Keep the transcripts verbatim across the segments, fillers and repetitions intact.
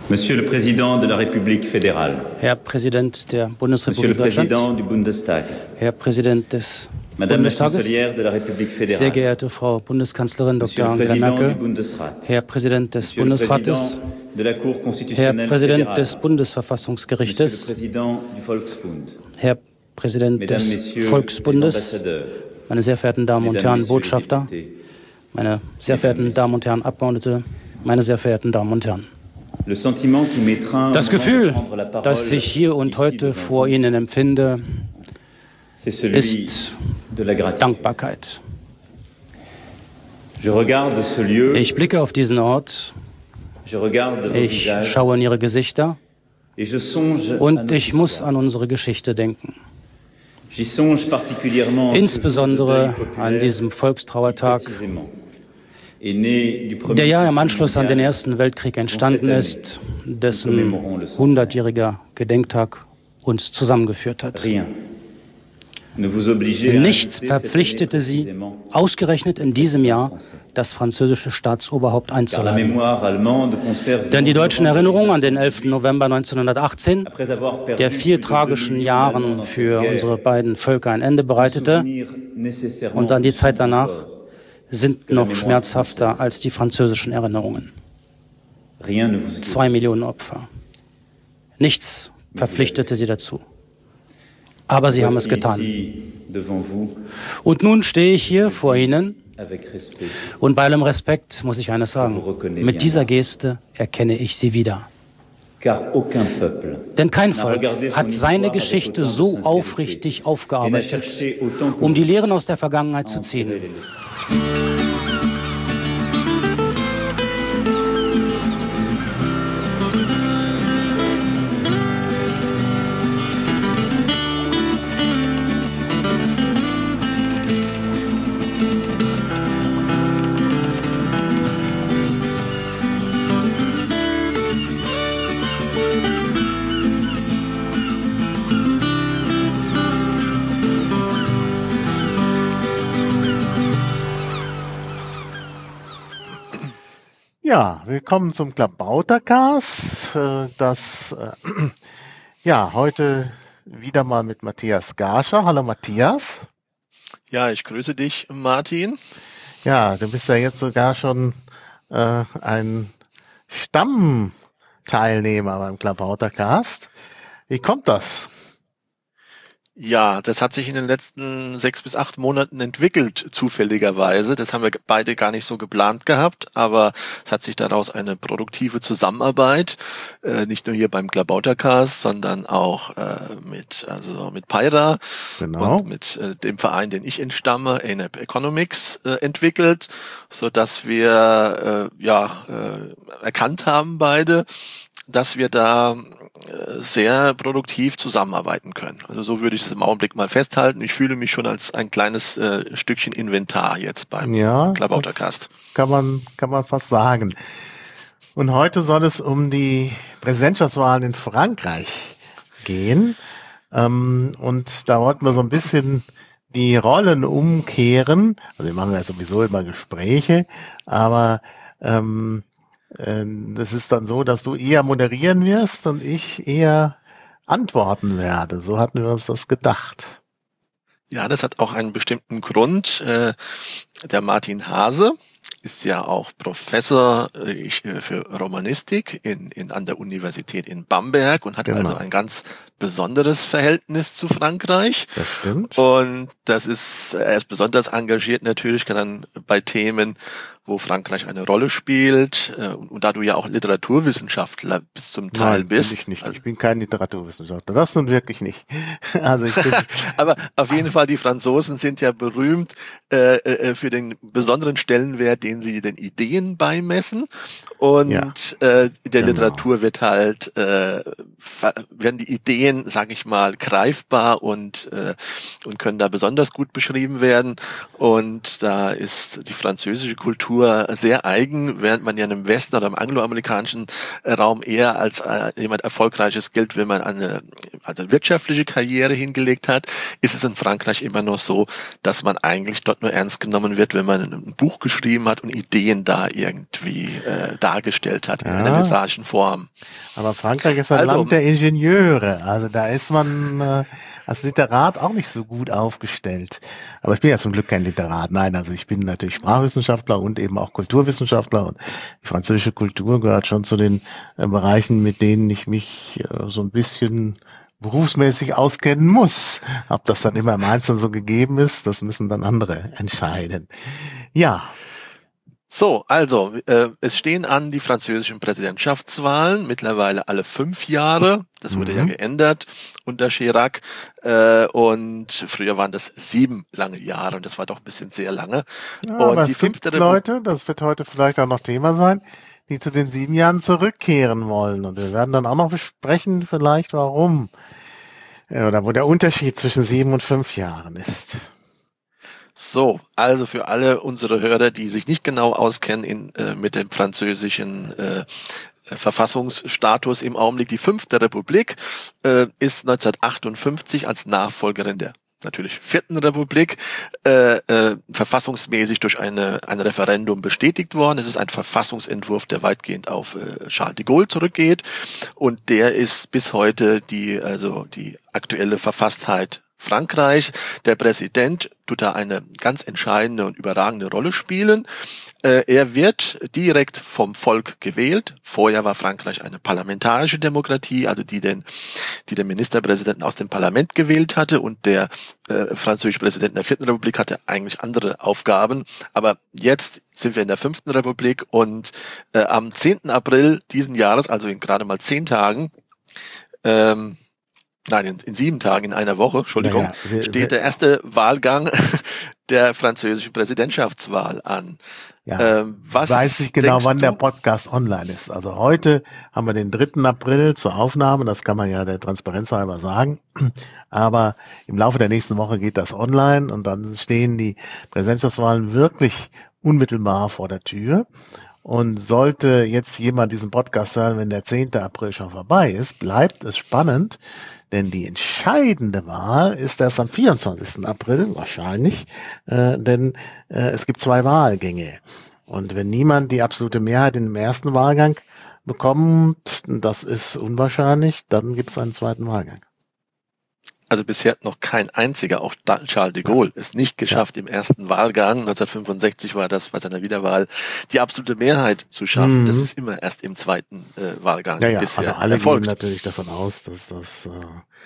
Monsieur le Président de la République fédérale. Herr Präsident der Monsieur le Bundesrepublik Deutschland. Président du Bundestag. Herr Präsident des Madame la Bundestages. Chancelière de la République fédérale. Sehr geehrte Frau Bundeskanzlerin Monsieur Doktor le Angela Président du Merkel. Bundesrat. Herr Präsident des Monsieur le Bundesrates. Président de la Cour Herr constitutionnelle Präsident fédérale. des Bundesverfassungsgerichtes. Monsieur le Président du Volksbund. Herr Präsident Mesdames, des Messieurs Volksbundes. les ambassadeurs. Meine sehr verehrten Damen und Mesdames, Herren Messieurs les Botschafter. députés. Meine sehr verehrten Damen und Herren Abgeordnete. Meine sehr verehrten Damen und Herren. Le sentiment qui m'étreint Das au moment de Gefühl, prendre la parole das ich hier und ici heute devant vor vous, Ihnen empfinde, c'est celui ist de la gratitude. Dankbarkeit. Je regarde ce lieu, Ich blicke auf diesen Ort, je regarde vos ich visages schaue in Ihre Gesichter et je songe à und notre ich muss histoire. an unsere Geschichte denken. J'y songe particulièrement en ce jour de Insbesondere deuil populaire an diesem qui Volkstrauertag, précisément est né du premier der ja im conflit Anschluss an den mondial. Ersten Weltkrieg entstanden ist, dessen hundertjähriger Gedenktag uns zusammengeführt hat. Rien ne vous obligez à Nichts ajouter cette verpflichtete année sie, précisément, ausgerechnet in diesem Jahr das französische Staatsoberhaupt car la einzuladen. mémoire allemande conserve Denn die deutschen novembre Erinnerungen an den dix-neuf elften November neunzehnhundertachtzehn, après avoir perdu der vier plus de tragischen deux millions Jahren d'Allemands dans für cette unsere guerre, beiden Völker ein Ende bereitete, souvenir nécessairement und an die plus Zeit danach, encore. sind noch schmerzhafter als die französischen Erinnerungen. Rien ne vous Zwei Millionen Opfer. Nichts verpflichtete sie dazu. Aber sie haben es Voici getan. ici, devant vous, Und nun stehe ich hier vor Ihnen avec respect. und bei allem Respekt muss ich eines sagen. Mit dieser Geste erkenne ich sie wieder. Car aucun peuple Denn kein Volk hat seine Geschichte so aufrichtig aufgearbeitet, um die Lehren aus der Vergangenheit zu ziehen. Ja, willkommen zum Klabautercast. Äh, Das, äh, ja, heute wieder mal mit Matthias Garscher. Hallo Matthias. Ja, ich grüße dich, Martin. Ja, du bist ja jetzt sogar schon äh, ein Stammteilnehmer beim Klabautercast. Wie kommt das? Ja, das hat sich in den letzten sechs bis acht Monaten entwickelt, zufälligerweise. Das haben wir beide gar nicht so geplant gehabt, aber es hat sich daraus eine produktive Zusammenarbeit, äh, nicht nur hier beim Klabautercast, sondern auch äh, mit, also mit Payra Genau. und mit äh, dem Verein, den ich entstamme, A N A P Economics, äh, entwickelt, so dass wir äh, ja äh, erkannt haben beide, dass wir da äh, sehr produktiv zusammenarbeiten können. Also so würde ich es im Augenblick mal festhalten. Ich fühle mich schon als ein kleines äh, Stückchen Inventar jetzt beim Ja, Klabautercast. kann man, kann man fast sagen. Und heute soll es um die Präsidentschaftswahlen in Frankreich gehen. Ähm, und da wollten wir so ein bisschen die Rollen umkehren. Also wir machen ja sowieso immer Gespräche, aber ähm, äh, das ist dann so, dass du eher moderieren wirst und ich eher antworten werde. So hatten wir uns das gedacht. Ja, das hat auch einen bestimmten Grund. Äh, der Martin Hase ist ja auch Professor äh, ich, äh, für Romanistik in, in, an der Universität in Bamberg und hat Genau. also ein ganz besonderes Verhältnis zu Frankreich. Das stimmt. Und das ist, er ist besonders engagiert natürlich dann bei Themen, wo Frankreich eine Rolle spielt. äh, Und, und da du ja auch Literaturwissenschaftler bis zum Teil Nein, bist. bin ich nicht. Also, Ich bin kein Literaturwissenschaftler. Das nun wirklich nicht. Also ich bin, aber auf jeden Fall, die Franzosen sind ja berühmt äh, äh, für den besonderen Stellenwert, den sie den Ideen beimessen. Und Ja, äh, in der genau. Literatur wird halt äh, ver- werden die Ideen, sage ich mal, greifbar und äh, und können da besonders gut beschrieben werden. Und da ist die französische Kultur Kultur sehr eigen, während man ja im Westen oder im angloamerikanischen Raum eher als äh, jemand Erfolgreiches gilt, wenn man eine also wirtschaftliche Karriere hingelegt hat, ist es in Frankreich immer noch so, dass man eigentlich dort nur ernst genommen wird, wenn man ein Buch geschrieben hat und Ideen da irgendwie äh, dargestellt hat in Ja. einer literarischen Form. Aber Frankreich ist ein Also- Land der Ingenieure. Also da ist man äh, als Literat auch nicht so gut aufgestellt. Aber ich bin ja zum Glück kein Literat. Nein, also ich bin natürlich Sprachwissenschaftler und eben auch Kulturwissenschaftler. Und die französische Kultur gehört schon zu den äh, Bereichen, mit denen ich mich äh, so ein bisschen berufsmäßig auskennen muss. Ob das dann immer im Einzelnen so gegeben ist, das müssen dann andere entscheiden. Ja, So, also, äh, es stehen an die französischen Präsidentschaftswahlen, mittlerweile alle fünf Jahre. Das wurde Mhm. ja geändert unter Chirac. Äh, und früher waren das sieben lange Jahre und das war doch ein bisschen sehr lange. ja Und aber die es gibt fünfte Repu- Leute, das wird heute vielleicht auch noch Thema sein, die zu den sieben Jahren zurückkehren wollen. Und wir werden dann auch noch besprechen, vielleicht warum. Ja, oder wo der Unterschied zwischen sieben und fünf Jahren ist. So, also für alle unsere Hörer, die sich nicht genau auskennen in, äh, mit dem französischen äh, Verfassungsstatus im Augenblick, die Fünfte Republik äh, ist neunzehnhundertachtundfünfzig als Nachfolgerin der natürlich Vierten Republik äh, äh, verfassungsmäßig durch eine, ein Referendum bestätigt worden. Es ist ein Verfassungsentwurf, der weitgehend auf äh, Charles de Gaulle zurückgeht und der ist bis heute die, also die aktuelle Verfasstheit Frankreich. Der Präsident tut da eine ganz entscheidende und überragende Rolle spielen. Äh, er wird direkt vom Volk gewählt. Vorher war Frankreich eine parlamentarische Demokratie, also die den, die den Ministerpräsidenten aus dem Parlament gewählt hatte und der äh, französische Präsident der Vierten Republik hatte eigentlich andere Aufgaben. Aber jetzt sind wir in der Fünften Republik und äh, am zehnten April diesen Jahres, also in gerade mal zehn Tagen, ähm, Nein, in, in sieben Tagen, in einer Woche, Entschuldigung, Naja, wir- wir- steht der erste Wahlgang der französischen Präsidentschaftswahl an. Ja, Ähm, was ich weiß nicht genau, denkst wann du? der Podcast online ist. Also heute haben wir den dritten April zur Aufnahme, das kann man ja der Transparenz halber sagen. Aber im Laufe der nächsten Woche geht das online und dann stehen die Präsidentschaftswahlen wirklich unmittelbar vor der Tür. Und sollte jetzt jemand diesen Podcast hören, wenn der zehnte April schon vorbei ist, bleibt es spannend, denn die entscheidende Wahl ist erst am vierundzwanzigsten April, wahrscheinlich, äh, denn äh, es gibt zwei Wahlgänge. Und wenn niemand die absolute Mehrheit in dem ersten Wahlgang bekommt, das ist unwahrscheinlich, dann gibt es einen zweiten Wahlgang. Also bisher hat noch kein einziger, auch da- Charles de Gaulle, es nicht geschafft, im ersten Wahlgang, neunzehnhundertfünfundsechzig war das bei seiner Wiederwahl, die absolute Mehrheit zu schaffen. Mhm. Das ist immer erst im zweiten äh, Wahlgang Ja, ja, bisher also alle erfolgt. gehen natürlich davon aus, dass das, äh,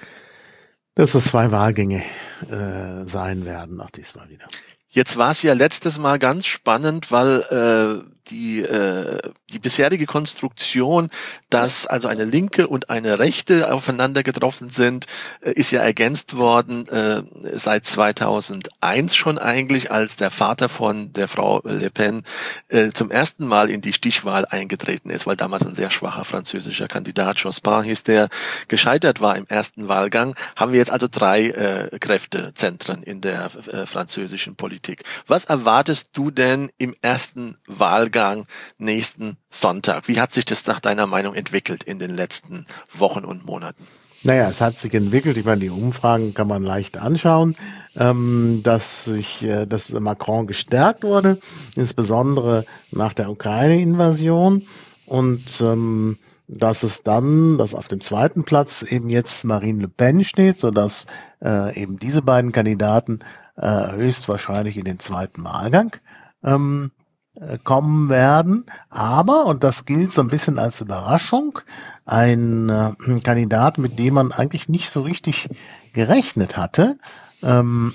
dass das zwei Wahlgänge äh, sein werden, auch diesmal wieder. Jetzt war es ja letztes Mal ganz spannend, weil äh, die, äh, die bisherige Konstruktion, dass also eine linke und eine rechte aufeinander getroffen sind, äh, ist ja ergänzt worden äh, seit zweitausendeins schon eigentlich, als der Vater von der Frau Le Pen äh, zum ersten Mal in die Stichwahl eingetreten ist, weil damals ein sehr schwacher französischer Kandidat, Jospin hieß, der gescheitert war im ersten Wahlgang, haben wir jetzt also drei äh, Kräftezentren in der äh, französischen Politik. Was erwartest du denn im ersten Wahlgang nächsten Sonntag? Wie hat sich das nach deiner Meinung entwickelt in den letzten Wochen und Monaten? Naja, es hat sich entwickelt. Ich meine, die Umfragen kann man leicht anschauen, ähm, dass sich, äh, dass Macron gestärkt wurde, insbesondere nach der Ukraine-Invasion und ähm, dass es dann, dass auf dem zweiten Platz eben jetzt Marine Le Pen steht, sodass äh, eben diese beiden Kandidaten äh, höchstwahrscheinlich in den zweiten Wahlgang ähm, äh, kommen werden. Aber, und das gilt so ein bisschen als Überraschung, ein äh, Kandidat, mit dem man eigentlich nicht so richtig gerechnet hatte, ähm,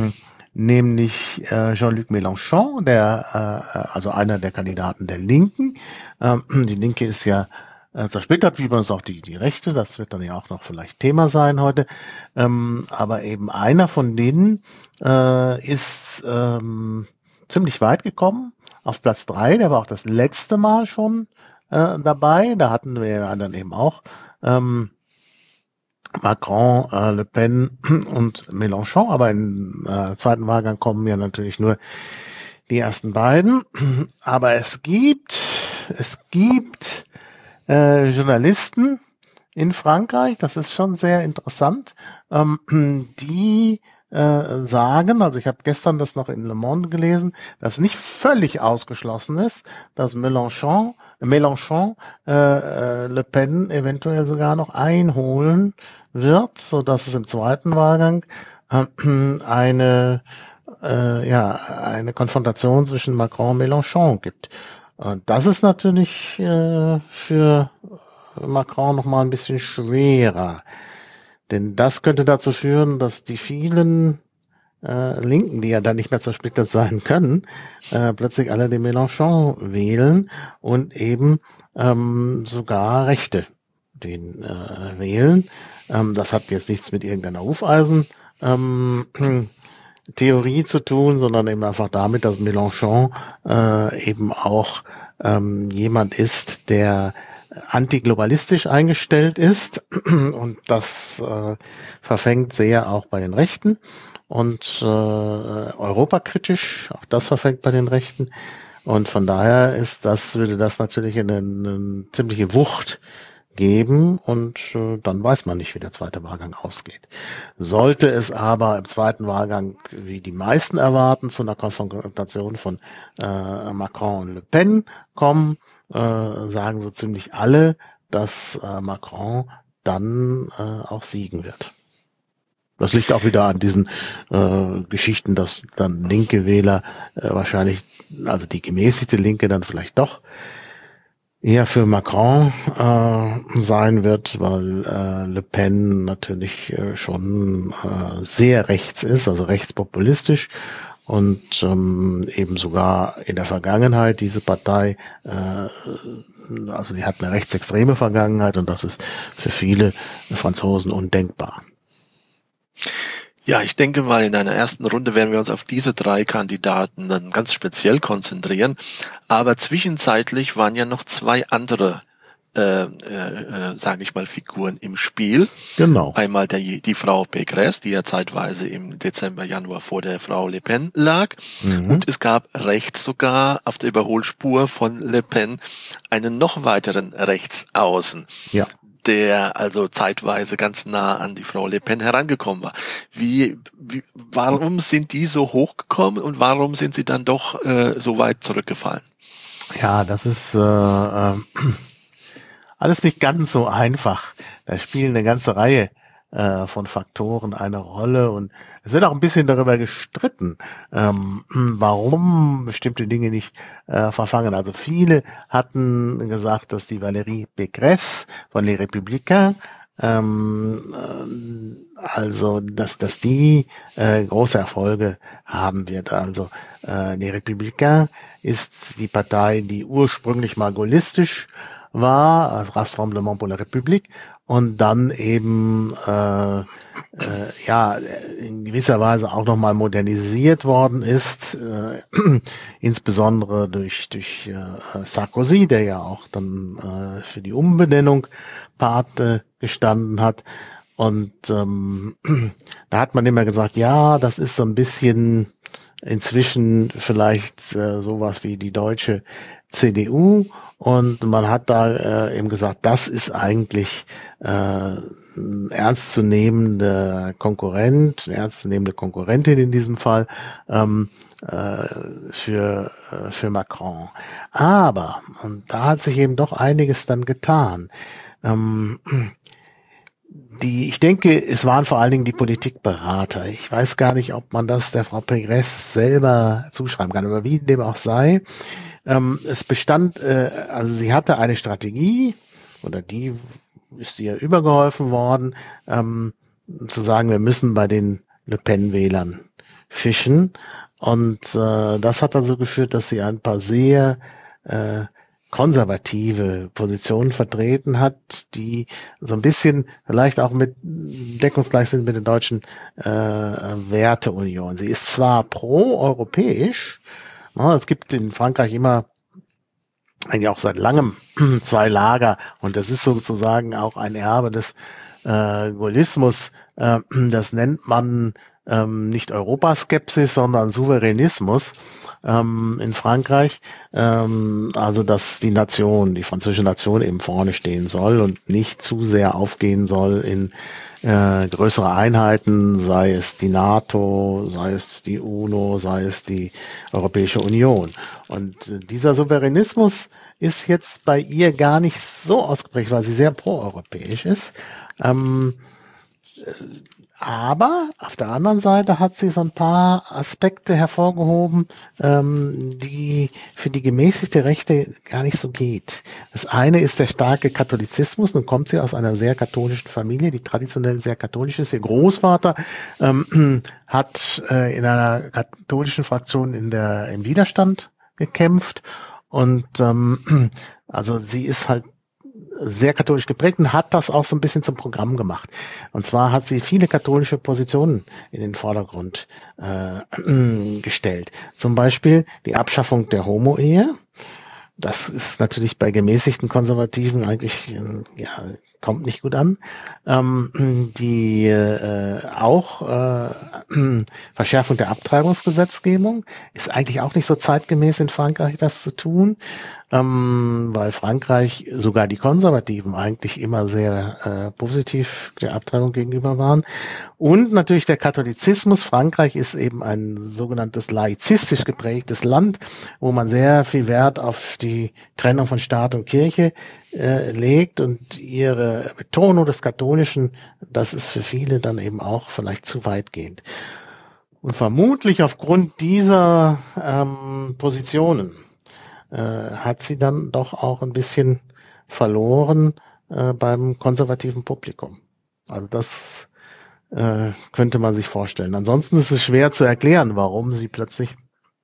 nämlich äh, Jean-Luc Mélenchon, der äh, also einer der Kandidaten der Linken. Ähm, die Linke ist ja äh, zersplittert, wie übrigens auch die, die Rechte, das wird dann ja auch noch vielleicht Thema sein heute. Ähm, aber eben einer von denen äh, ist ähm, ziemlich weit gekommen, auf Platz drei, der war auch das letzte Mal schon äh, dabei, da hatten wir ja dann eben auch ähm, Macron, äh, Le Pen und Mélenchon, aber im äh, zweiten Wahlgang kommen ja natürlich nur die ersten beiden. Aber es gibt, es gibt äh, Journalisten in Frankreich, das ist schon sehr interessant, ähm, die äh, sagen, also ich habe gestern das noch in Le Monde gelesen, dass nicht völlig ausgeschlossen ist, dass Mélenchon, Mélenchon äh, äh, Le Pen eventuell sogar noch einholen wird, so dass es im zweiten Wahlgang äh, eine äh, ja eine Konfrontation zwischen Macron und Mélenchon gibt. Und das ist natürlich äh, für Macron noch mal ein bisschen schwerer, denn das könnte dazu führen, dass die vielen äh, Linken, die ja dann nicht mehr zersplittert sein können, äh, plötzlich alle den Mélenchon wählen und eben ähm, sogar Rechte den äh, wählen. Ähm, das hat jetzt nichts mit irgendeiner Hufeisen ähm, Theorie zu tun, sondern eben einfach damit, dass Mélenchon äh, eben auch ähm, jemand ist, der antiglobalistisch eingestellt ist und das äh, verfängt sehr auch bei den Rechten und äh, europakritisch, auch das verfängt bei den Rechten und von daher ist das, würde das natürlich eine, eine ziemliche Wucht geben und äh, dann weiß man nicht, wie der zweite Wahlgang ausgeht. Sollte es aber im zweiten Wahlgang, wie die meisten erwarten, zu einer Konfrontation von äh, Macron und Le Pen kommen, äh, sagen so ziemlich alle, dass äh, Macron dann äh, auch siegen wird. Das liegt auch wieder an diesen äh, Geschichten, dass dann linke Wähler äh, wahrscheinlich, also die gemäßigte Linke dann vielleicht doch eher für Macron äh, sein wird, weil äh, Le Pen natürlich äh, schon äh, sehr rechts ist, also rechtspopulistisch und ähm, eben sogar in der Vergangenheit diese Partei, äh, also die hat eine rechtsextreme Vergangenheit und das ist für viele Franzosen undenkbar. Ja, ich denke mal, in einer ersten Runde werden wir uns auf diese drei Kandidaten dann ganz speziell konzentrieren. Aber zwischenzeitlich waren ja noch zwei andere, äh, äh, sage ich mal, Figuren im Spiel. Genau. Einmal der, die Frau Pécresse, die ja zeitweise im Dezember, Januar vor der Frau Le Pen lag. Mhm. Und es gab rechts sogar auf der Überholspur von Le Pen einen noch weiteren Rechtsaußen. Ja. Der also zeitweise ganz nah an die Frau Le Pen herangekommen war. Wie, wie, warum sind die so hochgekommen und warum sind sie dann doch äh, so weit zurückgefallen? Ja, das ist äh, äh, alles nicht ganz so einfach. Da spielen eine ganze Reihe äh, von Faktoren eine Rolle und es wird auch ein bisschen darüber gestritten, ähm, warum bestimmte Dinge nicht äh, verfangen. Also viele hatten gesagt, dass die Valérie Pécresse von Les Républicains, ähm, äh, also dass, dass die äh, große Erfolge haben wird. Also äh, Les Républicains ist die Partei, die ursprünglich mal gaullistisch war, also Rassemblement pour la République, und dann eben äh, äh, ja in gewisser Weise auch nochmal modernisiert worden ist, äh, insbesondere durch durch äh, Sarkozy, der ja auch dann äh, für die Umbenennung Pate gestanden hat. Und ähm, da hat man immer gesagt, ja, das ist so ein bisschen inzwischen vielleicht äh, sowas wie die deutsche C D U und man hat da äh, eben gesagt, das ist eigentlich äh, ein ernstzunehmender Konkurrent, eine ernstzunehmende Konkurrentin in diesem Fall ähm, äh, für äh, für Macron. Aber, und da hat sich eben doch einiges dann getan. Ähm, Die, ich denke, es waren vor allen Dingen die Politikberater. Ich weiß gar nicht, ob man das der Frau Pécresse selber zuschreiben kann, aber wie dem auch sei. Ähm, es bestand, äh, also sie hatte eine Strategie, oder die ist ihr übergeholfen worden, ähm, zu sagen, wir müssen bei den Le Pen-Wählern fischen. Und äh, das hat dazu geführt, dass sie ein paar sehr äh, konservative Positionen vertreten hat, die so ein bisschen vielleicht auch mit deckungsgleich sind mit der deutschen äh, Werteunion. Sie ist zwar pro-europäisch, ja, es gibt in Frankreich immer eigentlich auch seit langem zwei Lager und das ist sozusagen auch ein Erbe des äh, Gaullismus. Äh, das nennt man ähm, nicht Europaskepsis, sondern Souveränismus ähm, in Frankreich. Ähm, also dass die Nation, die französische Nation eben vorne stehen soll und nicht zu sehr aufgehen soll in äh, größere Einheiten, sei es die NATO, sei es die UNO, sei es die Europäische Union. Und äh, dieser Souveränismus ist jetzt bei ihr gar nicht so ausgeprägt, weil sie sehr proeuropäisch ist. Ähm, aber auf der anderen Seite hat sie so ein paar Aspekte hervorgehoben, ähm, die für die gemäßigte Rechte gar nicht so geht. Das eine ist der starke Katholizismus. Nun kommt sie aus einer sehr katholischen Familie, die traditionell sehr katholisch ist. Ihr Großvater ähm, hat äh, in einer katholischen Fraktion in der, im Widerstand gekämpft. Und ähm, also sie ist halt sehr katholisch geprägt und hat das auch so ein bisschen zum Programm gemacht. Und zwar hat sie viele katholische Positionen in den Vordergrund äh, gestellt. Zum Beispiel die Abschaffung der Homo-Ehe. Das ist natürlich bei gemäßigten Konservativen eigentlich, ja, kommt nicht gut an. Ähm, die äh, auch äh, Verschärfung der Abtreibungsgesetzgebung ist eigentlich auch nicht so zeitgemäß in Frankreich, das zu tun, ähm, weil Frankreich, sogar die Konservativen, eigentlich immer sehr äh, positiv der Abtreibung gegenüber waren. Und natürlich der Katholizismus. Frankreich ist eben ein sogenanntes laizistisch geprägtes Land, wo man sehr viel Wert auf die Trennung von Staat und Kirche äh, legt, und ihre Betonung des Katholischen, das ist für viele dann eben auch vielleicht zu weitgehend. Und vermutlich aufgrund dieser ähm, Positionen äh, hat sie dann doch auch ein bisschen verloren äh, beim konservativen Publikum. Also das äh, könnte man sich vorstellen. Ansonsten ist es schwer zu erklären, warum sie plötzlich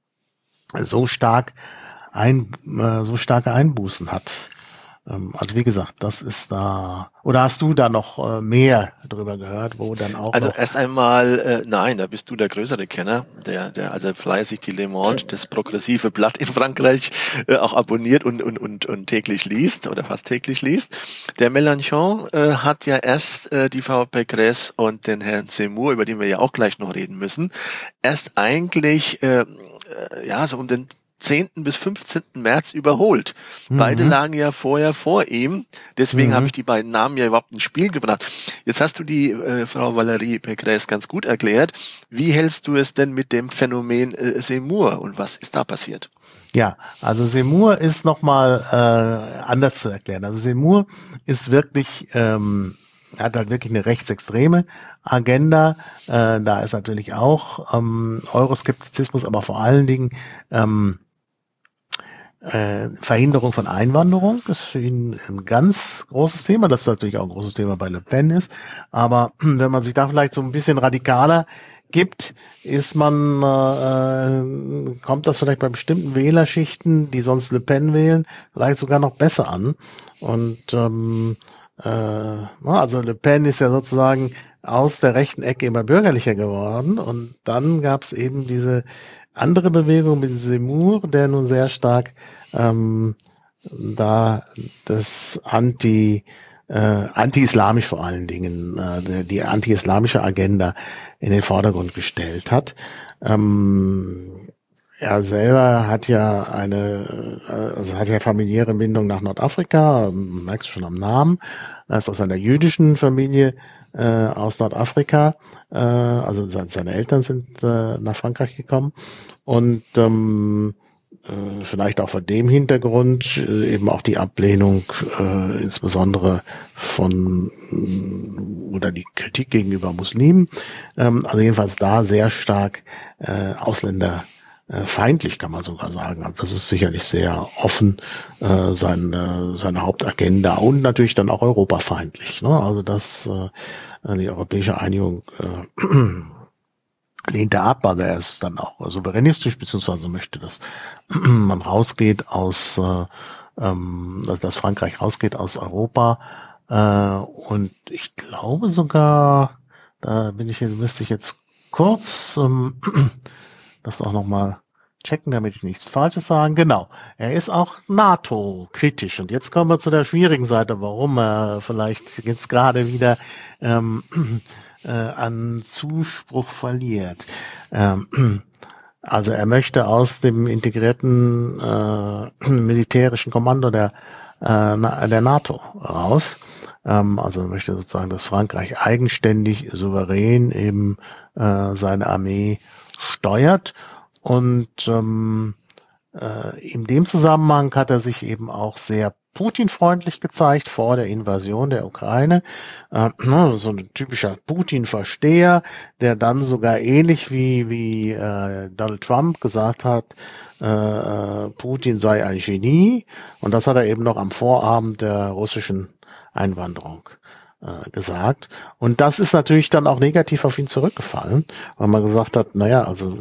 so stark ein, äh, so starke Einbußen hat. Ähm, also wie gesagt, das ist da. Oder hast du da noch äh, mehr drüber gehört, wo dann auch Also noch erst einmal, äh, nein, da bist du der größere Kenner, der, der also fleißig die Le Monde, das progressive Blatt in Frankreich, äh, auch abonniert und, und, und, und täglich liest oder fast täglich liest. Der Mélenchon äh, hat ja erst äh, die Frau Pécresse und den Herrn Zemmour, über den wir ja auch gleich noch reden müssen, erst eigentlich äh, äh, ja so um den zehnten bis fünfzehnten März überholt. Mhm. Beide lagen ja vorher vor ihm. Deswegen mhm. habe ich die beiden Namen ja überhaupt ins Spiel gebracht. Jetzt hast du die äh, Frau Valérie Pécresse ganz gut erklärt. Wie hältst du es denn mit dem Phänomen äh, Zemmour und was ist da passiert? Ja, also Zemmour ist nochmal äh, anders zu erklären. Also Zemmour ist wirklich... Ähm hat halt wirklich eine rechtsextreme Agenda. Äh, da ist natürlich auch ähm, Euroskeptizismus, aber vor allen Dingen ähm, äh, Verhinderung von Einwanderung ist für ihn ein ganz großes Thema, das natürlich auch ein großes Thema bei Le Pen ist. Aber wenn man sich da vielleicht so ein bisschen radikaler gibt, ist man, äh, kommt das vielleicht bei bestimmten Wählerschichten, die sonst Le Pen wählen, vielleicht sogar noch besser an. Und ähm, also Le Pen ist ja sozusagen aus der rechten Ecke immer bürgerlicher geworden, und dann gab es eben diese andere Bewegung mit Zemmour, der nun sehr stark ähm, da das Anti äh, anti-islamisch vor allen Dingen äh, die anti-islamische Agenda in den Vordergrund gestellt hat. Ähm, Er selber hat ja eine, also hat ja familiäre Bindung nach Nordafrika, merkst du schon am Namen. Er ist aus einer jüdischen Familie äh, aus Nordafrika, äh, also seine Eltern sind äh, nach Frankreich gekommen, und ähm, äh, vielleicht auch vor dem Hintergrund äh, eben auch die Ablehnung äh, insbesondere von oder die Kritik gegenüber Muslimen, ähm, also jedenfalls da sehr stark äh, Ausländer feindlich, kann man sogar sagen. Also das ist sicherlich sehr offen, äh, seine, seine Hauptagenda, und natürlich dann auch europafeindlich. Ne? Also das, äh, die europäische Einigung äh, lehnt er ab. Also er ist dann auch souveränistisch, beziehungsweise möchte, dass man rausgeht aus, äh, ähm, dass Frankreich rausgeht aus Europa. Äh, und ich glaube sogar, da bin ich, müsste ich jetzt kurz ähm, das auch nochmal checken, damit ich nichts Falsches sagen. Genau, er ist auch NATO-kritisch. Und jetzt kommen wir zu der schwierigen Seite, warum er vielleicht jetzt gerade wieder ähm, äh, an Zuspruch verliert. Ähm, also er möchte aus dem integrierten äh, militärischen Kommando der, äh, der NATO raus. Ähm, also er möchte sozusagen, dass Frankreich eigenständig, souverän eben äh, seine Armee steuert. Und ähm, äh, in dem Zusammenhang hat er sich eben auch sehr Putin-freundlich gezeigt vor der Invasion der Ukraine. Äh, so ein typischer Putin-Versteher, der dann sogar ähnlich wie, wie äh, Donald Trump gesagt hat, äh, Putin sei ein Genie. Und das hat er eben noch am Vorabend der russischen Einwanderung äh, gesagt. Und das ist natürlich dann auch negativ auf ihn zurückgefallen, weil man gesagt hat, naja, also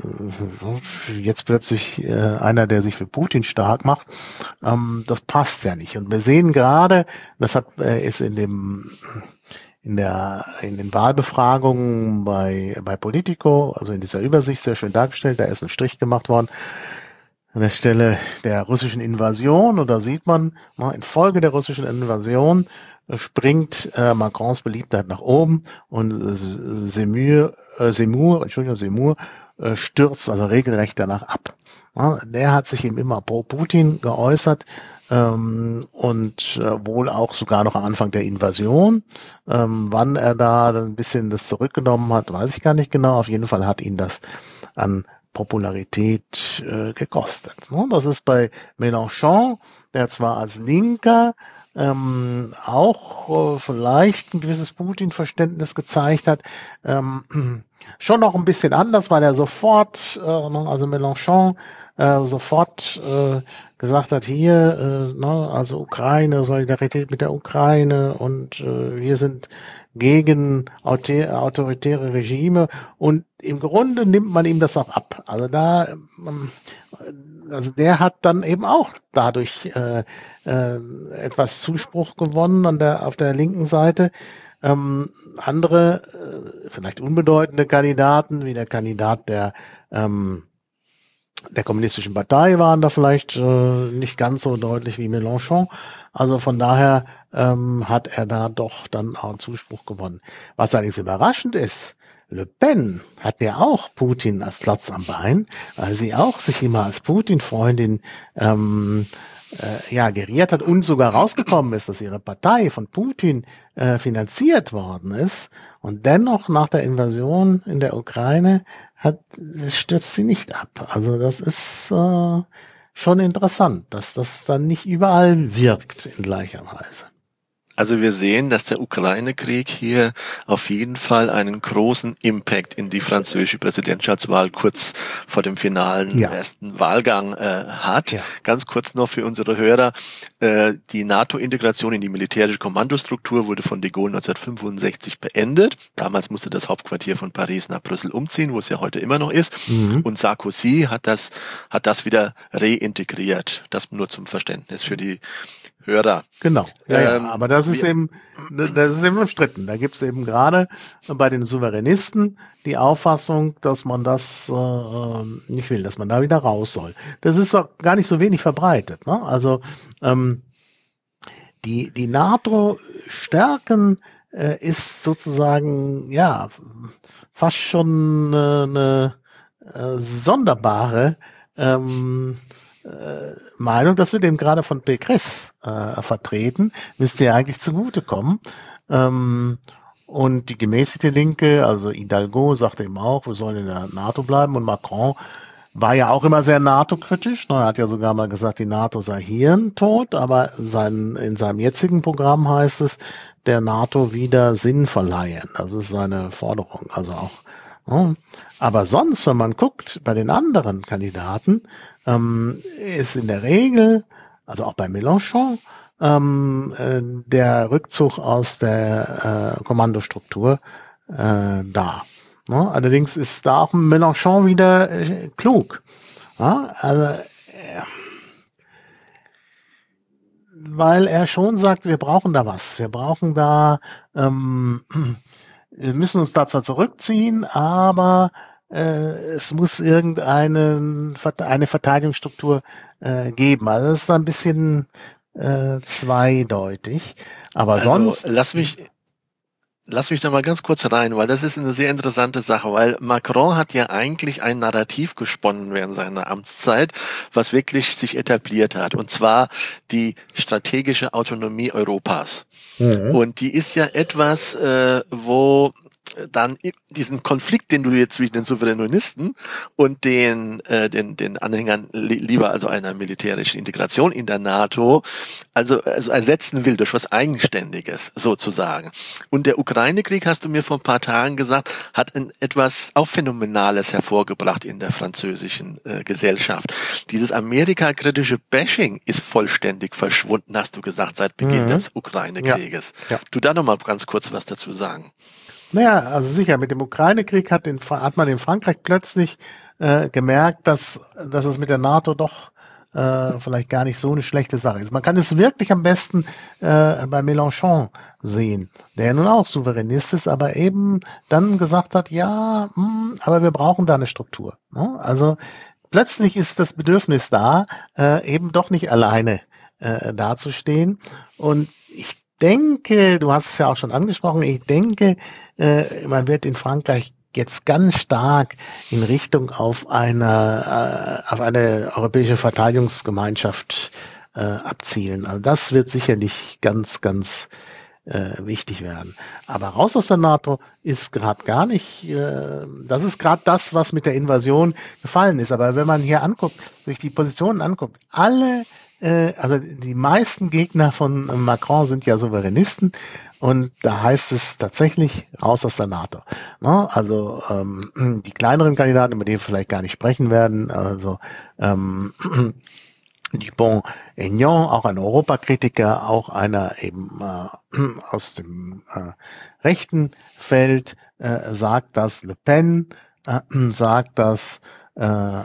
jetzt plötzlich äh, einer, der sich für Putin stark macht, ähm, das passt ja nicht. Und wir sehen gerade, das hat äh, ist in dem in der in den Wahlbefragungen bei bei Politico, also in dieser Übersicht sehr schön dargestellt, da ist ein Strich gemacht worden an der Stelle der russischen Invasion. Und da sieht man, infolge der russischen Invasion springt äh, Macrons Beliebtheit nach oben und äh, Semur, äh, Semur, Entschuldigung, Semur äh, stürzt also regelrecht danach ab. Ja, der hat sich eben immer pro Putin geäußert ähm, und äh, wohl auch sogar noch am Anfang der Invasion. Ähm, wann er da ein bisschen das zurückgenommen hat, weiß ich gar nicht genau. Auf jeden Fall hat ihn das an Popularität äh, gekostet. Ne? Das ist bei Mélenchon, der zwar als Linker ähm, auch äh, vielleicht ein gewisses Putin-Verständnis gezeigt hat, ähm, schon noch ein bisschen anders, weil er sofort, äh, also Mélenchon, äh, sofort äh, gesagt hat, hier, äh, ne, also Ukraine, Solidarität mit der Ukraine und äh, wir sind gegen autoritäre Regime, und im Grunde nimmt man ihm das auch ab. Also da, ähm, also der hat dann eben auch dadurch äh, äh, etwas Zuspruch gewonnen an der, auf der linken Seite. Ähm, andere, äh, vielleicht unbedeutende Kandidaten, wie der Kandidat der ähm, der Kommunistischen Partei, waren da vielleicht äh, nicht ganz so deutlich wie Mélenchon. Also von daher ähm, hat er da doch dann auch Zuspruch gewonnen. Was allerdings überraschend ist, Le Pen hat ja auch Putin als Klotz am Bein, weil sie auch sich immer als Putin-Freundin ähm, äh, ja, geriert hat und sogar rausgekommen ist, dass ihre Partei von Putin äh, finanziert worden ist. Und dennoch nach der Invasion in der Ukraine hat, stürzt sie nicht ab. Also das ist äh, schon interessant, dass das dann nicht überall wirkt in gleicher Weise. Also wir sehen, dass der Ukraine-Krieg hier auf jeden Fall einen großen Impact in die französische Präsidentschaftswahl kurz vor dem finalen ja. ersten Wahlgang äh, hat. Ja. Ganz kurz noch für unsere Hörer. Äh, die NATO-Integration in die militärische Kommandostruktur wurde von de Gaulle neunzehnhundertfünfundsechzig beendet. Damals musste das Hauptquartier von Paris nach Brüssel umziehen, wo es ja heute immer noch ist. Mhm. Und Sarkozy hat das, hat das wieder reintegriert. Das nur zum Verständnis für die Hörer. Genau, ja, ähm, ja, aber das ist eben, das ist eben umstritten. Da gibt es eben gerade bei den Souveränisten die Auffassung, dass man das äh, nicht will, dass man da wieder raus soll. Das ist doch gar nicht so wenig verbreitet. Ne? Also ähm, die, die NATO stärken äh, ist sozusagen ja fast schon äh, eine äh, sonderbare ähm, äh, Meinung, das wird eben gerade von Pécresse äh, vertreten, müsste ja eigentlich zugutekommen. Ähm, und die gemäßigte Linke, also Hidalgo, sagte eben auch, wir sollen in der NATO bleiben, und Macron war ja auch immer sehr NATO-kritisch. Er hat ja sogar mal gesagt, die NATO sei hirntot, aber sein, in seinem jetzigen Programm heißt es, der NATO wieder Sinn verleihen. Das ist seine Forderung, also auch. Ja. Aber sonst, wenn man guckt, bei den anderen Kandidaten, ähm, ist in der Regel, also auch bei Mélenchon, ähm, äh, der Rückzug aus der äh, Kommandostruktur äh, da. Ja, allerdings ist da auch Mélenchon wieder äh, klug. Ja, also, äh, weil er schon sagt, wir brauchen da was. Wir brauchen da, ähm, wir müssen uns da zwar zurückziehen, aber äh, es muss irgendeine eine Verteidigungsstruktur äh, geben. Also das ist ein bisschen äh, zweideutig. Aber also, sonst. Lass mich, Lass mich da mal ganz kurz rein, weil das ist eine sehr interessante Sache, weil Macron hat ja eigentlich ein Narrativ gesponnen während seiner Amtszeit, was wirklich sich etabliert hat, und zwar die strategische Autonomie Europas. Mhm. Und die ist ja etwas, äh, wo dann diesen Konflikt, den du jetzt zwischen den Souveränisten und den, äh, den, den Anhängern li- lieber also einer militärischen Integration in der NATO, also, also ersetzen will durch was Eigenständiges sozusagen. Und der Ukraine-Krieg, hast du mir vor ein paar Tagen gesagt, hat ein, etwas auch Phänomenales hervorgebracht in der französischen äh, Gesellschaft. Dieses amerikakritische Bashing ist vollständig verschwunden, hast du gesagt, seit Beginn mhm. des Ukraine-Krieges. Ja. Ja. Du da noch mal ganz kurz was dazu sagen. Naja, also sicher, mit dem Ukraine-Krieg hat, in, hat man in Frankreich plötzlich äh, gemerkt, dass, dass es mit der NATO doch äh, vielleicht gar nicht so eine schlechte Sache ist. Man kann es wirklich am besten äh, bei Mélenchon sehen, der ja nun auch Souveränist ist, aber eben dann gesagt hat, ja, mh, aber wir brauchen da eine Struktur. Ne? Also plötzlich ist das Bedürfnis da, äh, eben doch nicht alleine äh, dazustehen. Und ich denke, du hast es ja auch schon angesprochen, ich denke, äh, man wird in Frankreich jetzt ganz stark in Richtung auf eine, äh, auf eine europäische Verteidigungsgemeinschaft äh, abzielen. Also das wird sicherlich ganz, ganz äh, wichtig werden. Aber raus aus der NATO ist gerade gar nicht, äh, das ist gerade das, was mit der Invasion gefallen ist. Aber wenn man hier anguckt, sich die Positionen anguckt, alle also die meisten Gegner von Macron sind ja Souveränisten und da heißt es tatsächlich raus aus der NATO. Also ähm, die kleineren Kandidaten, über die wir vielleicht gar nicht sprechen werden, also ähm, Dupont-Aignan, auch ein Europakritiker, auch einer eben äh, aus dem äh, rechten Feld, äh, sagt das, Le Pen äh, sagt das, äh,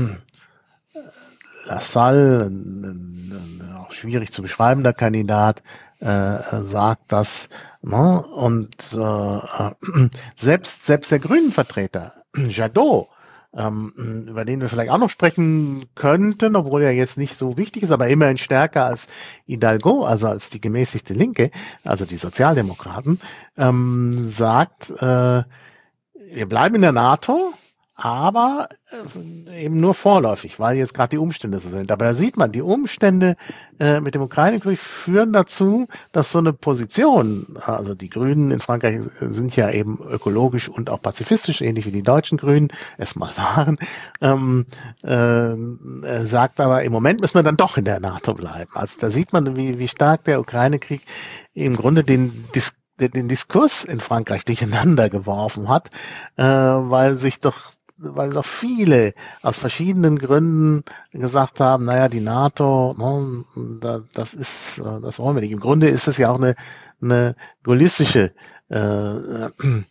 Lassalle, ein, ein, ein auch schwierig zu beschreibender Kandidat, äh, sagt das. Ne? Und äh, selbst, selbst der Grünen-Vertreter, Jadot, ähm, über den wir vielleicht auch noch sprechen könnten, obwohl er jetzt nicht so wichtig ist, aber immerhin stärker als Hidalgo, also als die gemäßigte Linke, also die Sozialdemokraten, ähm, sagt, äh, wir bleiben in der NATO, aber äh, eben nur vorläufig, weil jetzt gerade die Umstände so sind. Aber da sieht man, die Umstände äh, mit dem Ukraine-Krieg führen dazu, dass so eine Position, also die Grünen in Frankreich sind ja eben ökologisch und auch pazifistisch, ähnlich wie die deutschen Grünen es mal waren, ähm, äh, sagt aber, im Moment müssen wir dann doch in der NATO bleiben. Also da sieht man, wie, wie stark der Ukraine-Krieg im Grunde den Dis- den Diskurs in Frankreich durcheinander geworfen hat, äh, weil sich doch weil doch viele aus verschiedenen Gründen gesagt haben, naja, die NATO, no, das ist, das wollen wir nicht. Im Grunde ist es ja auch eine, eine gaullistische äh,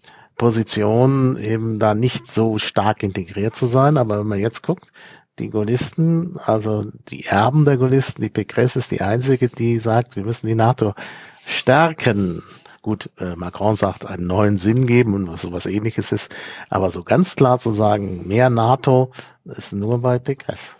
Position, eben da nicht so stark integriert zu sein. Aber wenn man jetzt guckt, die Gaullisten, also die Erben der Gaullisten, die Pécresse ist die einzige, die sagt, wir müssen die NATO stärken. Gut, äh, Macron sagt, einen neuen Sinn geben und was sowas Ähnliches ist. Aber so ganz klar zu sagen, mehr NATO, ist nur bei Pécresse.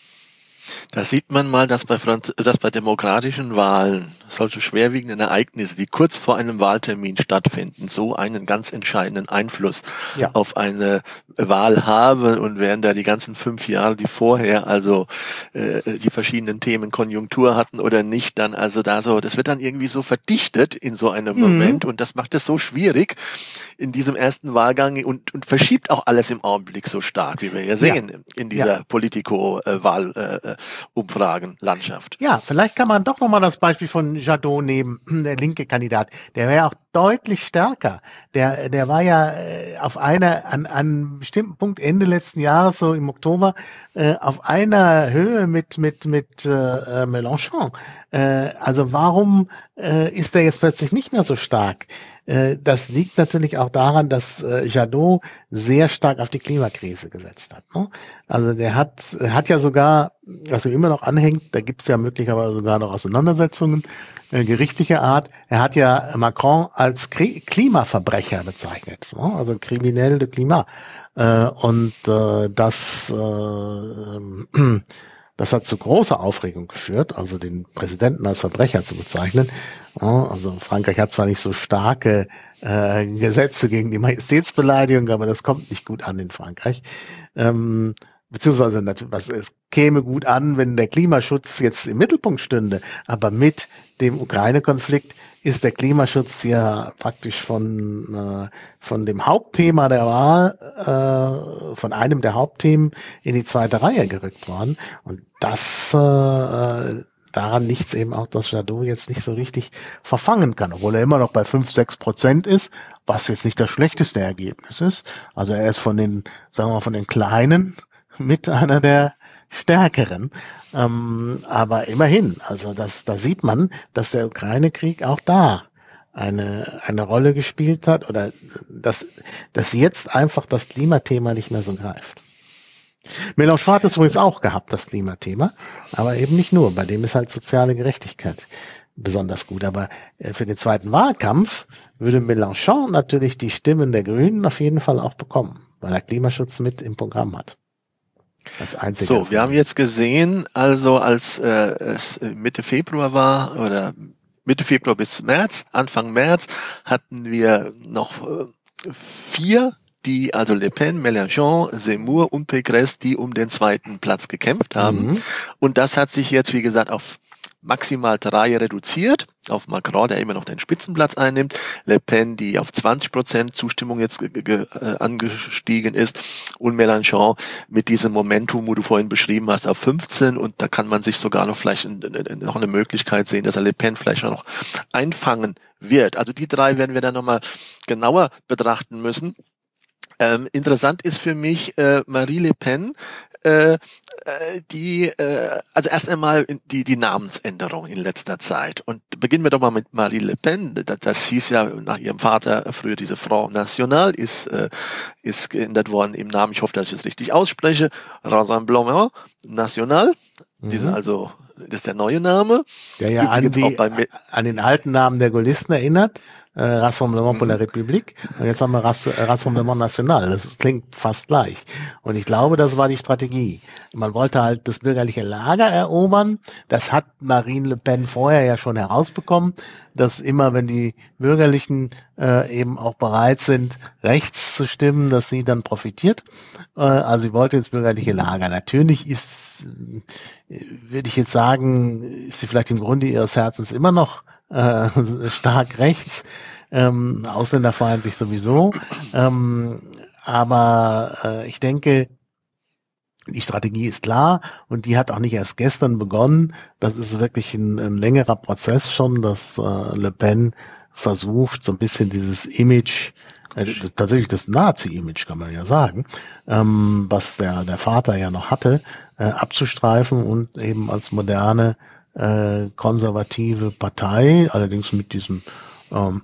Da sieht man mal, dass bei, Franz- dass bei demokratischen Wahlen solche schwerwiegenden Ereignisse, die kurz vor einem Wahltermin stattfinden, so einen ganz entscheidenden Einfluss ja. auf eine Wahl haben, und während da die ganzen fünf Jahre, die vorher also äh, die verschiedenen Themen Konjunktur hatten oder nicht, dann also da so, das wird dann irgendwie so verdichtet in so einem mhm. Moment, und das macht es so schwierig in diesem ersten Wahlgang und, und verschiebt auch alles im Augenblick so stark, wie wir hier sehen ja. in dieser ja. Politico-Wahl. Äh, Umfragenlandschaft. Ja, vielleicht kann man doch nochmal das Beispiel von Jadot nehmen, der linke Kandidat. Der wäre auch deutlich stärker. Der, der war ja äh, auf einer, an, an einem bestimmten Punkt Ende letzten Jahres, so im Oktober, äh, auf einer Höhe mit, mit, mit äh, Mélenchon. Äh, also warum äh, ist er jetzt plötzlich nicht mehr so stark? Äh, das liegt natürlich auch daran, dass äh, Jadot sehr stark auf die Klimakrise gesetzt hat. Ne? Also der hat, hat ja sogar, was ihm immer noch anhängt, da gibt es ja möglicherweise sogar noch Auseinandersetzungen äh, gerichtlicher Art. Er hat ja Macron als Kri- Klimaverbrecher bezeichnet, ne? Also Criminel de Climat. Äh, und äh, das äh, Das hat zu großer Aufregung geführt, also den Präsidenten als Verbrecher zu bezeichnen. Ja, also Frankreich hat zwar nicht so starke äh, Gesetze gegen die Majestätsbeleidigung, aber das kommt nicht gut an in Frankreich. Ähm, beziehungsweise was, es käme gut an, wenn der Klimaschutz jetzt im Mittelpunkt stünde. Aber mit dem Ukraine-Konflikt ist der Klimaschutz ja praktisch von, äh, von dem Hauptthema der Wahl, äh, von einem der Hauptthemen in die zweite Reihe gerückt worden. Und das, äh, daran liegt es eben auch, dass Jadot jetzt nicht so richtig verfangen kann, obwohl er immer noch bei fünf, sechs Prozent ist, was jetzt nicht das schlechteste Ergebnis ist. Also er ist von den, sagen wir mal, von den Kleinen mit einer der stärkeren. Ähm, aber immerhin, also das, da sieht man, dass der Ukraine-Krieg auch da eine, eine Rolle gespielt hat oder dass, dass jetzt einfach das Klimathema nicht mehr so greift. Mélenchon hat es übrigens auch gehabt, das Klimathema, aber eben nicht nur. Bei dem ist halt soziale Gerechtigkeit besonders gut. Aber für den zweiten Wahlkampf würde Mélenchon natürlich die Stimmen der Grünen auf jeden Fall auch bekommen, weil er Klimaschutz mit im Programm hat. Als einziger. So, wir haben jetzt gesehen, also als äh, es Mitte Februar war oder Mitte Februar bis März, Anfang März hatten wir noch äh, vier, die, also Le Pen, Mélenchon, Zemmour und Pécresse, die um den zweiten Platz gekämpft haben. Mhm. Und das hat sich jetzt, wie gesagt, auf maximal drei reduziert, auf Macron, der immer noch den Spitzenplatz einnimmt, Le Pen, die auf zwanzig Prozent Zustimmung jetzt ge- ge- äh, angestiegen ist und Mélenchon mit diesem Momentum, wo du vorhin beschrieben hast, auf fünfzehn und da kann man sich sogar noch vielleicht in, in, noch eine Möglichkeit sehen, dass er Le Pen vielleicht noch einfangen wird. Also die drei werden wir dann nochmal genauer betrachten müssen. Ähm, interessant ist für mich äh, Marie Le Pen, äh, die, äh, also erst einmal die, die Namensänderung in letzter Zeit. Und beginnen wir doch mal mit Marie Le Pen. Das, das hieß ja nach ihrem Vater früher diese Front National, ist, äh, ist geändert worden im Namen, ich hoffe, dass ich es richtig ausspreche, Rassemblement National. Mhm. Diese, also, das ist der neue Name. Der ja an, die, an den alten Namen der Gaullisten erinnert. Äh, Rassemblement mhm. pour la République und jetzt haben wir Rass- Rassemblement National. Das klingt fast gleich. Und ich glaube, das war die Strategie. Man wollte halt das bürgerliche Lager erobern. Das hat Marine Le Pen vorher ja schon herausbekommen, dass immer, wenn die Bürgerlichen äh, eben auch bereit sind, rechts zu stimmen, dass sie dann profitiert. Äh, also sie wollte ins bürgerliche Lager. Natürlich ist, äh, würde ich jetzt sagen, ist sie vielleicht im Grunde ihres Herzens immer noch äh, stark rechts, ähm, ausländerfeindlich sowieso, ähm, aber äh, ich denke, die Strategie ist klar und die hat auch nicht erst gestern begonnen. Das ist wirklich ein, ein längerer Prozess schon, dass äh, Le Pen versucht, so ein bisschen dieses Image, äh, das, tatsächlich das Nazi-Image kann man ja sagen, ähm, was der, der Vater ja noch hatte, äh, abzustreifen und eben als moderne Äh, konservative Partei, allerdings mit diesem ähm,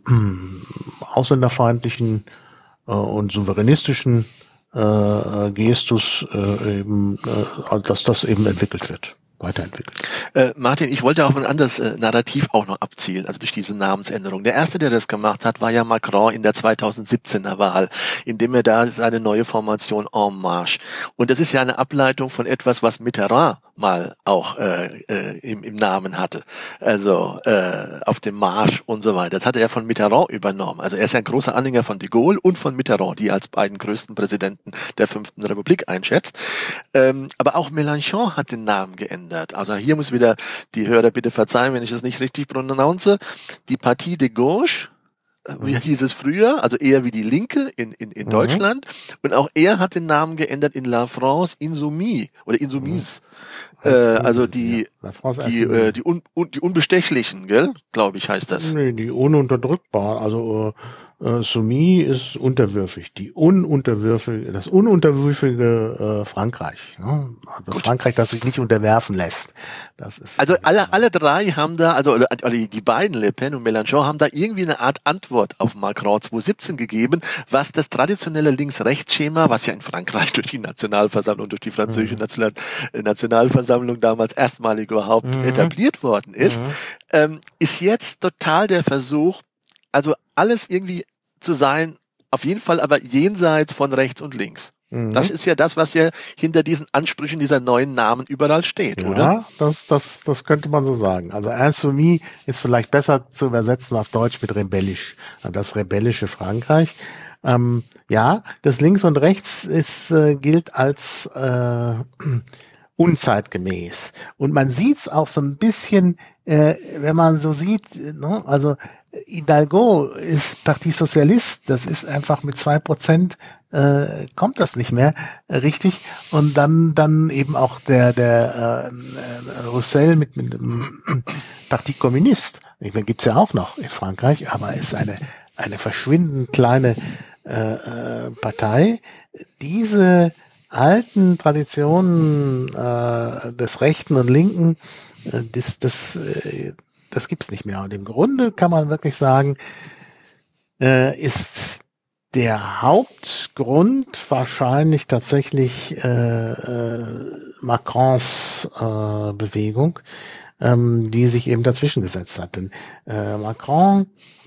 ausländerfeindlichen äh, und souveränistischen äh, Gestus äh, eben, äh, dass das eben entwickelt wird, weiterentwickelt. Äh, Martin, ich wollte auf ein anderes äh, Narrativ auch noch abzielen, also durch diese Namensänderung. Der erste, der das gemacht hat, war ja Macron in der zweitausendsiebzehner Wahl, indem er da seine neue Formation En Marche. Und das ist ja eine Ableitung von etwas, was Mitterrand mal auch äh, äh, im, im Namen hatte. Also äh, auf dem Marsch und so weiter. Das hat er ja von Mitterrand übernommen. Also er ist ja ein großer Anhänger von de Gaulle und von Mitterrand, die er als beiden größten Präsidenten der fünften Republik einschätzt. Ähm, aber auch Mélenchon hat den Namen geändert. Also hier muss wieder die Hörer bitte verzeihen, wenn ich es nicht richtig prononce. Die Partie de Gauche, wie hieß es früher, also eher wie die Linke in, in, in mhm. Deutschland. Und auch er hat den Namen geändert in La France Insoumise oder Insoumise. Mhm. Äh, also die, ja. die, äh, die, un, un, die Unbestechlichen, gell? Glaube ich, heißt das. Nee, die Ununterdrückbaren. Also äh, Soumis ist unterwürfig. Die ununterwürfige, das ununterwürfige äh, Frankreich. Ne? Das Gut. Frankreich, das sich nicht unterwerfen lässt. Das ist also alle, alle drei haben da, also die beiden, Le Pen und Mélenchon, haben da irgendwie eine Art Antwort auf Macron zweitausendsiebzehn gegeben, was das traditionelle Links-Rechts-Schema, was ja in Frankreich durch die Nationalversammlung, durch die französische mhm. National- Nationalversammlung damals erstmalig überhaupt mhm. etabliert worden ist, mhm. ähm, ist jetzt total der Versuch, also alles irgendwie zu sein, auf jeden Fall aber jenseits von rechts und links. Mhm. Das ist ja das, was ja hinter diesen Ansprüchen dieser neuen Namen überall steht, ja, oder? Ja, das, das, das könnte man so sagen. Also Insoumis ist vielleicht besser zu übersetzen auf Deutsch mit rebellisch, das rebellische Frankreich. Ähm, ja, das Links und Rechts ist, äh, gilt als äh, unzeitgemäß. Und man sieht es auch so ein bisschen, äh, wenn man so sieht, ne? Also Hidalgo ist Parti Sozialist, das ist einfach mit zwei Prozent äh, kommt das nicht mehr äh, richtig. Und dann dann eben auch der der äh, Roussel mit, mit dem Parti Communiste. Ich meine, gibt's ja auch noch in Frankreich, aber ist eine eine verschwindend kleine äh, äh, Partei. Diese alten Traditionen äh, des Rechten und Linken, äh, das, das, äh, das gibt's nicht mehr. Und im Grunde kann man wirklich sagen, äh, ist der Hauptgrund wahrscheinlich tatsächlich äh, äh, Macrons äh, Bewegung, ähm, die sich eben dazwischen gesetzt hat. Denn äh, Macron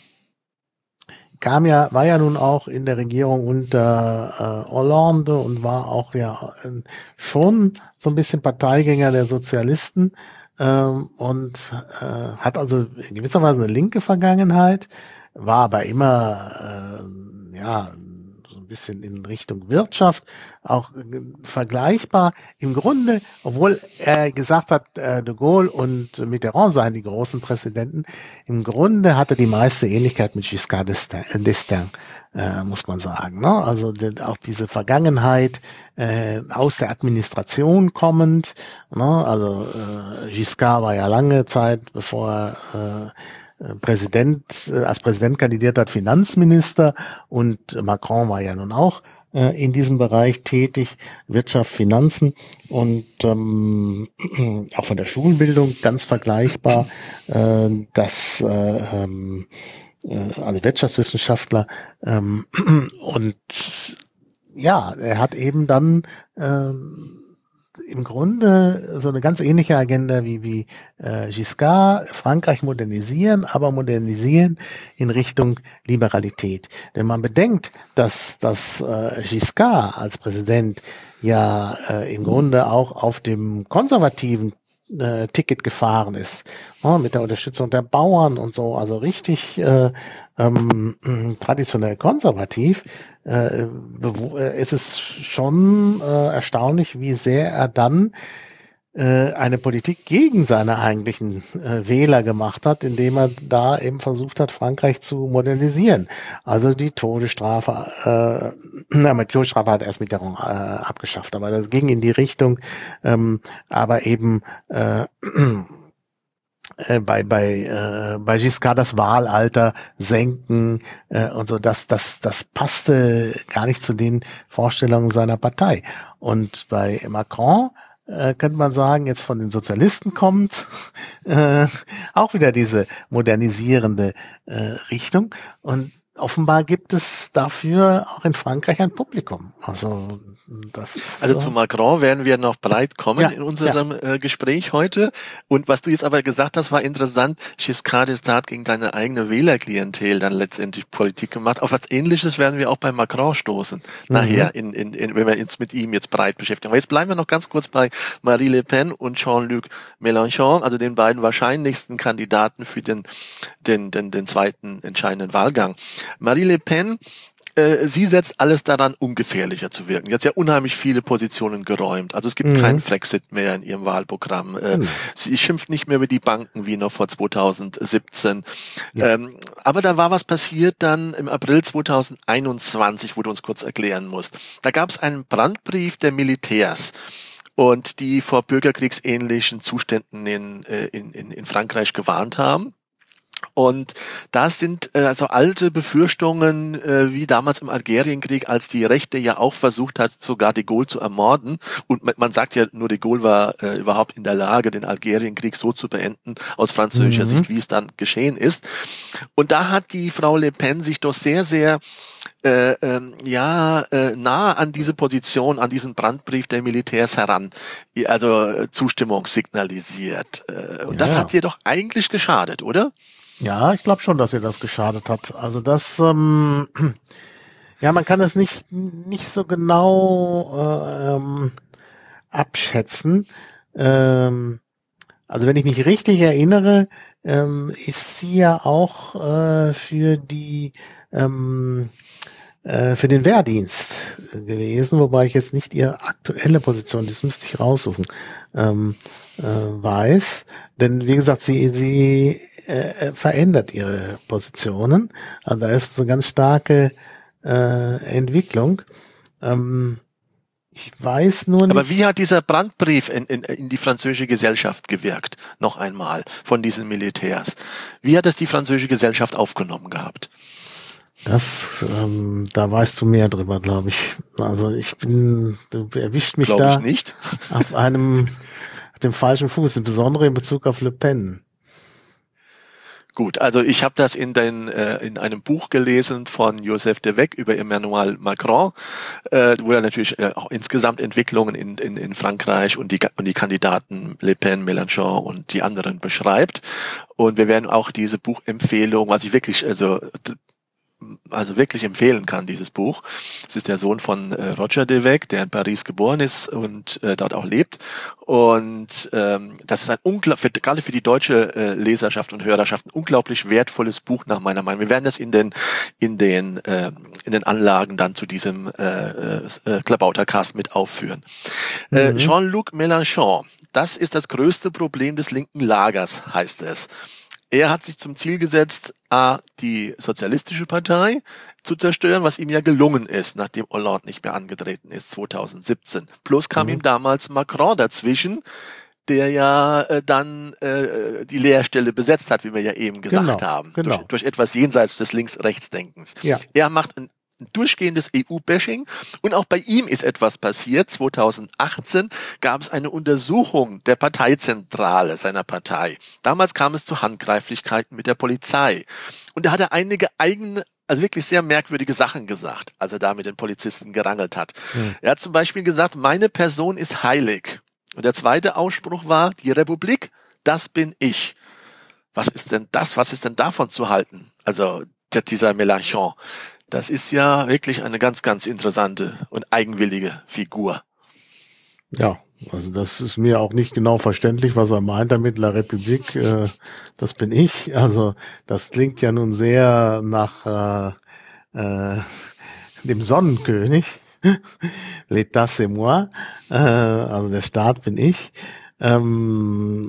kam ja, war ja nun auch in der Regierung unter äh, Hollande und war auch ja äh, schon so ein bisschen Parteigänger der Sozialisten ähm, und äh, hat also in gewisser Weise eine linke Vergangenheit, war aber immer äh, ja so ein bisschen in Richtung Wirtschaft, auch äh, vergleichbar. Im Grunde, obwohl er gesagt hat, äh, de Gaulle und Mitterrand seien die großen Präsidenten, im Grunde hatte die meiste Ähnlichkeit mit Giscard d'Estaing, äh, muss man sagen. Ne? Also die, auch diese Vergangenheit äh, aus der Administration kommend. Ne? Also äh, Giscard war ja lange Zeit, bevor er äh, Präsident, äh, als Präsident kandidiert hat, Finanzminister, und Macron war ja nun auch äh, in diesem Bereich tätig, Wirtschaft, Finanzen, und ähm, auch von der Schulbildung ganz vergleichbar, äh, dass äh, ähm, äh, also Wirtschaftswissenschaftler, ähm, und ja, er hat eben dann äh, im Grunde so eine ganz ähnliche Agenda wie, wie äh, Giscard, Frankreich modernisieren, aber modernisieren in Richtung Liberalität. Wenn man bedenkt, dass, dass äh, Giscard als Präsident ja äh, im Grunde auch auf dem konservativen äh, Ticket gefahren ist, ja, mit der Unterstützung der Bauern und so, also richtig äh, ähm, traditionell konservativ, äh, äh, ist es schon äh, erstaunlich, wie sehr er dann äh, eine Politik gegen seine eigentlichen äh, Wähler gemacht hat, indem er da eben versucht hat, Frankreich zu modernisieren. Also die Todesstrafe, äh, na, mit Todesstrafe hat er erst Mitterrand äh, abgeschafft, aber das ging in die Richtung, ähm, aber eben äh, Äh, bei bei äh, bei Giscard das Wahlalter senken äh, und so, das das das passte gar nicht zu den Vorstellungen seiner Partei. Und bei Macron äh, könnte man sagen, jetzt von den Sozialisten kommt äh, auch wieder diese modernisierende äh, Richtung, und offenbar gibt es dafür auch in Frankreich ein Publikum. Also, das ist, also zu Macron werden wir noch breit kommen ja, in unserem ja. äh, Gespräch heute. Und was du jetzt aber gesagt hast, war interessant. Giscard d'Estaing hat gegen deine eigene Wählerklientel dann letztendlich Politik gemacht. Auf was Ähnliches werden wir auch bei Macron stoßen. Mhm. Nachher, in, in, in, wenn wir uns mit ihm jetzt breit beschäftigen. Aber jetzt bleiben wir noch ganz kurz bei Marie Le Pen und Jean-Luc Mélenchon, also den beiden wahrscheinlichsten Kandidaten für den, den, den, den zweiten entscheidenden Wahlgang. Marie Le Pen, äh, sie setzt alles daran, ungefährlicher zu wirken. Sie hat ja unheimlich viele Positionen geräumt. Also es gibt mhm. keinen Frexit mehr in ihrem Wahlprogramm. Äh, mhm. Sie schimpft nicht mehr über die Banken wie noch vor zweitausendsiebzehn. Ja. Ähm, aber da war was passiert dann im April zweitausendeinundzwanzig, wo du uns kurz erklären musst. Da gab es einen Brandbrief der Militärs, und die vor bürgerkriegsähnlichen Zuständen in, in, in, in Frankreich gewarnt haben. Und das sind äh, also alte Befürchtungen, äh, wie damals im Algerienkrieg, als die Rechte ja auch versucht hat, sogar de Gaulle zu ermorden. Und man sagt ja, nur de Gaulle war äh, überhaupt in der Lage, den Algerienkrieg so zu beenden, aus französischer mhm. Sicht, wie es dann geschehen ist. Und da hat die Frau Le Pen sich doch sehr, sehr äh, äh, ja, äh, nah an diese Position, an diesen Brandbrief der Militärs heran, also äh, Zustimmung signalisiert. Äh, und ja, das ja. hat ihr doch eigentlich geschadet, oder? Ja, ich glaube schon, dass ihr das geschadet hat. Also das, ähm, Ja, man kann es nicht, nicht so genau äh, ähm, abschätzen. Ähm, also wenn ich mich richtig erinnere, ähm, ist sie ja auch äh, für die ähm, äh, für den Wehrdienst gewesen, wobei ich jetzt nicht ihre aktuelle Position, das müsste ich raussuchen, ähm, äh, weiß. Denn wie gesagt, sie, sie äh, verändert ihre Positionen. Also da ist eine ganz starke äh, Entwicklung. Ähm, ich weiß nur Aber nicht. wie hat dieser Brandbrief in, in, in die französische Gesellschaft gewirkt? Noch einmal von diesen Militärs. Wie hat das die französische Gesellschaft aufgenommen gehabt? Das, ähm, da weißt du mehr drüber, glaube ich. Also ich bin, du erwischt mich Glaube da ich nicht. auf einem, auf dem falschen Fuß, insbesondere in Bezug auf Le Pen. Gut, also ich habe das in, den, äh, in einem Buch gelesen von Joseph de Weck über Emmanuel Macron, äh, wo er natürlich äh, auch insgesamt Entwicklungen in, in, in Frankreich und die, und die Kandidaten Le Pen, Mélenchon und die anderen beschreibt. Und wir werden auch diese Buchempfehlung, was ich wirklich, also also wirklich empfehlen kann, dieses Buch. Es ist der Sohn von äh, Roger de Weck, der in Paris geboren ist und äh, dort auch lebt. Und ähm, das ist ein unglaublich, gerade für die deutsche äh, Leserschaft und Hörerschaft, ein unglaublich wertvolles Buch nach meiner Meinung. Wir werden das in den in den äh, in den Anlagen dann zu diesem äh, äh, Klabautercast mit aufführen. Mhm. Äh, Jean-Luc Mélenchon, das ist das größte Problem des linken Lagers, heißt es. Er hat sich zum Ziel gesetzt, A, die Sozialistische Partei zu zerstören, was ihm ja gelungen ist, nachdem Hollande nicht mehr angetreten ist, zweitausendsiebzehn. Plus kam mhm. ihm damals Macron dazwischen, der ja äh, dann äh, die Leerstelle besetzt hat, wie wir ja eben gesagt genau, haben, genau. Durch, durch etwas jenseits des Links-Rechts-Denkens. Ja. Er macht ein durchgehendes E U-Bashing und auch bei ihm ist etwas passiert. zweitausendachtzehn gab es eine Untersuchung der Parteizentrale seiner Partei. Damals kam es zu Handgreiflichkeiten mit der Polizei und da hat er einige eigene, also wirklich sehr merkwürdige Sachen gesagt, als er da mit den Polizisten gerangelt hat. Hm. Er hat zum Beispiel gesagt, meine Person ist heilig. Und der zweite Ausspruch war, die Republik, das bin ich. Was ist denn das? Was ist denn davon zu halten? Also dieser Mélenchon. Das ist ja wirklich eine ganz, ganz interessante und eigenwillige Figur. Ja, also das ist mir auch nicht genau verständlich, was er meint damit, La République, äh, das bin ich. Also das klingt ja nun sehr nach äh, äh, dem Sonnenkönig. L'État c'est moi, äh, also der Staat bin ich. Ähm,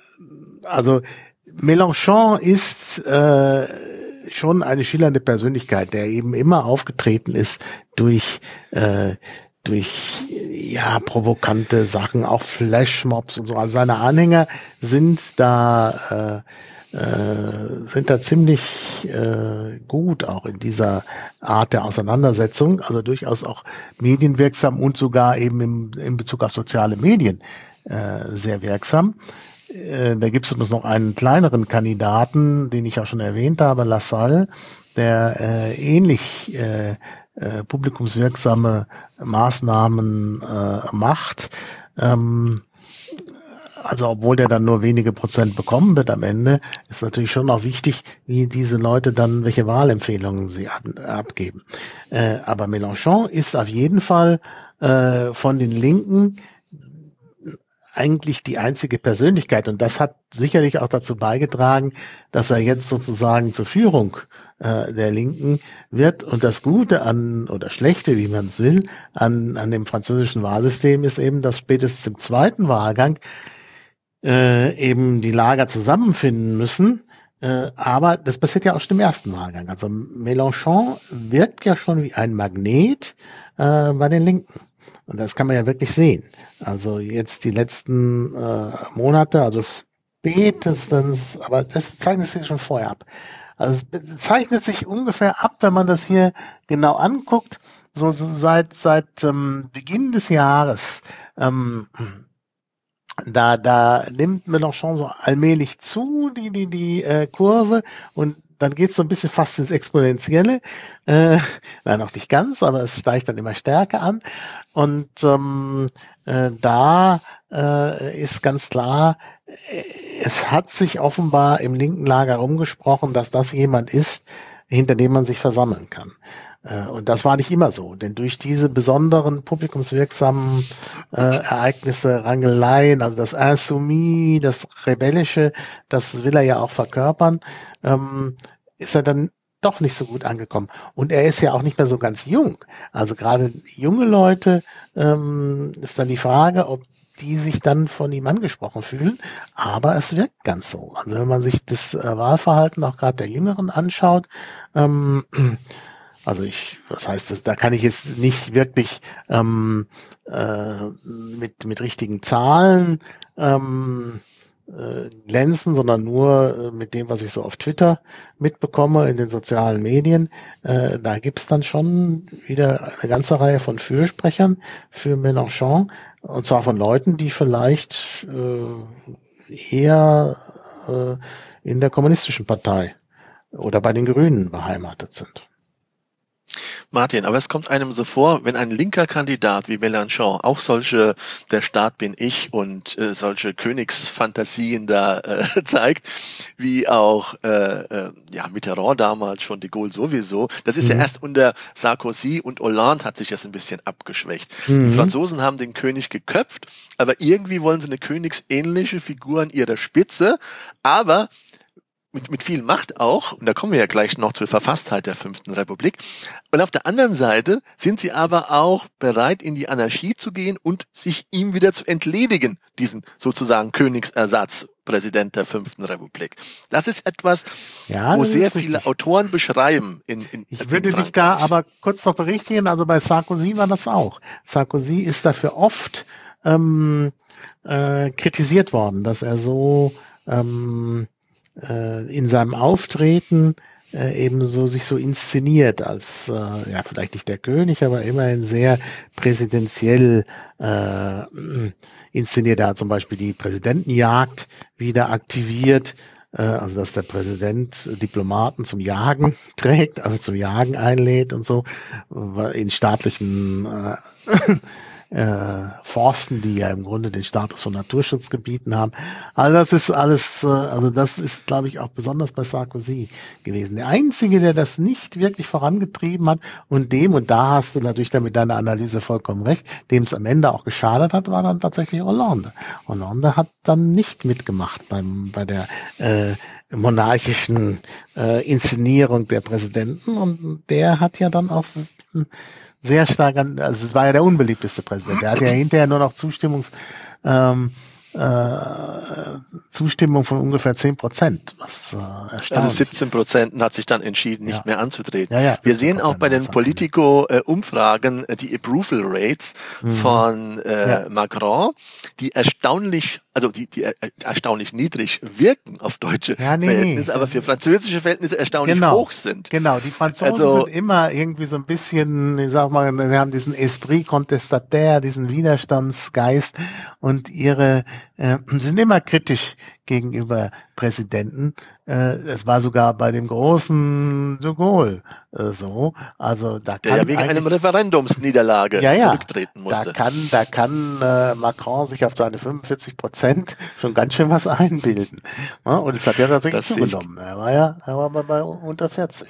also Mélenchon ist äh, schon eine schillernde Persönlichkeit, der eben immer aufgetreten ist durch äh, durch ja provokante Sachen, auch Flashmobs und so. Also seine Anhänger sind da äh, äh, sind da ziemlich äh, gut auch in dieser Art der Auseinandersetzung, also durchaus auch medienwirksam und sogar eben im, in Bezug auf soziale Medien äh, sehr wirksam. Äh, da gibt es übrigens noch einen kleineren Kandidaten, den ich auch schon erwähnt habe, Lassalle, der äh, ähnlich äh, äh, publikumswirksame Maßnahmen äh, macht. Ähm, also obwohl der dann nur wenige Prozent bekommen wird am Ende, ist natürlich schon auch wichtig, wie diese Leute dann, welche Wahlempfehlungen sie ab, abgeben. Äh, aber Mélenchon ist auf jeden Fall äh, von den Linken eigentlich die einzige Persönlichkeit und das hat sicherlich auch dazu beigetragen, dass er jetzt sozusagen zur Führung äh, der Linken wird. Und das Gute an, oder Schlechte, wie man es will, an, an dem französischen Wahlsystem ist eben, dass spätestens im zweiten Wahlgang äh, eben die Lager zusammenfinden müssen. Äh, aber das passiert ja auch schon im ersten Wahlgang. Also Mélenchon wirkt ja schon wie ein Magnet äh, bei den Linken. Und das kann man ja wirklich sehen. Also jetzt die letzten äh, Monate, also spätestens, aber das zeichnet sich schon vorher ab. Also es zeichnet sich ungefähr ab, wenn man das hier genau anguckt, so, so seit seit ähm, Beginn des Jahres. Ähm, da da nimmt Mélenchon so allmählich zu, die die die äh, Kurve, und dann geht es so ein bisschen fast ins Exponentielle. Äh, nein, noch nicht ganz, aber es steigt dann immer stärker an. Und ähm, äh, da äh, ist ganz klar, es hat sich offenbar im linken Lager rumgesprochen, dass das jemand ist, hinter dem man sich versammeln kann. Und das war nicht immer so, denn durch diese besonderen publikumswirksamen äh, Ereignisse, Rangeleien, also das Insoumis, das Rebellische, das will er ja auch verkörpern, ähm, ist er dann doch nicht so gut angekommen. Und er ist ja auch nicht mehr so ganz jung. Also gerade junge Leute ähm, ist dann die Frage, ob die sich dann von ihm angesprochen fühlen. Aber es wirkt ganz so. Also wenn man sich das äh, Wahlverhalten auch gerade der Jüngeren anschaut, ähm, also ich, was heißt das, da kann ich jetzt nicht wirklich ähm, äh, mit, mit richtigen Zahlen ähm, äh, glänzen, sondern nur äh, mit dem, was ich so auf Twitter mitbekomme, in den sozialen Medien. Äh, da gibt's dann schon wieder eine ganze Reihe von Fürsprechern für Mélenchon, und zwar von Leuten, die vielleicht äh, eher äh, in der kommunistischen Partei oder bei den Grünen beheimatet sind. Martin, aber es kommt einem so vor, wenn ein linker Kandidat wie Mélenchon auch solche "Der Staat bin ich" und äh, solche Königsfantasien da äh, zeigt, wie auch äh, äh, ja, Mitterrand damals, schon de Gaulle sowieso. Das ist mhm. ja erst unter Sarkozy und Hollande hat sich das ein bisschen abgeschwächt. Mhm. Die Franzosen haben den König geköpft, aber irgendwie wollen sie eine königsähnliche Figur an ihrer Spitze, aber Mit, mit viel Macht auch, und da kommen wir ja gleich noch zur Verfasstheit der Fünften Republik. Und auf der anderen Seite sind sie aber auch bereit, in die Anarchie zu gehen und sich ihm wieder zu entledigen, diesen sozusagen Königsersatzpräsident der Fünften Republik. Das ist etwas, ja, wo sehr viele richtig. Autoren beschreiben. In, in, ich würde in dich da aber kurz noch berichtigen, also bei Sarkozy war das auch. Sarkozy ist dafür oft ähm, äh, kritisiert worden, dass er so ähm, in seinem Auftreten äh, ebenso sich so inszeniert als, äh, ja, vielleicht nicht der König, aber immerhin sehr präsidentiell äh, inszeniert. Er hat zum Beispiel die Präsidentenjagd wieder aktiviert, äh, also dass der Präsident Diplomaten zum Jagen trägt, also zum Jagen einlädt und so, in staatlichen äh, Äh, Forsten, die ja im Grunde den Status von Naturschutzgebieten haben. Also das ist alles, äh, also das ist, glaube ich, auch besonders bei Sarkozy gewesen. Der Einzige, der das nicht wirklich vorangetrieben hat und dem, und da hast du natürlich dann mit deiner Analyse vollkommen recht, dem es am Ende auch geschadet hat, war dann tatsächlich Hollande. Hollande hat dann nicht mitgemacht beim, bei der äh, monarchischen äh, Inszenierung der Präsidenten, und der hat ja dann auch sehr stark an, also es war ja der unbeliebteste Präsident. Der hatte ja hinterher nur noch Zustimmungs, ähm, äh, Zustimmung von ungefähr zehn Prozent. Was, äh, also siebzehn Prozent hat sich dann entschieden, nicht ja. mehr anzutreten. Ja, ja, Wir sehen auch bei den Politico-Umfragen äh, die Approval Rates mhm. von äh, ja. Macron, die erstaunlich, also die, die er, erstaunlich niedrig wirken auf deutsche ja, nee, Verhältnisse, nee. aber für französische Verhältnisse erstaunlich genau. hoch sind. Genau, die Franzosen also, sind immer irgendwie so ein bisschen, ich sag mal, sie haben diesen Esprit contestataire, diesen Widerstandsgeist, und ihre äh, sind immer kritisch gegenüber Präsidenten. Äh, es war sogar bei dem großen de Gaulle äh, so. Also da kann der ja wegen einem Referendumsniederlage ja, ja, zurücktreten musste. Da kann, da kann äh, Macron sich auf seine fünfundvierzig Prozent schon ganz schön was einbilden. Ja, und es hat ja tatsächlich das zugenommen. Er war ja, er war bei, bei unter vierzig.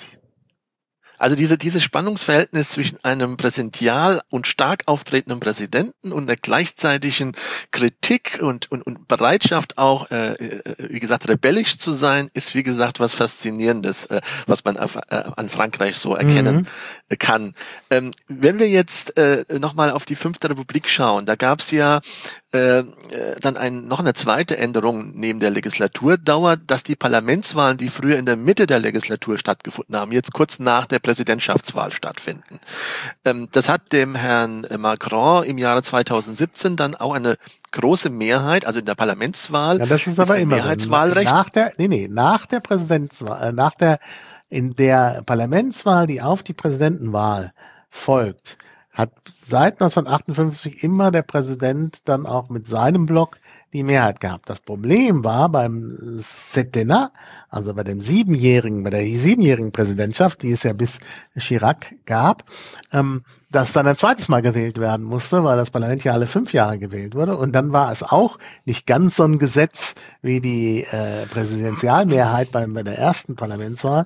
Also diese, dieses Spannungsverhältnis zwischen einem präsential und stark auftretenden Präsidenten und der gleichzeitigen Kritik und, und, und Bereitschaft auch, äh, wie gesagt, rebellisch zu sein, ist wie gesagt was Faszinierendes, äh, was man auf, äh, an Frankreich so erkennen mhm. kann. Ähm, wenn wir jetzt äh, nochmal auf die Fünfte Republik schauen, da gab es ja äh, dann ein, noch eine zweite Änderung neben der Legislaturdauer, dass die Parlamentswahlen, die früher in der Mitte der Legislatur stattgefunden haben, jetzt kurz nach der Präsidentschaftswahl stattfinden. Ähm, das hat dem Herrn Macron im Jahre zweitausendsiebzehn dann auch eine große Mehrheit, also in der Parlamentswahl, ja, das ist aber immer Mehrheitswahlrecht. So. Nach der, nee, nee, nach der Präsidentswahl, äh, nach der, in der Parlamentswahl, die auf die Präsidentenwahl folgt, hat seit neunzehnhundertachtundfünfzig immer der Präsident dann auch mit seinem Block die Mehrheit gehabt. Das Problem war beim Septennat, also bei dem siebenjährigen, bei der siebenjährigen Präsidentschaft, die es ja bis Chirac gab, ähm, dass dann ein zweites Mal gewählt werden musste, weil das Parlament ja alle fünf Jahre gewählt wurde. Und dann war es auch nicht ganz so ein Gesetz wie die äh, Präsidentialmehrheit bei, bei der ersten Parlamentswahl,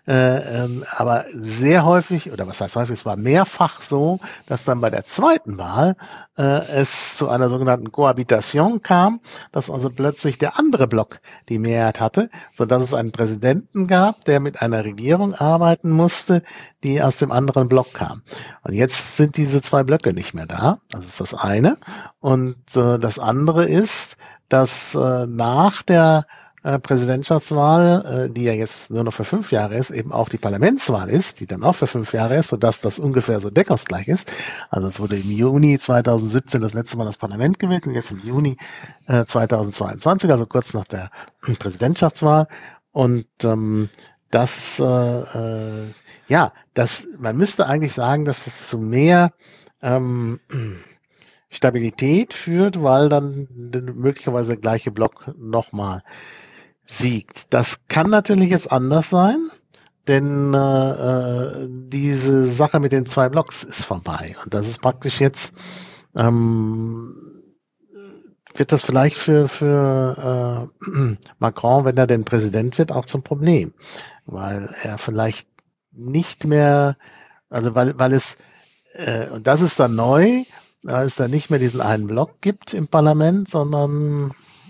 Äh, ähm, aber sehr häufig, oder was heißt häufig, es war mehrfach so, dass dann bei der zweiten Wahl äh, es zu einer sogenannten Cohabitation kam, dass also plötzlich der andere Block die Mehrheit hatte, sodass es einen Präsidenten gab, der mit einer Regierung arbeiten musste, die aus dem anderen Block kam. Und jetzt sind diese zwei Blöcke nicht mehr da. Das ist das eine. Und äh, das andere ist, dass äh, nach der äh, Präsidentschaftswahl, äh, die ja jetzt nur noch für fünf Jahre ist, eben auch die Parlamentswahl ist, die dann auch für fünf Jahre ist, sodass das ungefähr so deckungsgleich ist. Also es wurde im Juni zweitausendsiebzehn das letzte Mal das Parlament gewählt und jetzt im Juni äh, zweitausendzweiundzwanzig, also kurz nach der Präsidentschaftswahl. Und ähm, das, äh, äh, ja, das, man müsste eigentlich sagen, dass es zu mehr ähm, Stabilität führt, weil dann möglicherweise der gleiche Block nochmal siegt. Das kann natürlich jetzt anders sein, denn äh, diese Sache mit den zwei Blocks ist vorbei. Und das ist praktisch jetzt, ähm, wird das vielleicht für, für äh, Macron, wenn er denn Präsident wird, auch zum Problem. Weil er vielleicht nicht mehr, also weil, weil es, äh, und das ist dann neu, weil es dann nicht mehr diesen einen Block gibt im Parlament, sondern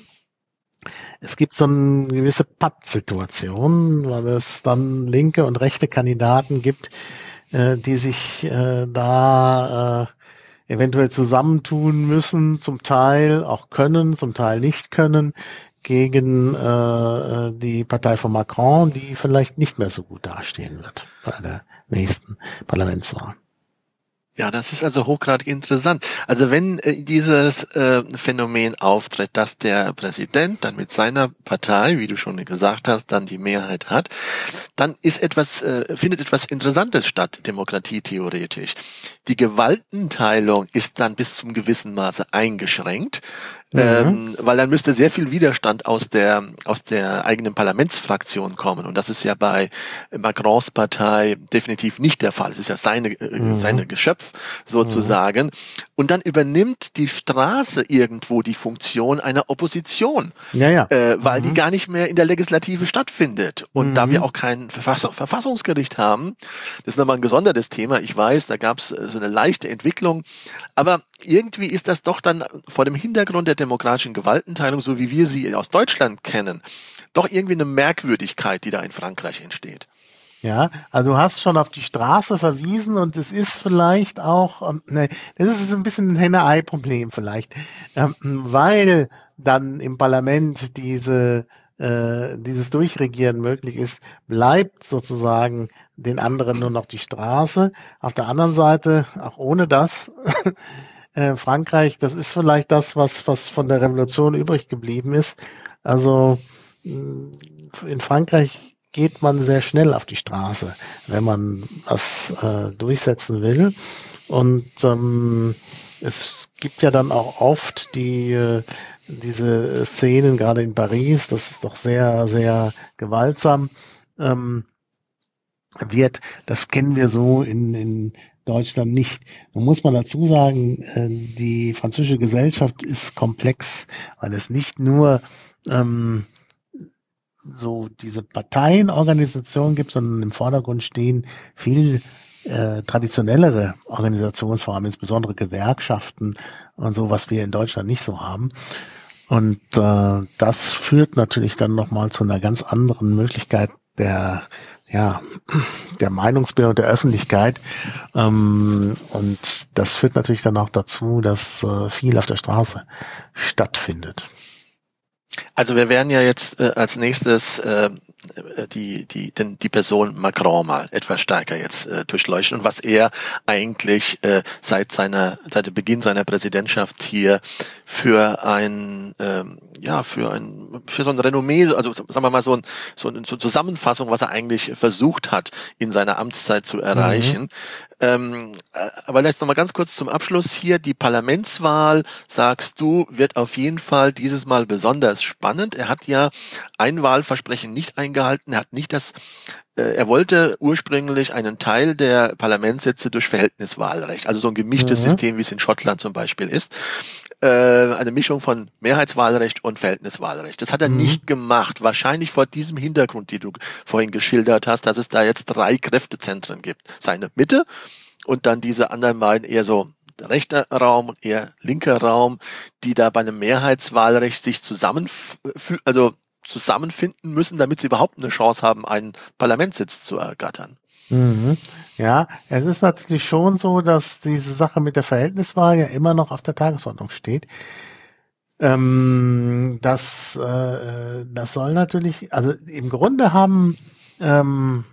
es gibt so eine gewisse Pattsituation, weil es dann linke und rechte Kandidaten gibt, äh, die sich äh, da äh, eventuell zusammentun müssen, zum Teil auch können, zum Teil nicht können, gegen äh, die Partei von Macron, die vielleicht nicht mehr so gut dastehen wird bei der nächsten Parlamentswahl. Ja, das ist also hochgradig interessant. Also wenn äh, dieses äh, Phänomen auftritt, dass der Präsident dann mit seiner Partei, wie du schon gesagt hast, dann die Mehrheit hat, dann ist etwas, äh, findet etwas Interessantes statt, demokratietheoretisch. Die Gewaltenteilung ist dann bis zum gewissen Maße eingeschränkt, mhm. ähm, weil dann müsste sehr viel Widerstand aus der aus der eigenen Parlamentsfraktion kommen. Und das ist ja bei Macrons Partei definitiv nicht der Fall. Es ist ja seine äh, mhm. seine Geschöpf sozusagen. Mhm. Und dann übernimmt die Straße irgendwo die Funktion einer Opposition, ja, ja. Äh, weil mhm. die gar nicht mehr in der Legislative stattfindet. Und mhm. da wir auch kein Verfass- Verfassungsgericht haben, das ist nochmal ein gesondertes Thema. Ich weiß, da gab es so eine leichte Entwicklung, aber irgendwie ist das doch dann vor dem Hintergrund der demokratischen Gewaltenteilung, so wie wir sie aus Deutschland kennen, doch irgendwie eine Merkwürdigkeit, die da in Frankreich entsteht. Ja, also du hast schon auf die Straße verwiesen und es ist vielleicht auch, ähm, ne, das ist ein bisschen ein Henne-Ei-Problem vielleicht, ähm, weil dann im Parlament diese äh, dieses Durchregieren möglich ist, bleibt sozusagen den anderen nur noch die Straße. Auf der anderen Seite, auch ohne das, äh, Frankreich, das ist vielleicht das, was was von der Revolution übrig geblieben ist. Also in Frankreich geht man sehr schnell auf die Straße, wenn man was äh, durchsetzen will. Und ähm, es gibt ja dann auch oft die äh, diese Szenen, gerade in Paris, das ist doch sehr, sehr gewaltsam ähm, wird. Das kennen wir so in, in Deutschland nicht. Nun muss man dazu sagen, äh, die französische Gesellschaft ist komplex, weil es nicht nur ähm, so diese Parteienorganisationen gibt, sondern im Vordergrund stehen viel äh, traditionellere Organisationsformen, insbesondere Gewerkschaften und so, was wir in Deutschland nicht so haben. Und äh, das führt natürlich dann nochmal zu einer ganz anderen Möglichkeit der ja der Meinungsbildung der Öffentlichkeit. Ähm, und das führt natürlich dann auch dazu, dass äh, viel auf der Straße stattfindet. Also wir werden ja jetzt äh, als nächstes äh, die die den, die Person Macron mal etwas stärker jetzt äh, durchleuchten und was er eigentlich äh, seit seiner seit dem Beginn seiner Präsidentschaft hier für ein ähm, ja für ein für so ein Renommee, also sagen wir mal so ein so eine so Zusammenfassung, was er eigentlich versucht hat in seiner Amtszeit zu erreichen. Mhm. Ähm, aber lässt noch mal ganz kurz zum Abschluss hier die Parlamentswahl, sagst du, wird auf jeden Fall dieses Mal besonders spannend. spannend. Er hat ja ein Wahlversprechen nicht eingehalten. Er hat nicht das, äh, er wollte ursprünglich einen Teil der Parlamentssitze durch Verhältniswahlrecht, also so ein gemischtes mhm. System, wie es in Schottland zum Beispiel ist. Äh, eine Mischung von Mehrheitswahlrecht und Verhältniswahlrecht. Das hat er mhm. nicht gemacht. Wahrscheinlich vor diesem Hintergrund, die du vorhin geschildert hast, dass es da jetzt drei Kräftezentren gibt. Seine Mitte und dann diese anderen beiden eher so rechter Raum und eher linker Raum, die da bei einem Mehrheitswahlrecht sich zusammen, also zusammenfinden müssen, damit sie überhaupt eine Chance haben, einen Parlamentssitz zu ergattern. Mhm. Ja, es ist natürlich schon so, dass diese Sache mit der Verhältniswahl ja immer noch auf der Tagesordnung steht. Ähm, das, äh, das soll natürlich, also im Grunde haben ähm,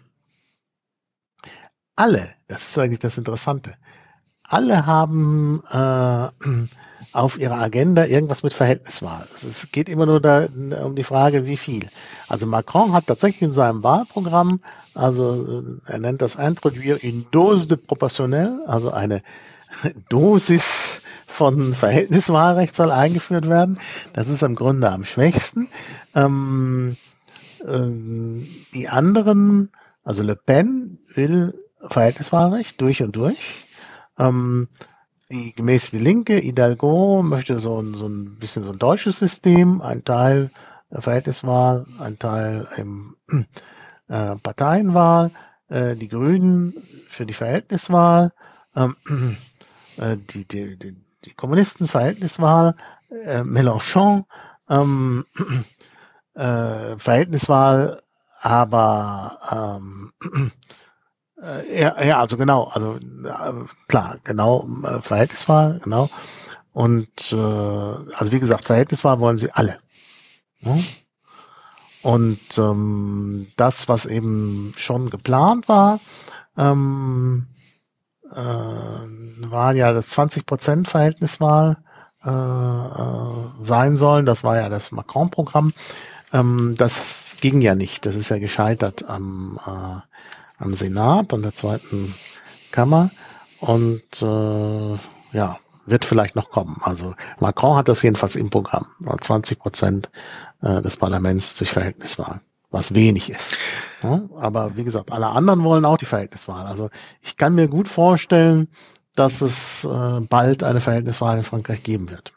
alle, das ist eigentlich das Interessante, alle haben äh, auf ihrer Agenda irgendwas mit Verhältniswahl. Es geht immer nur da, um die Frage, wie viel. Also Macron hat tatsächlich in seinem Wahlprogramm, also er nennt das Introduire une dose de proportionnel, also eine Dosis von Verhältniswahlrecht soll eingeführt werden. Das ist im Grunde am schwächsten. Ähm, ähm, die anderen, also Le Pen will Verhältniswahlrecht durch und durch. Ähm, die gemäß die Linke, Hidalgo möchte so ein, so ein bisschen so ein deutsches System, ein Teil äh, Verhältniswahl, ein Teil ähm, äh, Parteienwahl, äh, die Grünen für die Verhältniswahl, ähm, äh, die, die, die, die Kommunisten Verhältniswahl, äh, Mélenchon ähm, äh, Verhältniswahl, aber ähm, Ja, ja, also genau, also äh, klar, genau, äh, Verhältniswahl, genau. Und äh, also wie gesagt, Verhältniswahl wollen sie alle. Ne? Und ähm, das, was eben schon geplant war, ähm, äh, war ja das zwanzig Prozent Verhältniswahl äh, äh, sein sollen. Das war ja das Macron-Programm. Ähm, das ging ja nicht. Das ist ja gescheitert am äh, am Senat und der zweiten Kammer und äh, ja, wird vielleicht noch kommen. Also Macron hat das jedenfalls im Programm. zwanzig Prozent äh, des Parlaments durch Verhältniswahl, was wenig ist. Ja, aber wie gesagt, alle anderen wollen auch die Verhältniswahl. Also ich kann mir gut vorstellen, dass es äh, bald eine Verhältniswahl in Frankreich geben wird.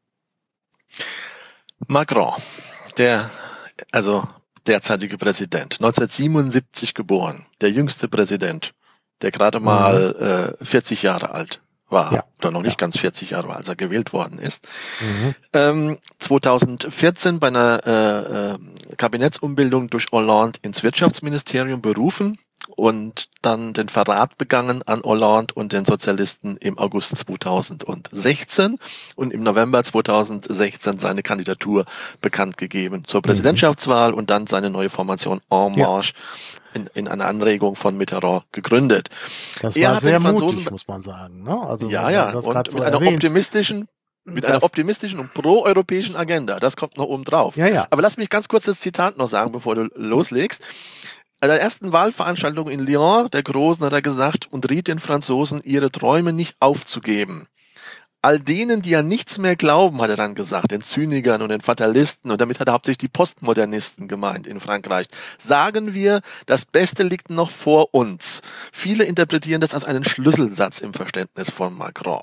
Macron, der, also derzeitige Präsident, neunzehnhundertsiebenundsiebzig geboren, der jüngste Präsident, der gerade mal mhm. äh, vierzig Jahre alt war, ja. oder noch nicht ja. ganz vierzig Jahre war, als er gewählt worden ist. Mhm. Ähm, zweitausendvierzehn bei einer äh, äh, Kabinettsumbildung durch Hollande ins Wirtschaftsministerium berufen und dann den Verrat begangen an Hollande und den Sozialisten im August zweitausendsechzehn und im November zweitausendsechzehn seine Kandidatur bekannt gegeben zur Präsidentschaftswahl und dann seine neue Formation En Marche ja. in, in einer Anregung von Mitterrand gegründet. Das er war hat sehr den Franzosen, mutig, muss man sagen. Ne? Also, ja, ja, und so mit einer erwähnt. optimistischen Mit das einer optimistischen und pro-europäischen Agenda. Das kommt noch oben drauf. Ja, ja. Aber lass mich ganz kurz das Zitat noch sagen, bevor du loslegst. Bei der ersten Wahlveranstaltung in Lyon, der Großen, hat er gesagt und riet den Franzosen, ihre Träume nicht aufzugeben. All denen, die an nichts mehr glauben, hat er dann gesagt, den Zynikern und den Fatalisten, und damit hat er hauptsächlich die Postmodernisten gemeint in Frankreich, sagen wir, das Beste liegt noch vor uns. Viele interpretieren das als einen Schlüsselsatz im Verständnis von Macron.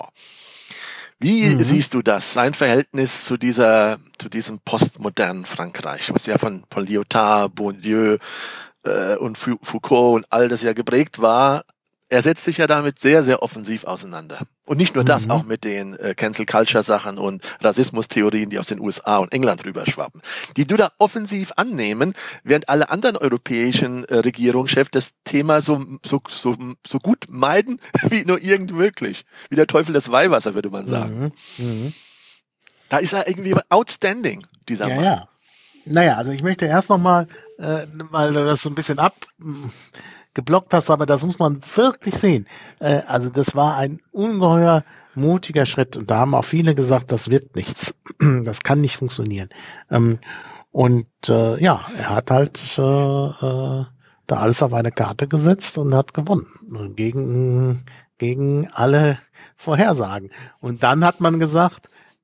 Wie mhm. siehst du das, sein Verhältnis zu dieser, zu diesem postmodernen Frankreich, was ja von, von Lyotard, Bourdieu äh, und Foucault und all das ja geprägt war? Er setzt sich ja damit sehr, sehr offensiv auseinander. Und nicht nur das, mhm. auch mit den äh, Cancel-Culture-Sachen und Rassismustheorien, die aus den U S A und England rüberschwappen, die du da offensiv annehmen, während alle anderen europäischen äh, Regierungschefs das Thema so, so, so, so gut meiden, wie nur irgend möglich. Wie der Teufel das Weihwasser, würde man sagen. Mhm. Mhm. Da ist er irgendwie outstanding, dieser ja, Mann. Ja. Naja, also ich möchte erst nochmal, äh, weil du das so ein bisschen ab... geblockt hast, aber das muss man wirklich sehen. Äh, also das war ein ungeheuer mutiger Schritt und da haben auch viele gesagt, das wird nichts. Das kann nicht funktionieren. Ähm, und äh, ja, er hat halt äh, äh, da alles auf eine Karte gesetzt und hat gewonnen. Gegen, gegen alle Vorhersagen. Und dann hat man gesagt,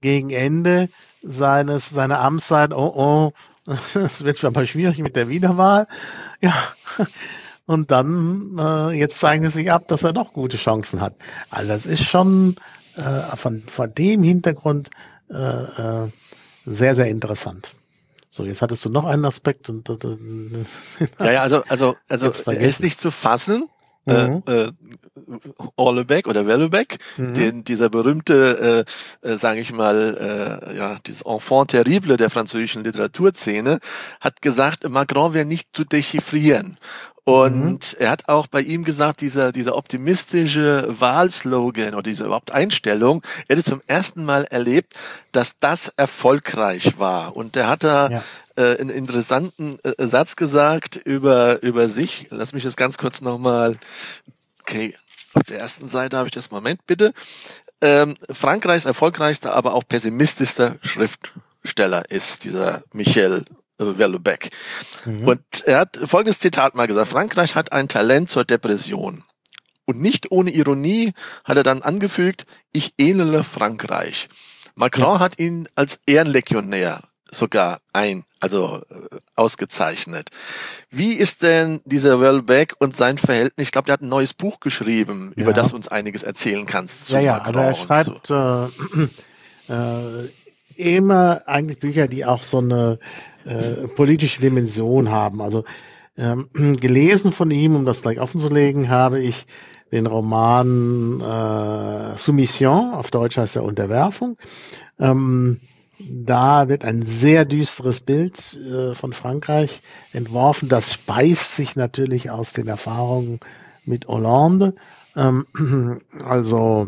gegen Ende seines, seiner Amtszeit, oh oh, es wird schon mal schwierig mit der Wiederwahl. Ja, und dann, äh, jetzt zeigen es sich ab, dass er doch gute Chancen hat. Also das ist schon äh, von, von dem Hintergrund äh, äh, sehr, sehr interessant. So, jetzt hattest du noch einen Aspekt. Und, und, und ja, ja, also, also, also er ist nicht zu fassen. Mhm. Äh, äh, Orlebeck oder Wellebeck, mhm. den, dieser berühmte, äh, äh, sage ich mal, äh, ja, dieses Enfant terrible der französischen Literaturszene, hat gesagt, Macron wäre nicht zu dechiffrieren. Und mhm. er hat auch bei ihm gesagt, dieser, dieser optimistische Wahlslogan oder diese überhaupt Einstellung, er hätte zum ersten Mal erlebt, dass das erfolgreich war. Und er hat da ja. äh, einen interessanten äh, Satz gesagt über, über sich. Lass mich das ganz kurz nochmal, okay, auf der ersten Seite habe ich das, Moment bitte. Ähm, Frankreichs erfolgreichster, aber auch pessimistischster Schriftsteller ist dieser Michel Wellebeck. Mhm. Und er hat folgendes Zitat mal gesagt: Frankreich hat ein Talent zur Depression. Und nicht ohne Ironie hat er dann angefügt, ich ähnele Frankreich. Macron ja. hat ihn als Ehrenlegionär sogar ein, also äh, ausgezeichnet. Wie ist denn dieser Wellebeck und sein Verhältnis? Ich glaube, der hat ein neues Buch geschrieben, ja. über das du uns einiges erzählen kannst zu ja, ja, Macron. Also er schreibt so. äh, äh, immer eigentlich Bücher, die auch so eine äh, politische Dimension haben. Also ähm, gelesen von ihm, um das gleich offenzulegen, habe ich den Roman äh, Soumission, auf Deutsch heißt er Unterwerfung. Ähm, da wird ein sehr düsteres Bild äh, von Frankreich entworfen. Das speist sich natürlich aus den Erfahrungen mit Hollande. Ähm, also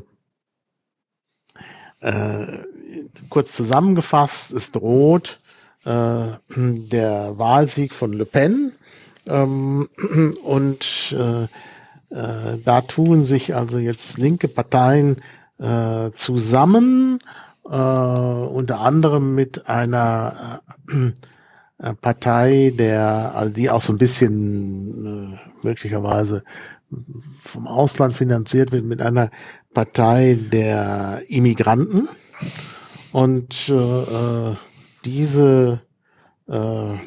äh, kurz zusammengefasst, es droht äh, der Wahlsieg von Le Pen ähm, und äh, äh, da tun sich also jetzt linke Parteien äh, zusammen, äh, unter anderem mit einer äh, Partei, der, also die auch so ein bisschen äh, möglicherweise vom Ausland finanziert wird, mit einer Partei der Immigranten. Und äh, diese, äh,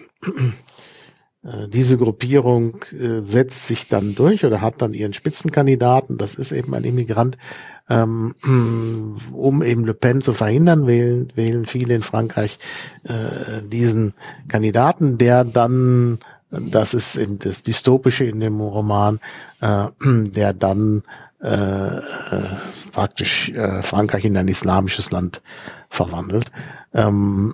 diese Gruppierung äh, setzt sich dann durch oder hat dann ihren Spitzenkandidaten, das ist eben ein Immigrant, ähm, um eben Le Pen zu verhindern, wählen, wählen viele in Frankreich äh, diesen Kandidaten, der dann, das ist eben das Dystopische in dem Roman, äh, der dann Äh, äh, praktisch äh, Frankreich in ein islamisches Land verwandelt. Ähm,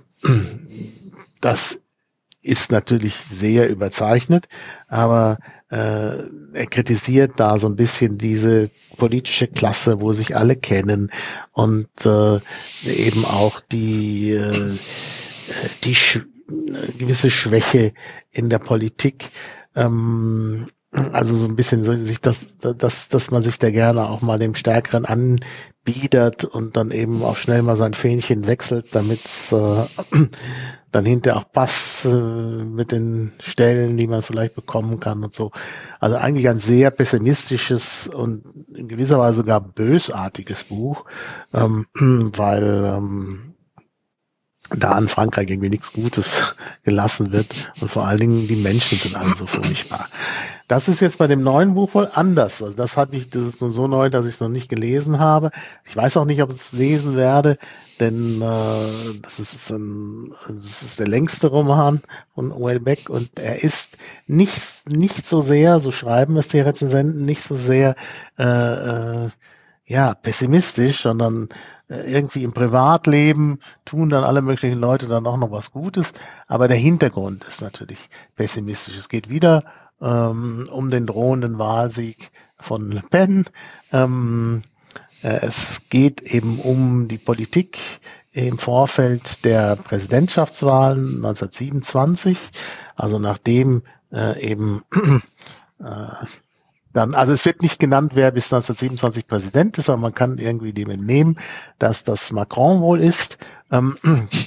das ist natürlich sehr überzeichnet, aber äh, er kritisiert da so ein bisschen diese politische Klasse, wo sich alle kennen und äh, eben auch die, äh, die sch- gewisse Schwäche in der Politik. Ähm, Also so ein bisschen so sich das, das, dass man sich da gerne auch mal dem Stärkeren anbiedert und dann eben auch schnell mal sein Fähnchen wechselt, damit es äh, dann hinterher auch passt äh, mit den Stellen, die man vielleicht bekommen kann und so. Also eigentlich ein sehr pessimistisches und in gewisser Weise sogar bösartiges Buch, ähm, weil ähm, da an Frankreich irgendwie nichts Gutes gelassen wird und vor allen Dingen die Menschen sind alle so furchtbar. Das ist jetzt bei dem neuen Buch wohl anders. Also das hatte ich, das ist nur so neu, dass ich es noch nicht gelesen habe. Ich weiß auch nicht, ob ich es lesen werde, denn äh, das ist ein, das ist der längste Roman von Wellebeck und er ist nicht nicht so sehr, so schreiben es die Rezensenten, nicht so sehr äh, äh, ja pessimistisch, sondern äh, irgendwie im Privatleben tun dann alle möglichen Leute dann auch noch was Gutes, aber der Hintergrund ist natürlich pessimistisch. Es geht wieder ähm, um den drohenden Wahlsieg von Le Pen. Ähm, äh, es geht eben um die Politik im Vorfeld der Präsidentschaftswahlen neunzehnhundertsiebenundzwanzig, also nachdem äh, eben äh, dann, also es wird nicht genannt, wer bis neunzehnhundertsiebenundzwanzig Präsident ist, aber man kann irgendwie dem entnehmen, dass das Macron wohl ist. Ähm,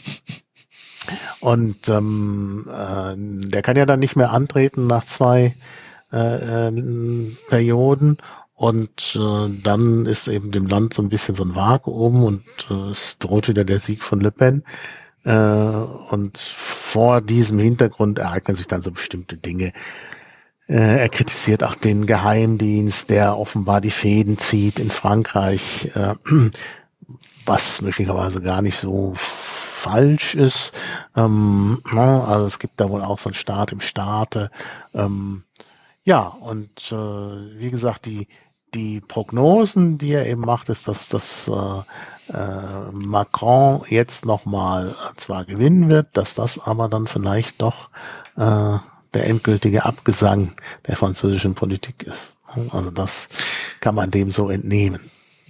Und ähm, äh, der kann ja dann nicht mehr antreten nach zwei äh, äh, Perioden. Und äh, dann ist eben dem Land so ein bisschen so ein Vakuum und äh, es droht wieder der Sieg von Le Pen. Äh, und vor diesem Hintergrund ereignen sich dann so bestimmte Dinge. Äh, er kritisiert auch den Geheimdienst, der offenbar die Fäden zieht in Frankreich, äh, was möglicherweise gar nicht so falsch ist. Ähm, also es gibt da wohl auch so einen Staat im Staate. Ähm, ja, und äh, wie gesagt, die Die Prognosen, die er eben macht, ist, dass, dass äh, äh, Macron jetzt nochmal zwar gewinnen wird, dass das aber dann vielleicht doch äh, der endgültige Abgesang der französischen Politik ist. Also das kann man dem so entnehmen.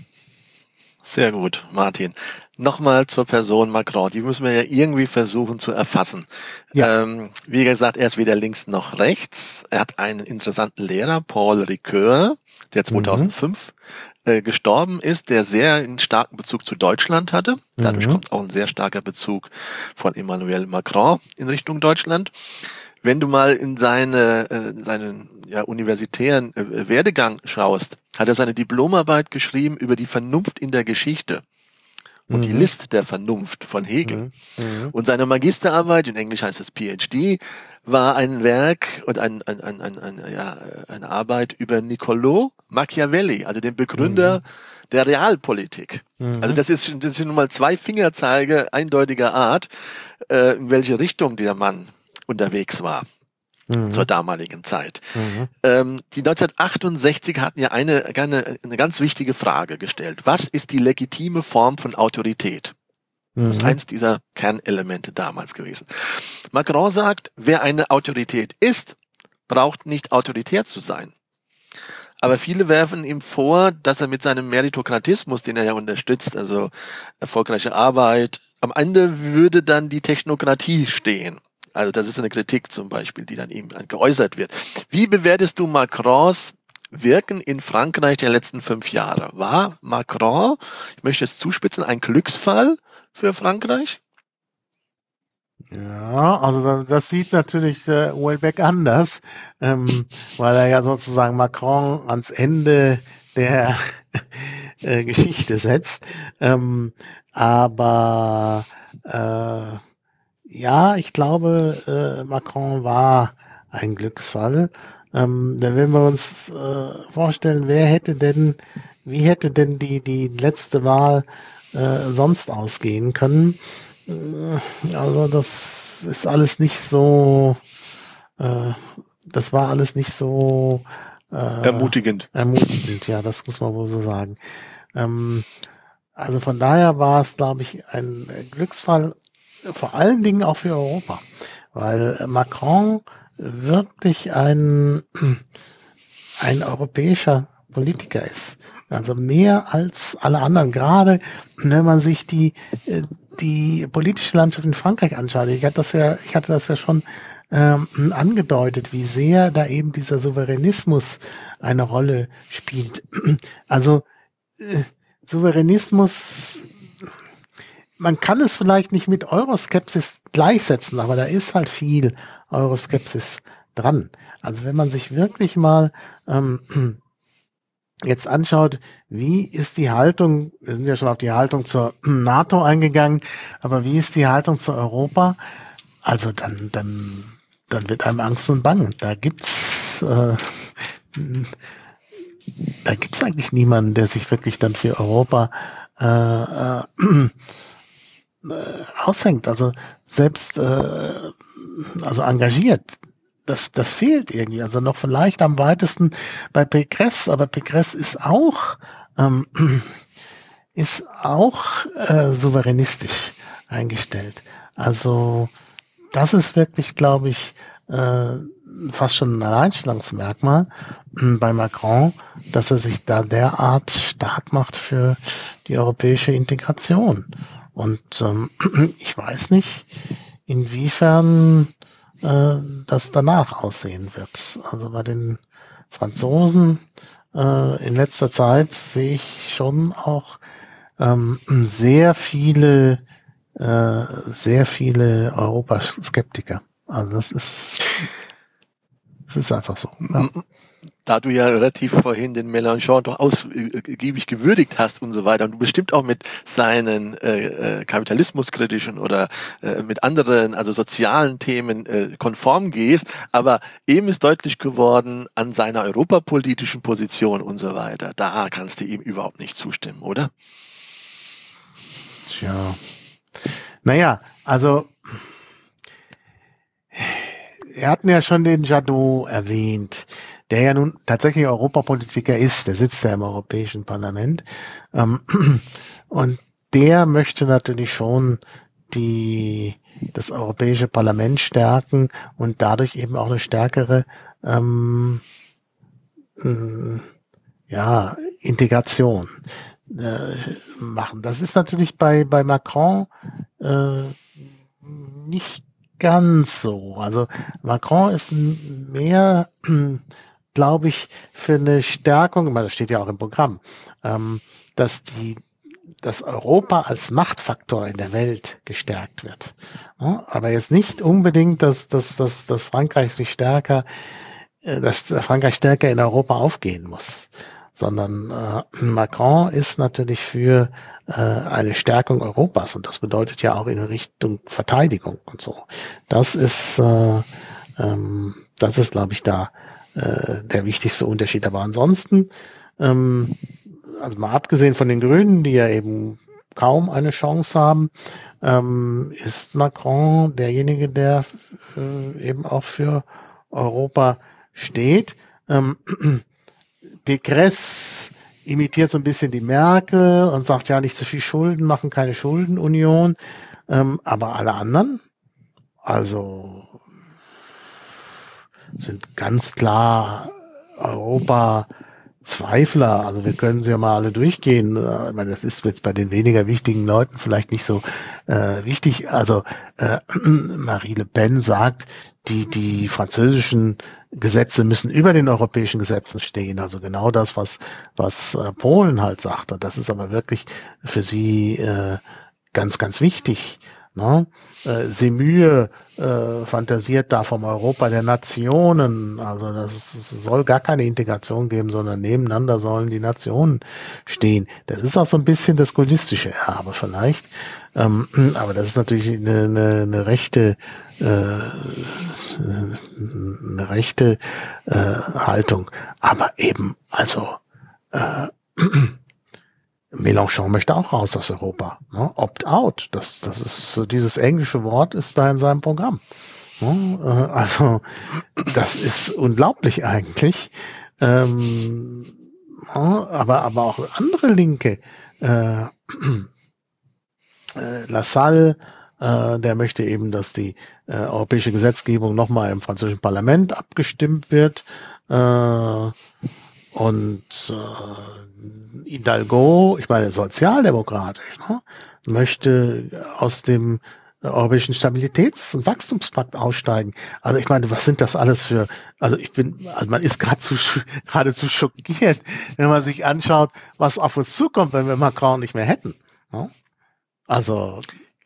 Sehr gut, Martin. Nochmal zur Person Macron. Die müssen wir ja irgendwie versuchen zu erfassen. Ja. Ähm, wie gesagt, er ist weder links noch rechts. Er hat einen interessanten Lehrer, Paul Ricoeur, der zweitausendfünf mhm. äh, gestorben ist, der sehr einen starken Bezug zu Deutschland hatte. Dadurch mhm. kommt auch ein sehr starker Bezug von Emmanuel Macron in Richtung Deutschland. Wenn du mal in seine, äh, seinen ja, universitären äh, Werdegang schaust, hat er seine Diplomarbeit geschrieben über die Vernunft in der Geschichte und mhm. die List der Vernunft von Hegel. Mhm. Und seine Magisterarbeit, in Englisch heißt es P H D, war ein Werk und ein, ein, ein, ein, ein, ja, eine Arbeit über Niccolò Machiavelli, also den Begründer mhm. der Realpolitik. Mhm. Also das ist, das sind nun mal zwei Fingerzeige eindeutiger Art, äh, in welche Richtung der Mann unterwegs war. Mhm. Zur damaligen Zeit. Mhm. Ähm, die neunzehnhundertachtundsechzig hatten ja eine, eine, eine ganz wichtige Frage gestellt. Was ist die legitime Form von Autorität? Mhm. Das ist eins dieser Kernelemente damals gewesen. Macron sagt, wer eine Autorität ist, braucht nicht autoritär zu sein. Aber viele werfen ihm vor, dass er mit seinem Meritokratismus, den er ja unterstützt, also erfolgreiche Arbeit, am Ende würde dann die Technokratie stehen. Also das ist eine Kritik zum Beispiel, die dann ihm geäußert wird. Wie bewertest du Macrons Wirken in Frankreich der letzten fünf Jahre? War Macron, ich möchte es zuspitzen, ein Glücksfall für Frankreich? Ja, also das sieht natürlich äh, Houellebecq anders, ähm, weil er ja sozusagen Macron ans Ende der äh, Geschichte setzt. Ähm, aber äh, ja, ich glaube, äh, Macron war ein Glücksfall. Ähm, denn wenn wir uns äh, vorstellen, wer hätte denn, wie hätte denn die, die letzte Wahl äh, sonst ausgehen können? Äh, also das ist alles nicht so, äh, das war alles nicht so äh, ermutigend. Ermutigend, ja, das muss man wohl so sagen. Ähm, also von daher war es, glaube ich, ein Glücksfall, vor allen Dingen auch für Europa, weil Macron wirklich ein, ein europäischer Politiker ist. Also mehr als alle anderen, gerade wenn man sich die, die politische Landschaft in Frankreich anschaut. Ich hatte das ja, ich hatte das ja schon ähm, angedeutet, wie sehr da eben dieser Souveränismus eine Rolle spielt. Also äh, Souveränismus, man kann es vielleicht nicht mit Euroskepsis gleichsetzen, aber da ist halt viel Euroskepsis dran. Also wenn man sich wirklich mal ähm, jetzt anschaut, wie ist die Haltung, wir sind ja schon auf die Haltung zur NATO eingegangen, aber wie ist die Haltung zu Europa? Also dann, dann, dann wird einem Angst und Bangen. Da gibt's, äh, da gibt's eigentlich niemanden, der sich wirklich dann für Europa äh, äh, aushängt, also selbst äh, also engagiert, das, das fehlt irgendwie, also noch vielleicht am weitesten bei Pécresse, aber Pécresse ist auch ähm, ist auch äh, souveränistisch eingestellt, also das ist wirklich, glaube ich, äh, fast schon ein Alleinstellungsmerkmal bei Macron, dass er sich da derart stark macht für die europäische Integration. Und ähm, ich weiß nicht, inwiefern äh, das danach aussehen wird. Also bei den Franzosen äh, in letzter Zeit sehe ich schon auch ähm, sehr viele, äh, sehr viele Europaskeptiker. Also das ist, das ist einfach so. Ja. da du ja relativ vorhin den Mélenchon doch ausgiebig gewürdigt hast und so weiter und du bestimmt auch mit seinen äh, kapitalismuskritischen oder äh, mit anderen, also sozialen Themen äh, konform gehst, aber eben ist deutlich geworden an seiner europapolitischen Position und so weiter, da kannst du ihm überhaupt nicht zustimmen, oder? Tja, naja, also wir hatten ja schon den Jadot erwähnt, der ja nun tatsächlich Europapolitiker ist, der sitzt ja im Europäischen Parlament. Ähm, und der möchte natürlich schon die, das Europäische Parlament stärken und dadurch eben auch eine stärkere ähm, äh, ja, Integration äh, machen. Das ist natürlich bei, bei Macron äh, nicht ganz so. Also Macron ist mehr, glaube ich, für eine Stärkung, ich meine, das steht ja auch im Programm, ähm, dass die, dass Europa als Machtfaktor in der Welt gestärkt wird. Ja, aber jetzt nicht unbedingt, dass, dass, dass, dass Frankreich sich stärker, äh, dass Frankreich stärker in Europa aufgehen muss. Sondern äh, Macron ist natürlich für äh, eine Stärkung Europas und das bedeutet ja auch in Richtung Verteidigung und so. Das ist, äh, ähm, das ist, glaube ich, da äh, der wichtigste Unterschied. Aber ansonsten, ähm, also mal abgesehen von den Grünen, die ja eben kaum eine Chance haben, ähm, ist Macron derjenige, der äh, eben auch für Europa steht. Ähm, Pécresse imitiert so ein bisschen die Merkel und sagt, ja, nicht zu viel Schulden machen, keine Schuldenunion. Ähm, aber alle anderen, also sind ganz klar Europa-Zweifler. Also wir können sie ja mal alle durchgehen. Ich meine, das ist jetzt bei den weniger wichtigen Leuten vielleicht nicht so äh, wichtig. Also äh, Marie Le Pen sagt, die, die französischen Gesetze müssen über den europäischen Gesetzen stehen. Also genau das, was, was äh, Polen halt sagte. Das ist aber wirklich für sie äh, ganz, ganz wichtig. Ne? Äh, Semühe äh, fantasiert da vom Europa der Nationen. Also das soll gar keine Integration geben, sondern nebeneinander sollen die Nationen stehen. Das ist auch so ein bisschen das gaullistische Erbe vielleicht. Ähm, aber das ist natürlich eine, eine, eine rechte äh, eine rechte äh, Haltung. Aber eben, also äh, Mélenchon möchte auch raus aus Europa. Ne? Opt-out. Das, das ist so, dieses englische Wort ist da in seinem Programm. Ne? Äh, also, das ist unglaublich eigentlich. Ähm, ja, aber, aber auch andere Linke, äh, äh, Lassalle, äh, der möchte eben, dass die äh, europäische Gesetzgebung nochmal im französischen Parlament abgestimmt wird. Äh, Und äh, Hidalgo, ich meine sozialdemokratisch, ne, möchte aus dem Europäischen Stabilitäts- und Wachstumspakt aussteigen. Also ich meine, was sind das alles für, also ich bin, also man ist geradezu geradezu schockiert, wenn man sich anschaut, was auf uns zukommt, wenn wir Macron nicht mehr hätten. Ne? Also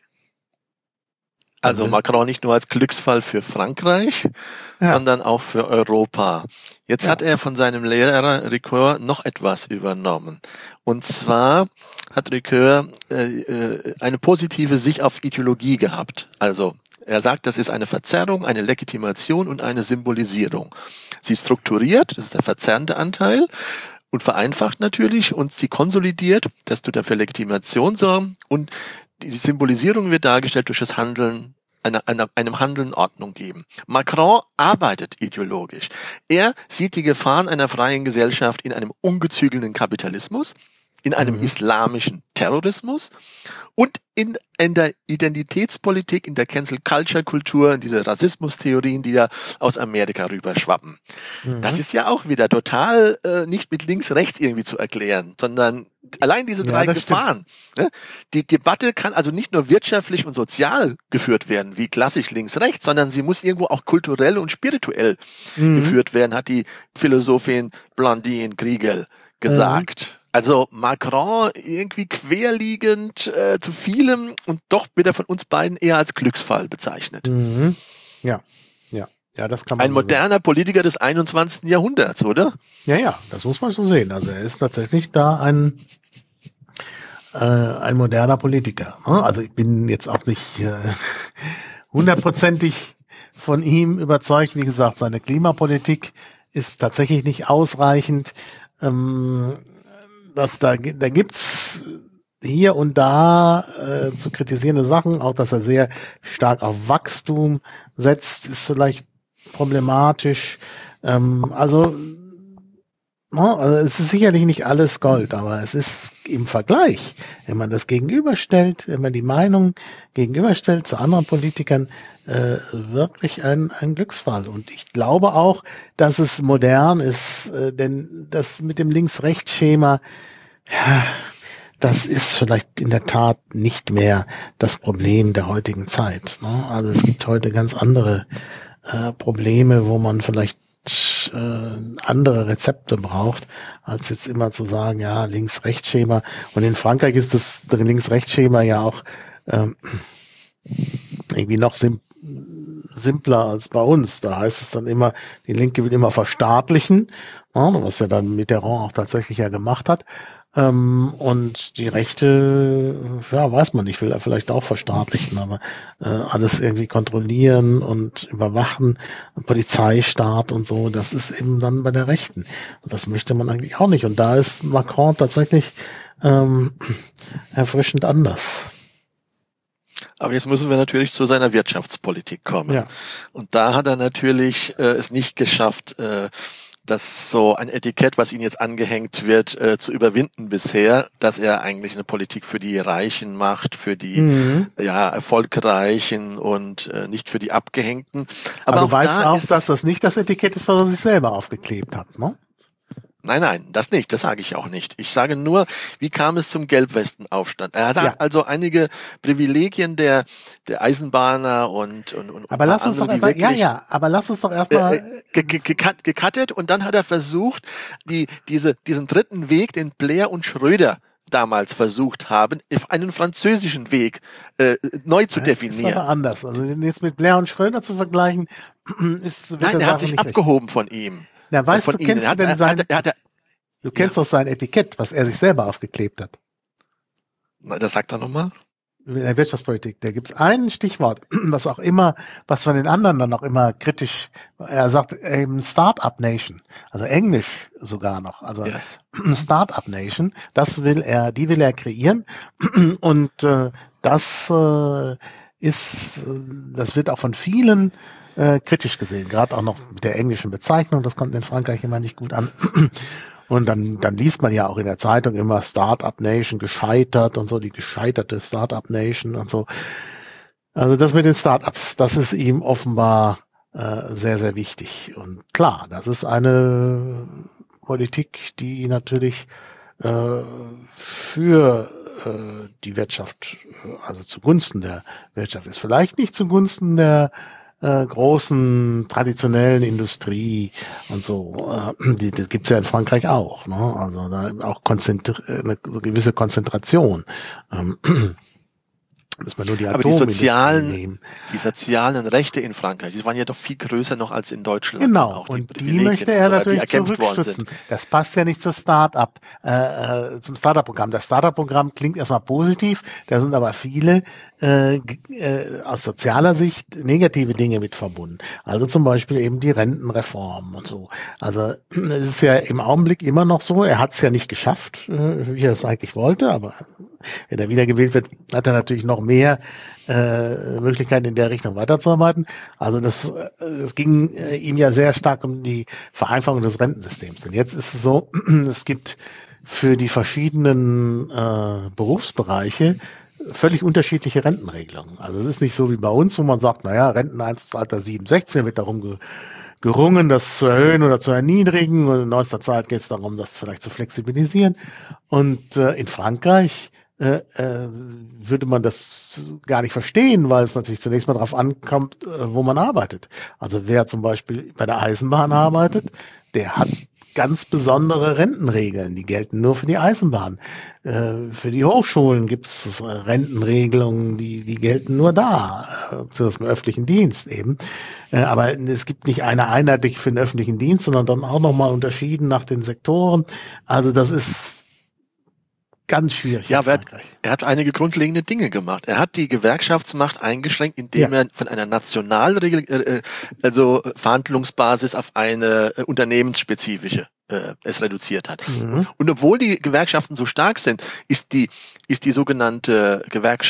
Also Macron nicht nur als Glücksfall für Frankreich, ja, sondern auch für Europa. Jetzt ja. hat er von seinem Lehrer Ricoeur noch etwas übernommen. Und zwar hat Ricoeur äh, eine positive Sicht auf Ideologie gehabt. Also er sagt, das ist eine Verzerrung, eine Legitimation und eine Symbolisierung. Sie strukturiert, das ist der verzerrende Anteil, und vereinfacht natürlich, und sie konsolidiert, das tut er für Legitimation sorgen, und die Symbolisierung wird dargestellt durch das Handeln, eine, eine, einem Handeln Ordnung geben. Macron arbeitet ideologisch. Er sieht die Gefahren einer freien Gesellschaft in einem ungezügelten Kapitalismus, in einem mhm. islamischen Terrorismus und in, in der Identitätspolitik, in der Cancel-Culture-Kultur, in diese Rassismustheorien, die da aus Amerika rüberschwappen. Mhm. Das ist ja auch wieder total äh, nicht mit links-rechts irgendwie zu erklären, sondern allein diese drei ja, Gefahren. Ne? Die Debatte kann also nicht nur wirtschaftlich und sozial geführt werden, wie klassisch links-rechts, sondern sie muss irgendwo auch kulturell und spirituell mhm. geführt werden, hat die Philosophin Blandine Griegel gesagt. Mhm. Also Macron irgendwie querliegend äh, zu vielem und doch wird er von uns beiden eher als Glücksfall bezeichnet. Mhm. Ja, ja. Ja, das kann man Ein moderner sagen. Politiker des einundzwanzigsten Jahrhunderts, oder? Ja, ja, das muss man so sehen. Also er ist tatsächlich da ein, äh, ein moderner Politiker. Ne? Also ich bin jetzt auch nicht äh, hundertprozentig von ihm überzeugt. Wie gesagt, seine Klimapolitik ist tatsächlich nicht ausreichend. Ähm, dass da, da gibt's hier und da äh, zu kritisierende Sachen, auch dass er sehr stark auf Wachstum setzt, ist vielleicht problematisch. Ähm, also, no, also es ist sicherlich nicht alles Gold, aber es ist im Vergleich, wenn man das gegenüberstellt, wenn man die Meinung gegenüberstellt zu anderen Politikern, äh, wirklich ein, ein Glücksfall. Und ich glaube auch, dass es modern ist, äh, denn das mit dem Links-Rechts-Schema, ja, das ist vielleicht in der Tat nicht mehr das Problem der heutigen Zeit. Ne? Also es gibt heute ganz andere äh, Probleme, wo man vielleicht äh, andere Rezepte braucht, als jetzt immer zu sagen, ja, Links-Rechts-Schema. Und in Frankreich ist das Links-Rechts-Schema ja auch ähm, irgendwie noch sim simpler als bei uns. Da heißt es dann immer, die Linke will immer verstaatlichen, ja, was ja dann Mitterrand auch tatsächlich ja gemacht hat. Ähm, und die Rechte, ja, weiß man nicht, will er vielleicht auch verstaatlichen, aber äh, alles irgendwie kontrollieren und überwachen, Polizeistaat und so, das ist eben dann bei der Rechten. Und das möchte man eigentlich auch nicht. Und da ist Macron tatsächlich ähm, erfrischend anders. Aber jetzt müssen wir natürlich zu seiner Wirtschaftspolitik kommen. Ja. Und da hat er natürlich äh, es nicht geschafft, äh, das so ein Etikett, was ihm jetzt angehängt wird, äh, zu überwinden bisher, dass er eigentlich eine Politik für die Reichen macht, für die Mhm. ja, Erfolgreichen und äh, nicht für die Abgehängten. Aber, Aber auch du weißt da auch, ist dass das nicht das Etikett ist, was er sich selber aufgeklebt hat, ne? Nein, nein, das nicht, das sage ich auch nicht. Ich sage nur, wie kam es zum Gelbwestenaufstand? Er hat Ja. also einige Privilegien der, der Eisenbahner und, und, und ein Aber paar lass uns andere, doch die erstmal, ja, wirklich ja, aber lass uns doch äh, erstmal, ge- ge- gecut- gecuttet, und dann hat er versucht, die, diese, diesen dritten Weg, den Blair und Schröder damals versucht haben, auf einen französischen Weg äh, neu zu das ist definieren. aber anders. Also jetzt mit Blair und Schröder zu vergleichen, ist, wird Nein, der er hat Sache sich nicht recht. abgehoben von ihm. Na, äh, weißt Von du, ihnen. kennst Er du hat, denn er sein, hat, er hat, du kennst ja. doch sein Etikett, was er sich selber aufgeklebt hat. Na, das sagt er nochmal. In der Wirtschaftspolitik, da gibt es ein Stichwort, was auch immer, was von den anderen dann auch immer kritisch, er sagt eben Startup Nation, also Englisch sogar noch, also Yes. Startup Nation, das will er, die will er kreieren und äh, das äh, ist, das wird auch von vielen äh, kritisch gesehen, gerade auch noch mit der englischen Bezeichnung, das kommt in Frankreich immer nicht gut an. Und dann, dann liest man ja auch in der Zeitung immer Startup Nation gescheitert und so, die gescheiterte Startup Nation und so. Also das mit den Startups, das ist ihm offenbar äh, sehr, sehr wichtig. Und klar, das ist eine Politik, die natürlich äh, für äh, die Wirtschaft, also zugunsten der Wirtschaft ist. Vielleicht nicht zugunsten der äh, großen traditionellen Industrie und so, äh, die, die gibt's ja in Frankreich auch, ne? Also da auch konzentri- eine so gewisse Konzentration. Ähm, Muss man nur die Aber die Atomindustrie sozialen, nehmen. die sozialen Rechte in Frankreich, die waren ja doch viel größer noch als in Deutschland. Genau, Auch die und die Privilegien möchte und er so weiter, die natürlich erkämpft worden sind. zurückstützen. Das passt ja nicht zur Start-up, äh, äh, zum Startup-Programm. Das Startup-Programm klingt erstmal positiv, da sind aber viele äh, g- äh, aus sozialer Sicht negative Dinge mit verbunden. Also zum Beispiel eben die Rentenreform und so. Also es ist ja im Augenblick immer noch so, er hat es ja nicht geschafft, äh, wie er es eigentlich wollte, aber wenn er wiedergewählt wird, hat er natürlich noch mehr äh, Möglichkeiten in der Richtung weiterzuarbeiten. Also das, äh, es ging äh, ihm ja sehr stark um die Vereinfachung des Rentensystems. Denn jetzt ist es so, es gibt für die verschiedenen äh, Berufsbereiche völlig unterschiedliche Rentenregelungen. Also es ist nicht so wie bei uns, wo man sagt, naja, Renteneintrittsalter siebenundsechzig, wird darum ge gerungen, das zu erhöhen oder zu erniedrigen. Und in neuester Zeit geht es darum, das vielleicht zu flexibilisieren. Und äh, in Frankreich äh, äh, würde man das gar nicht verstehen, weil es natürlich zunächst mal darauf ankommt, äh, wo man arbeitet. Also wer zum Beispiel bei der Eisenbahn arbeitet, der hat ganz besondere Rentenregeln, die gelten nur für die Eisenbahn. Äh, für die Hochschulen gibt es Rentenregelungen, die, die gelten nur da, äh, zumindest im öffentlichen Dienst eben. Äh, aber es gibt nicht eine einheitlich für den öffentlichen Dienst, sondern dann auch nochmal unterschieden nach den Sektoren. Also das ist ganz schwierig. Ja, aber er hat, er hat einige grundlegende Dinge gemacht. Er hat die Gewerkschaftsmacht eingeschränkt, indem ja. er von einer nationalen Regel, äh, also Verhandlungsbasis auf eine äh, unternehmensspezifische äh, es reduziert hat. Mhm. Und, und obwohl die Gewerkschaften so stark sind, ist die ist die sogenannte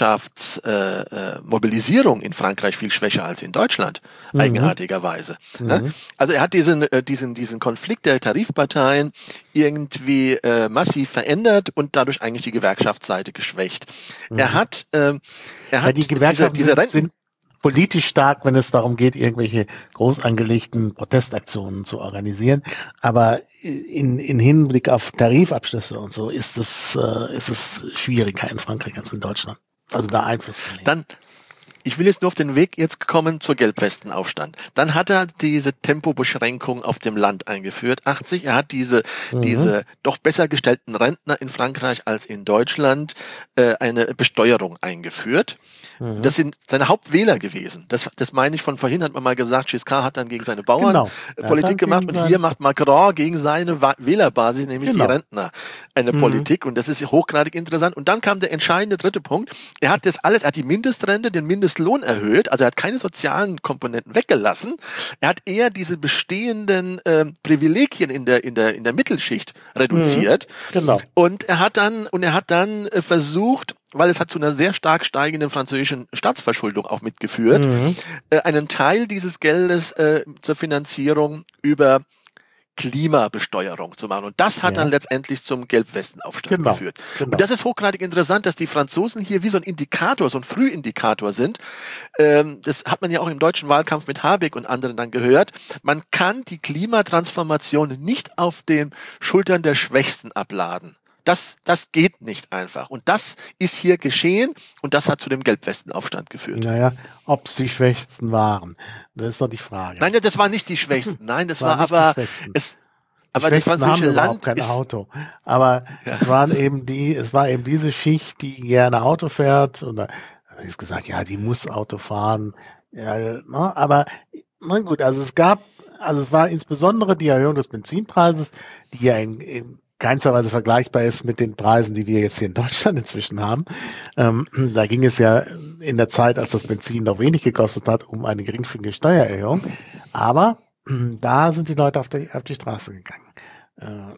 Gewerkschaftsmobilisierung äh, äh, in Frankreich viel schwächer als in Deutschland, mhm. eigenartigerweise. Mhm. Ja? Also er hat diesen äh, diesen diesen Konflikt der Tarifparteien irgendwie äh, massiv verändert und dadurch eigentlich die Gewerkschaftsseite geschwächt. Mhm. Er hat äh, er hat ja, die Gewerkschaften diese, diese Renten sind politisch stark, wenn es darum geht, irgendwelche groß angelegten Protestaktionen zu organisieren. Aber in, in Hinblick auf Tarifabschlüsse und so ist es, äh, ist es schwieriger in Frankreich als in Deutschland. Also da Einfluss zu nehmen. Dann Ich will jetzt nur auf den Weg jetzt kommen zur Gelbwestenaufstand. Dann hat er diese Tempobeschränkung auf dem Land eingeführt, achtzig. Er hat diese, mhm. diese doch besser gestellten Rentner in Frankreich als in Deutschland äh, eine Besteuerung eingeführt. Mhm. Das sind seine Hauptwähler gewesen. Das, das meine ich von vorhin, hat man mal gesagt, Giscard hat dann gegen seine Bauern genau. Politik gemacht und hier macht Macron gegen seine Wählerbasis, nämlich genau. die Rentner, eine mhm. Politik. Und das ist hochgradig interessant. Und dann kam der entscheidende dritte Punkt. Er hat das alles, er hat die Mindestrente, den Mindestlohn erhöht, also er hat keine sozialen Komponenten weggelassen. Er hat eher diese bestehenden äh, Privilegien in der, in der, in der Mittelschicht reduziert. Mhm. Genau. Und er hat dann, und er hat dann äh, versucht, weil es hat zu einer sehr stark steigenden französischen Staatsverschuldung auch mitgeführt, mhm. äh, einen Teil dieses Geldes äh, zur Finanzierung über Klimabesteuerung zu machen. Und das hat ja. dann letztendlich zum Gelbwestenaufstand genau, geführt. Genau. Und das ist hochgradig interessant, dass die Franzosen hier wie so ein Indikator, so ein Frühindikator sind. Ähm, das hat man ja auch im deutschen Wahlkampf mit Habeck und anderen dann gehört. Man kann die Klimatransformation nicht auf den Schultern der Schwächsten abladen. Das, das geht nicht einfach. Und das ist hier geschehen und das hat zu dem Gelbwestenaufstand geführt. Naja, ob es die Schwächsten waren, das ist doch die Frage. Nein, das war nicht die Schwächsten. Nein, das war, war aber es, aber das französische Land kein ist Auto. Aber ja. es waren eben die, es war eben diese Schicht, die gerne Auto fährt. Und da habe ich gesagt, ja, die muss Auto fahren. Ja, na, aber na gut, also es gab, also es war insbesondere die Erhöhung des Benzinpreises, die ja in, in keinster Weise vergleichbar ist mit den Preisen, die wir jetzt hier in Deutschland inzwischen haben. Ähm, da ging es ja in der Zeit, als das Benzin noch wenig gekostet hat, um eine geringfügige Steuererhöhung. Aber äh, da sind die Leute auf die, auf die Straße gegangen. Äh,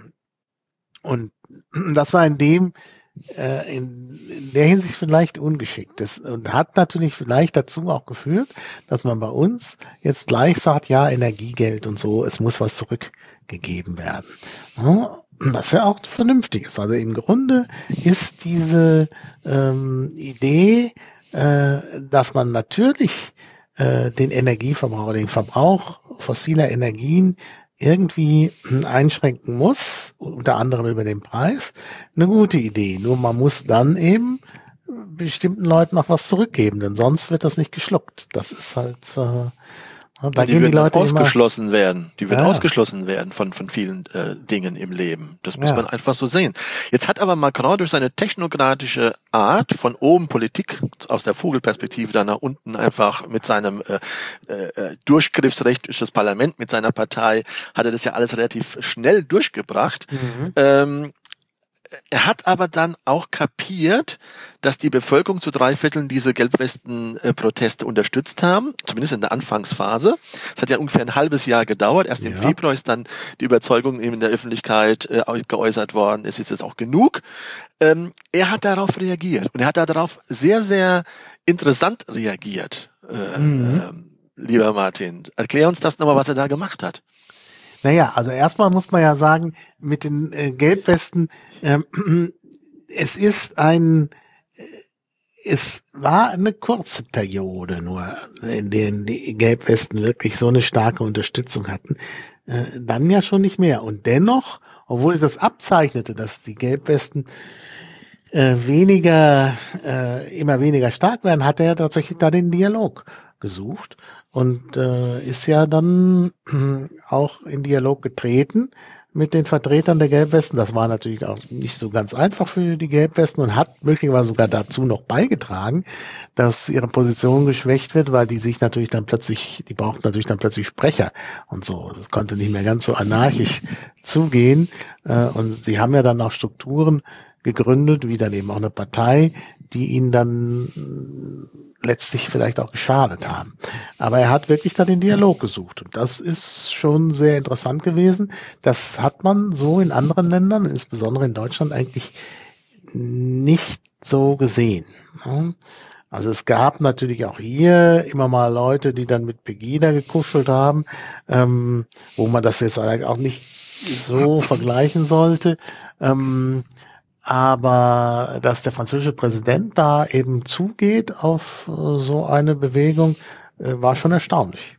und das war in dem, äh, in, in der Hinsicht vielleicht ungeschickt. Das, und hat natürlich vielleicht dazu auch geführt, dass man bei uns jetzt gleich sagt, ja, Energiegeld und so, es muss was zurückgegeben werden. Ja, was ja auch vernünftig ist. Also im Grunde ist diese ähm, Idee, äh, dass man natürlich äh, den Energieverbrauch, den Verbrauch fossiler Energien irgendwie einschränken muss, unter anderem über den Preis, eine gute Idee. Nur man muss dann eben bestimmten Leuten noch was zurückgeben, denn sonst wird das nicht geschluckt. Das ist halt... Äh, Da die, die Leute ausgeschlossen immer werden. Die werden ja. ausgeschlossen werden von, von vielen äh, Dingen im Leben. Das muss ja. man einfach so sehen. Jetzt hat aber Macron durch seine technokratische Art von oben Politik aus der Vogelperspektive dann nach unten einfach mit seinem äh, äh, Durchgriffsrecht durch das Parlament, mit seiner Partei, hat er das ja alles relativ schnell durchgebracht. Mhm. Ähm, Er hat aber dann auch kapiert, dass die Bevölkerung zu drei Vierteln diese Gelbwesten-Proteste unterstützt haben, zumindest in der Anfangsphase. Es hat ja ungefähr ein halbes Jahr gedauert. Erst ja. im Februar ist dann die Überzeugung eben in der Öffentlichkeit äh, geäußert worden, es ist jetzt auch genug. Ähm, er hat darauf reagiert und er hat darauf sehr, sehr interessant reagiert. Äh, mhm. äh, lieber Martin, erklär uns das nochmal, was er da gemacht hat. Naja, also erstmal muss man ja sagen, mit den äh, Gelbwesten, ähm, es ist ein, äh, es war eine kurze Periode nur, in der die Gelbwesten wirklich so eine starke Unterstützung hatten, äh, dann ja schon nicht mehr. Und dennoch, obwohl es das abzeichnete, dass die Gelbwesten äh, weniger, äh, immer weniger stark werden, hat er tatsächlich da den Dialog gesucht und äh, ist ja dann auch in Dialog getreten mit den Vertretern der Gelbwesten. Das war natürlich auch nicht so ganz einfach für die Gelbwesten und hat möglicherweise sogar dazu noch beigetragen, dass ihre Position geschwächt wird, weil die sich natürlich dann plötzlich, die brauchten natürlich dann plötzlich Sprecher und so. Das konnte nicht mehr ganz so anarchisch zugehen. Und sie haben ja dann auch Strukturen gegründet, wie dann eben auch eine Partei, die ihn dann letztlich vielleicht auch geschadet haben. Aber er hat wirklich da den Dialog gesucht. Und das ist schon sehr interessant gewesen. Das hat man so in anderen Ländern, insbesondere in Deutschland, eigentlich nicht so gesehen. Also es gab natürlich auch hier immer mal Leute, die dann mit Pegida gekuschelt haben, ähm, wo man das jetzt auch nicht so vergleichen sollte. Ähm, aber dass der französische Präsident da eben zugeht auf äh, so eine Bewegung, äh, war schon erstaunlich.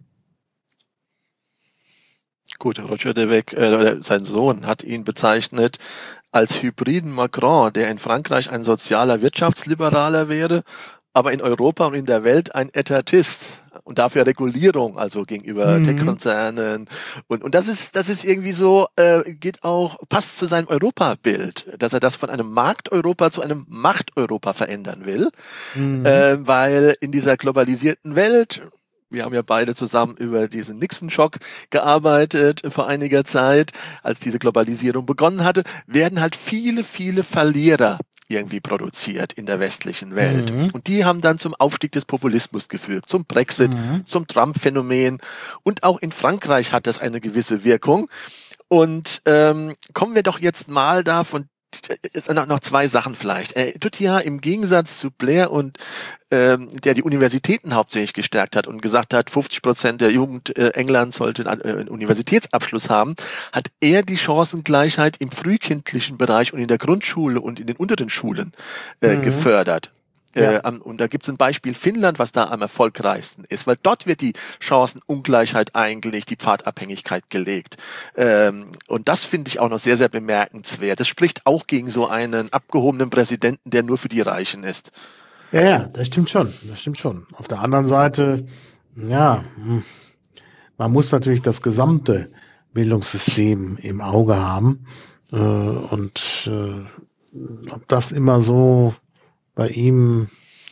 Gut, Roger de Weg, äh, sein Sohn, hat ihn bezeichnet als hybriden Macron, der in Frankreich ein sozialer Wirtschaftsliberaler wäre, aber in Europa und in der Welt ein Etatist und dafür Regulierung, also gegenüber mhm. Tech-Konzernen. Und, und das ist, das ist irgendwie so, äh, geht auch, passt zu seinem Europabild, dass er das von einem Markt-Europa zu einem Macht-Europa verändern will, mhm. äh, weil in dieser globalisierten Welt, wir haben ja beide zusammen über diesen Nixon-Schock gearbeitet vor einiger Zeit, als diese Globalisierung begonnen hatte, werden halt viele, viele Verlierer irgendwie produziert in der westlichen Welt. Mhm. Und die haben dann zum Aufstieg des Populismus geführt, zum Brexit, mhm. zum Trump-Phänomen. Und auch in Frankreich hat das eine gewisse Wirkung. Und ähm, kommen wir doch jetzt mal da von noch, noch zwei Sachen vielleicht. Er tut ja im Gegensatz zu Blair und ähm, der die Universitäten hauptsächlich gestärkt hat und gesagt hat, fünfzig Prozent der Jugend äh, Englands sollte einen, äh, einen Universitätsabschluss haben, hat er die Chancengleichheit im frühkindlichen Bereich und in der Grundschule und in den unteren Schulen äh, mhm. gefördert. Ja. Äh, und da gibt es ein Beispiel Finnland, was da am erfolgreichsten ist, weil dort wird die Chancenungleichheit eingelegt, die Pfadabhängigkeit gelegt. Ähm, und das finde ich auch noch sehr, sehr bemerkenswert. Das spricht auch gegen so einen abgehobenen Präsidenten, der nur für die Reichen ist. Ja, ja, das stimmt schon. Das stimmt schon. Auf der anderen Seite, ja, man muss natürlich das gesamte Bildungssystem im Auge haben. Äh, und äh, ob das immer so bei ihm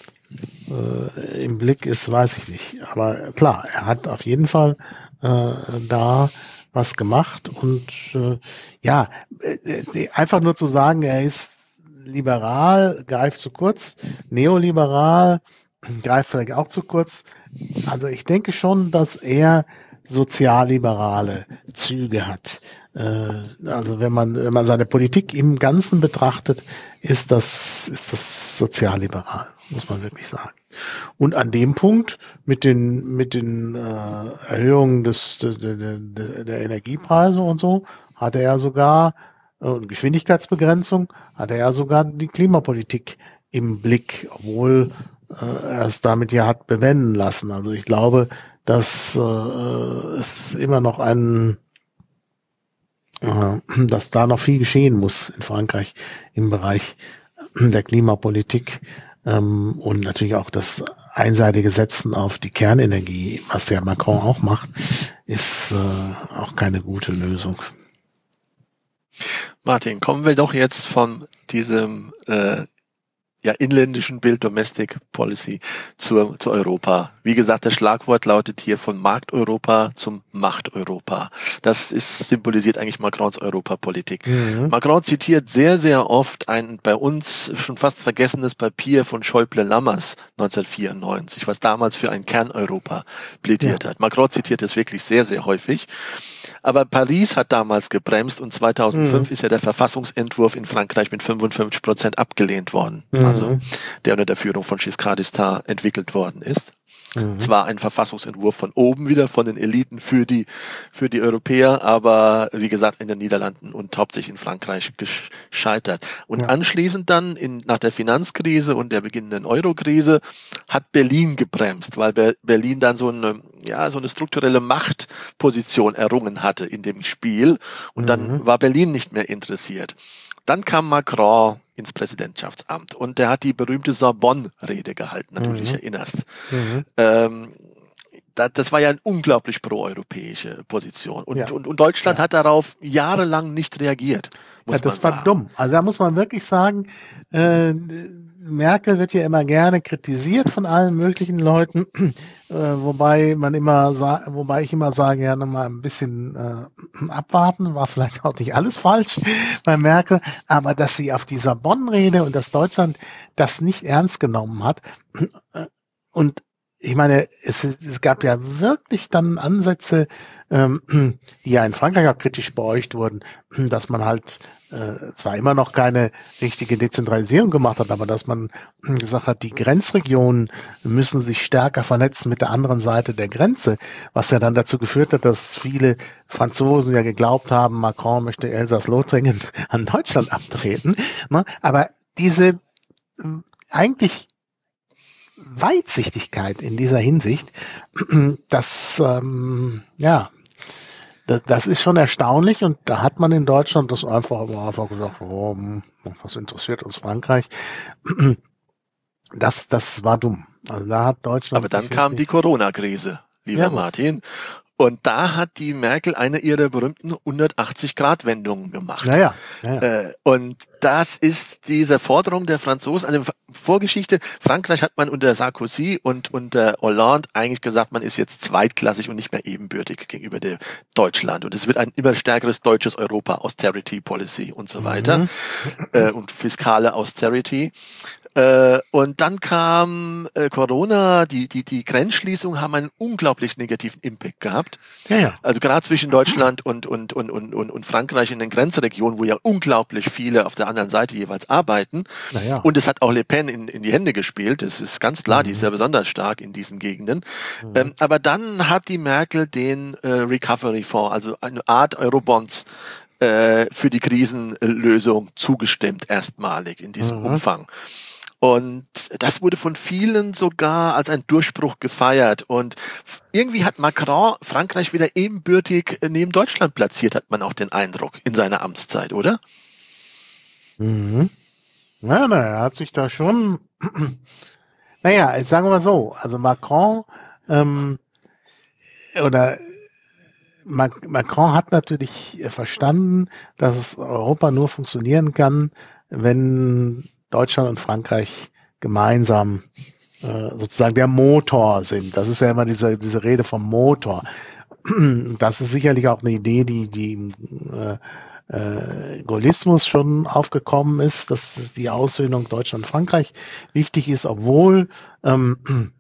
äh, im Blick ist, weiß ich nicht. Aber klar, er hat auf jeden Fall äh, da was gemacht und äh, ja, äh, einfach nur zu sagen, er ist liberal, greift zu kurz, neoliberal, greift vielleicht auch zu kurz. Also ich denke schon, dass er sozialliberale Züge hat. Also wenn man, wenn man seine Politik im Ganzen betrachtet, ist das, ist das sozialliberal, muss man wirklich sagen. Und an dem Punkt mit den, mit den äh, Erhöhungen des, der, der, der Energiepreise und so, hat er ja sogar, und Geschwindigkeitsbegrenzung, hat er ja sogar die Klimapolitik im Blick, obwohl äh, er es damit ja hat bewenden lassen. Also ich glaube, dass äh, es immer noch ein dass da noch viel geschehen muss in Frankreich im Bereich der Klimapolitik ähm, und natürlich auch das einseitige Setzen auf die Kernenergie, was ja Macron auch macht, ist äh, auch keine gute Lösung. Martin, kommen wir doch jetzt von diesem äh, ja, inländischen Bild Domestic Policy zur, zu Europa. Wie gesagt, das Schlagwort lautet hier von Markteuropa zum Machteuropa. Das ist, symbolisiert eigentlich Macrons Europapolitik. Mhm. Macron zitiert sehr, sehr oft ein bei uns schon fast vergessenes Papier von Schäuble-Lammers neunzehnhundertvierundneunzig, was damals für ein Kerneuropa plädiert ja. hat. Macron zitiert es wirklich sehr, sehr häufig. Aber Paris hat damals gebremst und zweitausendfünf mhm. ist ja der Verfassungsentwurf in Frankreich mit fünfundfünfzig Prozent abgelehnt worden. Mhm. Also der unter der Führung von Giscard d'Estaing entwickelt worden ist. Mhm. Zwar ein Verfassungsentwurf von oben wieder, von den Eliten für die, für die Europäer, aber wie gesagt in den Niederlanden und hauptsächlich in Frankreich gescheitert. Und ja. anschließend dann in, nach der Finanzkrise und der beginnenden Eurokrise hat Berlin gebremst, weil Ber- Berlin dann so eine, ja, so eine strukturelle Machtposition errungen hatte in dem Spiel und mhm. dann war Berlin nicht mehr interessiert. Dann kam Macron ins Präsidentschaftsamt. Und der hat die berühmte Sorbonne-Rede gehalten, wenn mhm. du dich erinnerst. Mhm. Ähm, Das war ja eine unglaublich proeuropäische Position. Und, ja. und, und Deutschland ja. hat darauf jahrelang nicht reagiert, muss ja, das man sagen. war dumm. Also da muss man wirklich sagen, äh, Merkel wird ja immer gerne kritisiert von allen möglichen Leuten, äh, wobei man immer, sa- wobei ich immer sage, ja, nochmal ein bisschen äh, abwarten, war vielleicht auch nicht alles falsch bei Merkel, aber dass sie auf dieser Bonn-Rede und dass Deutschland das nicht ernst genommen hat und ich meine, es, es gab ja wirklich dann Ansätze, ähm, die ja in Frankreich auch kritisch beäugt wurden, dass man halt äh, zwar immer noch keine richtige Dezentralisierung gemacht hat, aber dass man gesagt hat, die Grenzregionen müssen sich stärker vernetzen mit der anderen Seite der Grenze, was ja dann dazu geführt hat, dass viele Franzosen ja geglaubt haben, Macron möchte Elsass-Lothringen an Deutschland abtreten. Ne? Aber diese äh, eigentlich Weitsichtigkeit in dieser Hinsicht, das, ähm, ja, das, das ist schon erstaunlich und da hat man in Deutschland das einfach, einfach gesagt, oh, was interessiert uns Frankreich? Das, das war dumm. Also da hat Deutschland. Aber dann kam die Corona-Krise, lieber ja, Martin. Und da hat die Merkel eine ihrer berühmten hundertachtzig-Grad-Wendungen gemacht. Naja, naja. Äh, und das ist diese Forderung der Franzosen. Also Vorgeschichte, Frankreich hat man unter Sarkozy und unter Hollande eigentlich gesagt, man ist jetzt zweitklassig und nicht mehr ebenbürtig gegenüber der Deutschland. Und es wird ein immer stärkeres deutsches Europa, Austerity Policy und so weiter. Mhm. Äh, und fiskale Austerity. Äh, und dann kam äh, Corona, die, die, die Grenzschließungen haben einen unglaublich negativen Impact gehabt. Ja, ja. Also gerade zwischen Deutschland und, und, und, und, und, und Frankreich in den Grenzregionen, wo ja unglaublich viele auf der anderen Seite jeweils arbeiten. Ja. Und es hat auch Le Pen in, in die Hände gespielt. Das ist ganz klar, mhm. die ist ja besonders stark in diesen Gegenden. Mhm. Ähm, aber dann hat die Merkel den äh, Recovery Fonds, also eine Art Eurobonds, äh, für die Krisenlösung zugestimmt, erstmalig in diesem mhm. Umfang. Und das wurde von vielen sogar als ein Durchbruch gefeiert. Und irgendwie hat Macron Frankreich wieder ebenbürtig neben Deutschland platziert, hat man auch den Eindruck in seiner Amtszeit, oder? Mhm. Ja, na, er hat sich da schon, naja, jetzt sagen wir mal so, also Macron, ähm, oder Macron hat natürlich verstanden, dass Europa nur funktionieren kann, wenn Deutschland und Frankreich gemeinsam äh, sozusagen der Motor sind. Das ist ja immer diese, diese Rede vom Motor. Das ist sicherlich auch eine Idee, die, die im äh, äh, Gaullismus schon aufgekommen ist, dass die Aussöhnung Deutschland-Frankreich wichtig ist, obwohl ähm,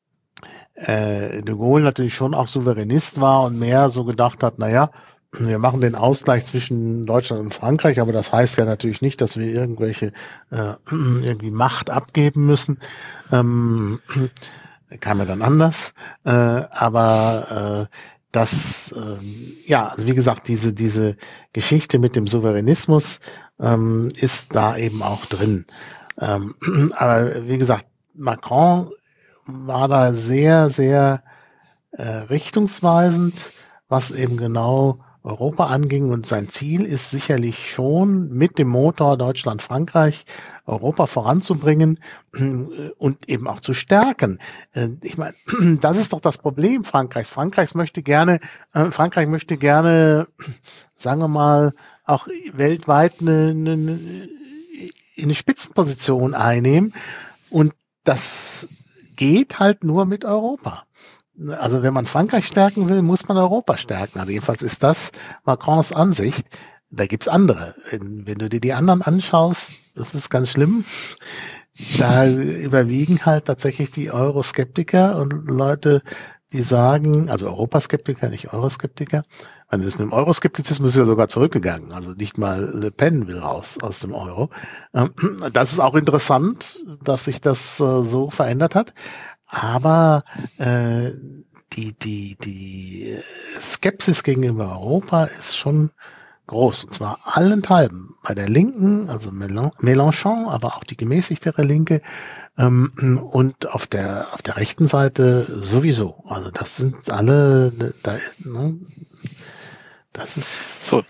äh, de Gaulle natürlich schon auch Souveränist war und mehr so gedacht hat, naja, wir machen den Ausgleich zwischen Deutschland und Frankreich, aber das heißt ja natürlich nicht, dass wir irgendwelche äh, irgendwie Macht abgeben müssen. Ähm, kam ja dann anders. Äh, aber äh, das, äh, ja, also wie gesagt, diese diese Geschichte mit dem Souveränismus ähm, ist da eben auch drin. Ähm, aber wie gesagt, Macron war da sehr, sehr äh, richtungsweisend, was eben genau Europa anging, und sein Ziel ist sicherlich schon, mit dem Motor Deutschland-Frankreich Europa voranzubringen und eben auch zu stärken. Ich meine, das ist doch das Problem Frankreichs. Frankreich möchte gerne, äh, Frankreich möchte gerne, sagen wir mal, auch weltweit eine, eine, eine Spitzenposition einnehmen, und das geht halt nur mit Europa. Also wenn man Frankreich stärken will, muss man Europa stärken. Also jedenfalls ist das Macrons Ansicht. Da gibt's andere. Wenn, wenn du dir die anderen anschaust, das ist ganz schlimm. Da überwiegen halt tatsächlich die Euroskeptiker und Leute, die sagen, also Europaskeptiker, nicht Euroskeptiker. Also das mit dem Euroskeptizismus ist ja sogar zurückgegangen. Also nicht mal Le Pen will raus aus dem Euro. Das ist auch interessant, dass sich das so verändert hat. Aber äh, die, die, die Skepsis gegenüber Europa ist schon groß. Und zwar allenthalben. Bei der Linken, also Mélenchon, aber auch die gemäßigtere Linke, ähm, und auf der, auf der rechten Seite sowieso. Also das sind alle, da, ne, das ist... So.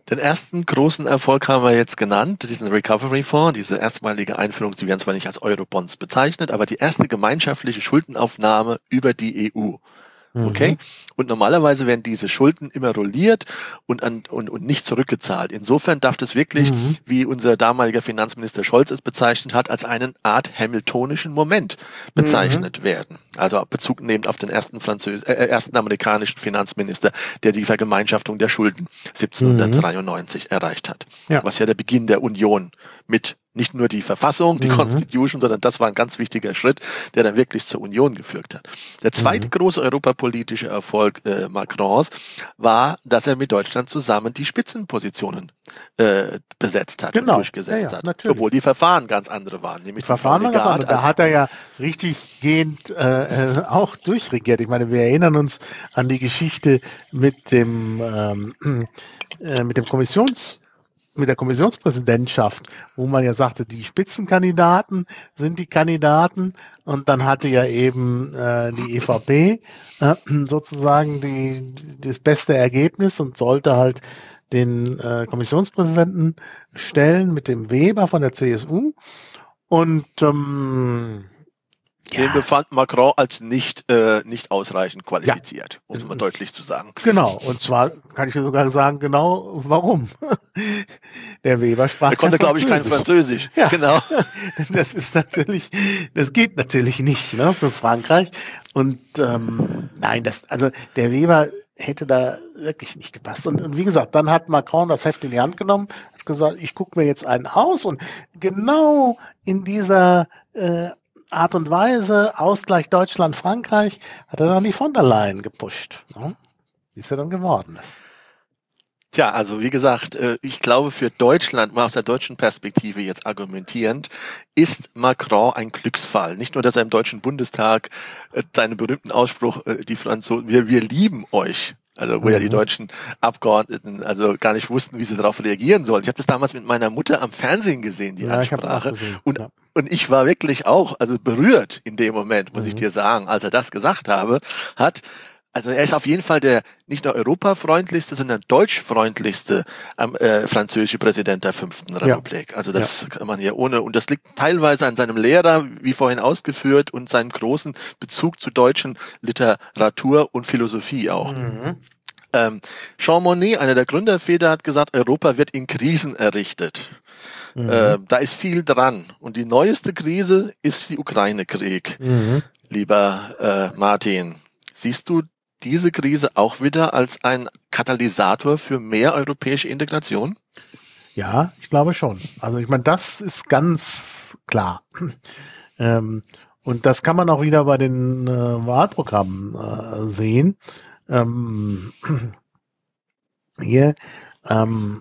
Den ersten großen Erfolg haben wir jetzt genannt, diesen Recovery Fonds, diese erstmalige Einführung, sie werden zwar nicht als Eurobonds bezeichnet, aber die erste gemeinschaftliche Schuldenaufnahme über die E U. Okay? Mhm. Und normalerweise werden diese Schulden immer rolliert und, an, und, und nicht zurückgezahlt. Insofern darf das wirklich, mhm. wie unser damaliger Finanzminister Scholz es bezeichnet hat, als eine Art hamiltonischen Moment bezeichnet mhm. werden. Also Bezug nehmend auf den ersten, Französ äh, ersten amerikanischen Finanzminister, der die Vergemeinschaftung der Schulden siebzehnhundertdreiundneunzig mhm. erreicht hat. Ja. Was ja der Beginn der Union mit nicht nur die Verfassung, die mhm. Constitution, sondern das war ein ganz wichtiger Schritt, der dann wirklich zur Union geführt hat. Der zweite mhm. große europapolitische Erfolg äh, Macrons war, dass er mit Deutschland zusammen die Spitzenpositionen äh, besetzt hat genau. und durchgesetzt ja, ja, hat. Natürlich. Obwohl die Verfahren ganz andere waren. Nämlich die Verfahren waren ganz andere. Da hat er ja richtig gehend äh, auch durchregiert. Ich meine, wir erinnern uns an die Geschichte mit dem, ähm, äh, mit dem Kommissions mit der Kommissionspräsidentschaft, wo man ja sagte, die Spitzenkandidaten sind die Kandidaten und dann hatte ja eben äh, die E V P äh, sozusagen die, das beste Ergebnis und sollte halt den äh, Kommissionspräsidenten stellen mit dem Weber von der C S U und ähm, Den ja. befand Macron als nicht, äh, nicht ausreichend qualifiziert, ja. um es mal deutlich zu sagen. Genau, und zwar kann ich dir sogar sagen, genau warum. Der Weber sprach. Er konnte, glaube ich, kein Französisch. Ja. Genau. Das ist natürlich, das geht natürlich nicht, ne, für Frankreich. Und ähm, nein, das, also der Weber hätte da wirklich nicht gepasst. Und, und wie gesagt, dann hat Macron das Heft in die Hand genommen, hat gesagt, ich gucke mir jetzt einen aus und genau in dieser äh, Art und Weise, Ausgleich Deutschland-Frankreich, hat er dann die von der Leyen gepusht, ne? Wie es ja dann geworden ist. Tja, also wie gesagt, ich glaube für Deutschland, mal aus der deutschen Perspektive jetzt argumentierend, ist Macron ein Glücksfall. Nicht nur, dass er im Deutschen Bundestag seinen berühmten Ausspruch, die Franzosen, wir, wir lieben euch, also wo mhm. ja die deutschen Abgeordneten also gar nicht wussten, wie sie darauf reagieren sollen. Ich habe das damals mit meiner Mutter am Fernsehen gesehen, die ja, Ansprache. Ich und, ja. und ich war wirklich auch also berührt in dem Moment, muss mhm. ich dir sagen, als er das gesagt habe, hat. Also er ist auf jeden Fall der nicht nur europafreundlichste, sondern deutschfreundlichste ähm, äh, französische Präsident der fünften Republik. Ja. Also das ja. kann man ja ohne, und das liegt teilweise an seinem Lehrer, wie vorhin ausgeführt, und seinem großen Bezug zu deutschen Literatur und Philosophie auch. Mhm. Ähm, Jean Monnet, einer der Gründerväter, hat gesagt, Europa wird in Krisen errichtet. Mhm. Äh, da ist viel dran. Und die neueste Krise ist die Ukraine-Krieg, mhm. lieber äh, Martin. Siehst du diese Krise auch wieder als ein Katalysator für mehr europäische Integration? Ja, ich glaube schon. Also ich meine, das ist ganz klar. Ähm, und das kann man auch wieder bei den äh, Wahlprogrammen äh, sehen. Ähm, hier, ähm,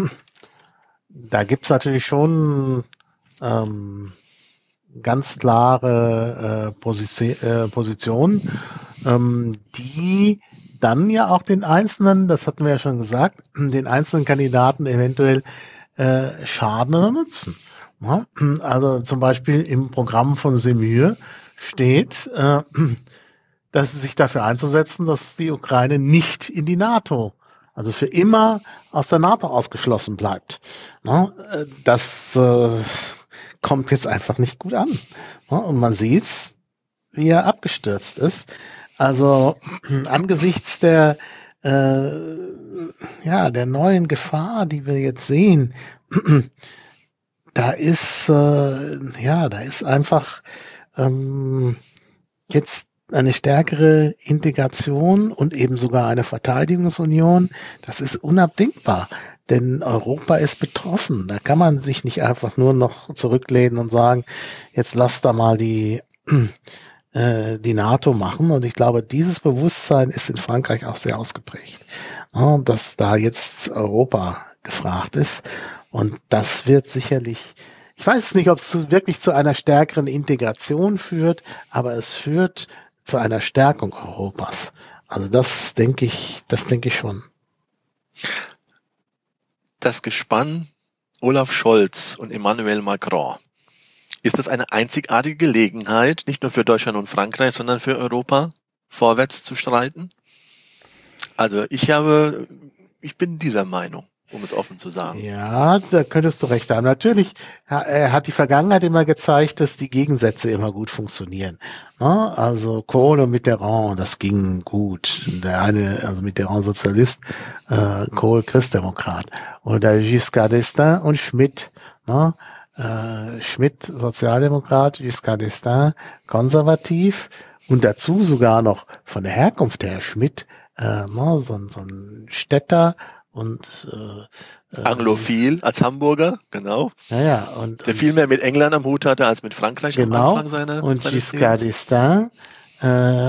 da gibt es natürlich schon ähm, ganz klare äh, Position, äh, Positionen, ähm, die dann ja auch den einzelnen, das hatten wir ja schon gesagt, den einzelnen Kandidaten eventuell äh, schaden oder nutzen. Ja? Also zum Beispiel im Programm von Semur steht, äh, dass sie sich dafür einzusetzen, dass die Ukraine nicht in die NATO, also für immer aus der NATO ausgeschlossen bleibt. Ja? Das äh, kommt jetzt einfach nicht gut an. Ja? Und man sieht, wie er abgestürzt ist. Also angesichts der äh, ja der neuen Gefahr, die wir jetzt sehen, da ist äh, ja da ist einfach ähm, jetzt eine stärkere Integration und eben sogar eine Verteidigungsunion. Das ist unabdingbar, denn Europa ist betroffen. Da kann man sich nicht einfach nur noch zurücklehnen und sagen, jetzt lasst da mal die die NATO machen. Und ich glaube, dieses Bewusstsein ist in Frankreich auch sehr ausgeprägt, ja, dass da jetzt Europa gefragt ist. Und das wird sicherlich, ich weiß nicht, ob es zu, wirklich zu einer stärkeren Integration führt, aber es führt zu einer Stärkung Europas. Also das denke ich, das denke ich schon. Das Gespann Olaf Scholz und Emmanuel Macron. Ist das eine einzigartige Gelegenheit, nicht nur für Deutschland und Frankreich, sondern für Europa, vorwärts zu streiten? Also ich habe, ich bin dieser Meinung. um es offen zu sagen. Ja, da könntest du recht haben. Natürlich äh, hat die Vergangenheit immer gezeigt, dass die Gegensätze immer gut funktionieren. Ne? Also Kohl und Mitterrand, das ging gut. Der eine, also Mitterrand Sozialist, äh, Kohl Christdemokrat. Oder Giscard d'Estaing und Schmidt. Ne? Äh, Schmidt Sozialdemokrat, Giscard d'Estaing konservativ. Und dazu sogar noch von der Herkunft her Schmidt, äh, ne? so, so ein Städter, und äh, Anglophil als Hamburger, genau. Ja, ja, und, der und, viel mehr mit England am Hut hatte als mit Frankreich genau, am Anfang seiner und Giscard d'Estaing, äh,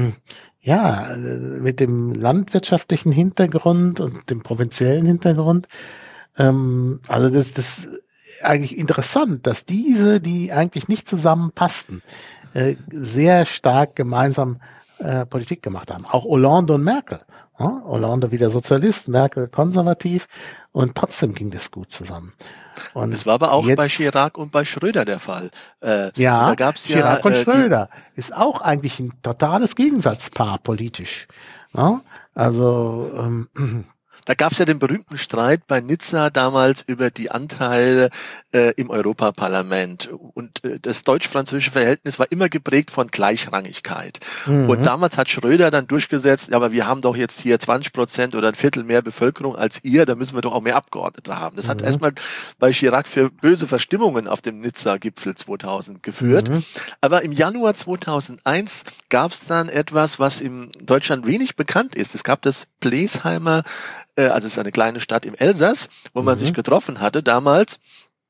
ja, mit dem landwirtschaftlichen Hintergrund und dem provinziellen Hintergrund. Ähm, also das, das ist eigentlich interessant, dass diese, die eigentlich nicht zusammenpassten, äh, sehr stark gemeinsam äh, Politik gemacht haben. Auch Hollande und Merkel. Ja, Hollande wieder Sozialist, Merkel konservativ, und trotzdem ging das gut zusammen. Und das war aber auch jetzt, bei Chirac und bei Schröder der Fall. Äh, ja, und da gab's Chirac ja, und äh, Schröder ist auch eigentlich ein totales Gegensatzpaar politisch. Ja, also ähm, Da gab es ja den berühmten Streit bei Nizza damals über die Anteile äh, im Europaparlament. Und äh, das deutsch-französische Verhältnis war immer geprägt von Gleichrangigkeit. mhm. Und damals hat Schröder dann durchgesetzt, ja, aber wir haben doch jetzt hier zwanzig Prozent oder ein Viertel mehr Bevölkerung als ihr, da müssen wir doch auch mehr Abgeordnete haben. Das Mhm. hat erstmal bei Chirac für böse Verstimmungen auf dem Nizza-Gipfel zweitausend geführt. Mhm. Aber im Januar zweitausendeins gab es dann etwas, was in Deutschland wenig bekannt ist. Es gab das Plesheimer, also es ist eine kleine Stadt im Elsass, wo man Mhm. sich getroffen hatte damals,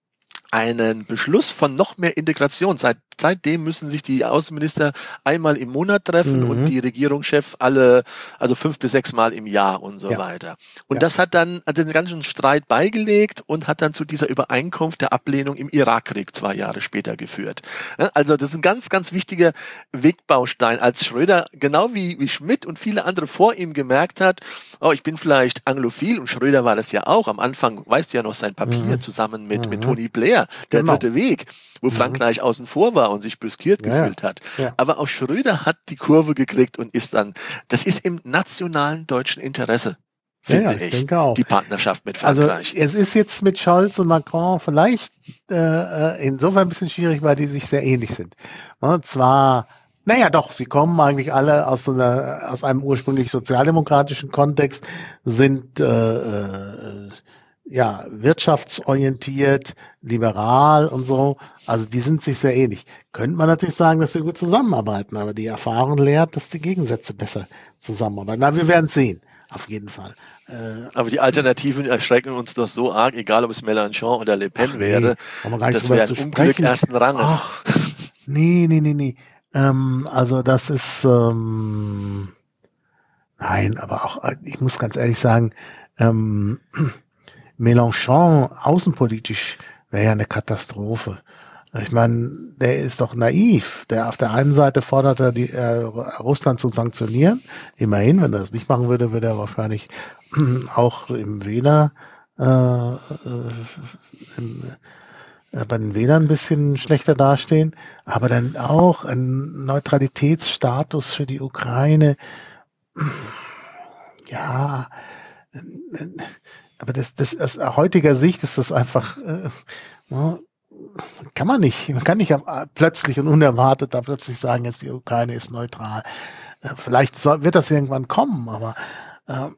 einen Beschluss von noch mehr Integration. Seit, seitdem müssen sich die Außenminister einmal im Monat treffen Mhm. und die Regierungschef alle, also fünf bis sechs Mal im Jahr und so Ja. weiter. Und Ja. das hat dann hat den ganzen Streit beigelegt und hat dann zu dieser Übereinkunft der Ablehnung im Irakkrieg zwei Jahre später geführt. Also das ist ein ganz, ganz wichtiger Wegbaustein, als Schröder, genau wie, wie Schmidt und viele andere vor ihm gemerkt hat, oh, ich bin vielleicht anglophil, und Schröder war das ja auch. Am Anfang, weißt du ja noch, sein Papier Mhm. zusammen mit, Mhm. mit Tony Blair, der Genau. dritte Weg, wo Mhm. Frankreich außen vor war und sich brüskiert Ja, ja. gefühlt hat. Ja. Aber auch Schröder hat die Kurve gekriegt und ist dann, das ist im nationalen deutschen Interesse, Ja, finde ja, ich ich, denke auch. die Partnerschaft mit Also Frankreich. es ist jetzt mit Scholz und Macron vielleicht äh, insofern ein bisschen schwierig, weil die sich sehr ähnlich sind. Und zwar, naja doch, sie kommen eigentlich alle aus, so einer, aus einem ursprünglich sozialdemokratischen Kontext, sind äh, äh, ja wirtschaftsorientiert, liberal und so. Also die sind sich sehr ähnlich. Könnte man natürlich sagen, dass sie gut zusammenarbeiten, aber die Erfahrung lehrt, dass die Gegensätze besser zusammenarbeiten. Na, wir werden sehen. Auf jeden Fall. Äh, Aber die Alternativen erschrecken uns doch so arg, egal ob es Mélenchon oder Le Pen ach nee, wäre. brauchen wir gar nicht Das drüber wäre zu ein Unglück sprechen. ersten Ranges. Ach, nee, nee, nee, nee. Ähm, also das ist, ähm, nein, aber auch, äh, ich muss ganz ehrlich sagen, ähm, Mélenchon außenpolitisch wäre ja eine Katastrophe. Ich meine, der ist doch naiv. Der auf der einen Seite fordert er, die, äh, Russland zu sanktionieren. Immerhin, wenn er das nicht machen würde, würde er wahrscheinlich auch im Wähler, äh, äh, im, äh, bei den Wählern ein bisschen schlechter dastehen. Aber dann auch ein Neutralitätsstatus für die Ukraine. Ja, aber das, das aus heutiger Sicht ist das einfach, äh, ja, kann man nicht. Man kann nicht plötzlich und unerwartet da plötzlich sagen, jetzt die Ukraine ist neutral. Äh, vielleicht soll, wird das irgendwann kommen, aber äh,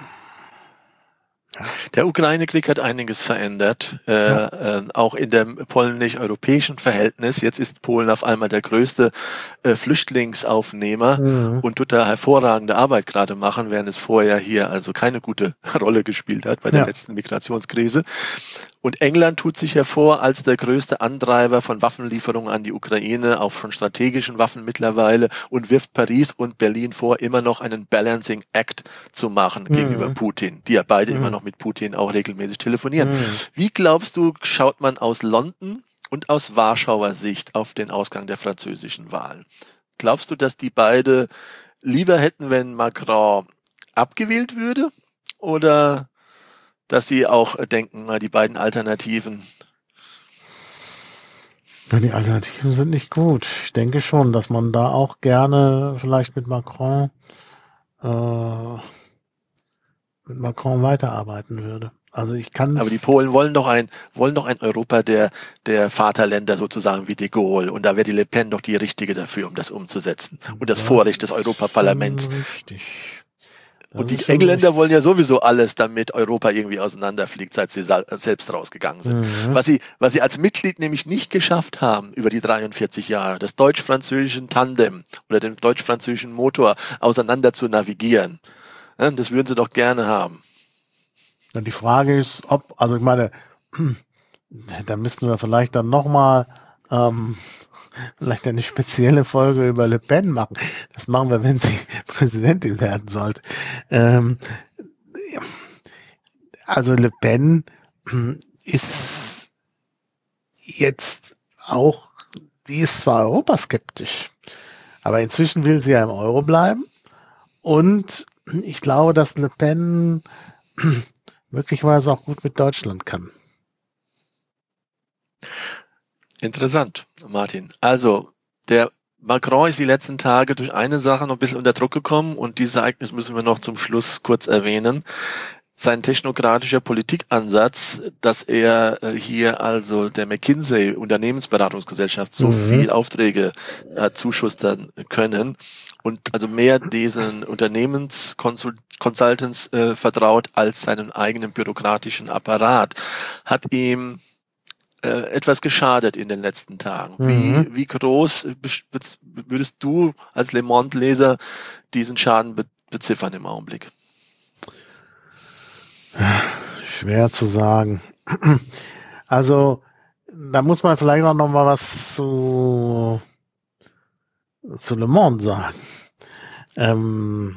der Ukraine-Krieg hat einiges verändert, äh, Ja. äh, auch in dem polnisch-europäischen Verhältnis. Jetzt ist Polen auf einmal der größte äh, Flüchtlingsaufnehmer mhm. und tut da hervorragende Arbeit gerade machen, während es vorher hier also keine gute Rolle gespielt hat bei der Ja. letzten Migrationskrise. Und England tut sich hervor als der größte Antreiber von Waffenlieferungen an die Ukraine, auch von strategischen Waffen mittlerweile, und wirft Paris und Berlin vor, immer noch einen Balancing Act zu machen Mhm. gegenüber Putin, die ja beide Mhm. immer noch mit Putin auch regelmäßig telefonieren. Mhm. Wie glaubst du, schaut man aus London und aus Warschauer Sicht auf den Ausgang der französischen Wahlen? Glaubst du, dass die beide lieber hätten, wenn Macron abgewählt würde, oder dass sie auch denken, die beiden Alternativen? Ja, die Alternativen sind nicht gut. Ich denke schon, dass man da auch gerne vielleicht mit Macron äh, mit Macron weiterarbeiten würde. Also ich kann. Aber die Polen wollen doch ein, wollen doch ein Europa der, der Vaterländer sozusagen wie de Gaulle. Und da wäre die Le Pen doch die Richtige dafür, um das umzusetzen. Und das, das Vorrecht des Europaparlaments. Richtig. Das und die Engländer richtig. wollen ja sowieso alles, damit Europa irgendwie auseinanderfliegt, seit sie selbst rausgegangen sind. Mhm. Was sie, was sie als Mitglied nämlich nicht geschafft haben über die dreiundvierzig Jahre, das deutsch-französischen Tandem oder den deutsch-französischen Motor auseinander zu navigieren. Ja, das würden sie doch gerne haben. Und die Frage ist, ob, also ich meine, da müssten wir vielleicht dann nochmal ähm, vielleicht eine spezielle Folge über Le Pen machen. Das machen wir, wenn sie Präsidentin werden sollte. Ähm, also Le Pen ist jetzt auch, die ist zwar europaskeptisch, aber inzwischen will sie ja im Euro bleiben. Und ich glaube, dass Le Pen möglicherweise auch gut mit Deutschland kann. Interessant, Martin. Also, der Macron ist die letzten Tage durch eine Sache noch ein bisschen unter Druck gekommen und dieses Ereignis müssen wir noch zum Schluss kurz erwähnen. Sein technokratischer Politikansatz, dass er äh, hier also der McKinsey Unternehmensberatungsgesellschaft so mhm. viel Aufträge äh, zuschustern können und also mehr diesen Unternehmensconsultants äh, vertraut als seinen eigenen bürokratischen Apparat, hat ihm äh, etwas geschadet in den letzten Tagen. Mhm. Wie, wie groß würdest du als Le Monde-Leser diesen Schaden be- beziffern im Augenblick? Schwer zu sagen. Also, da muss man vielleicht auch noch mal was zu, zu Le Monde sagen. Ähm,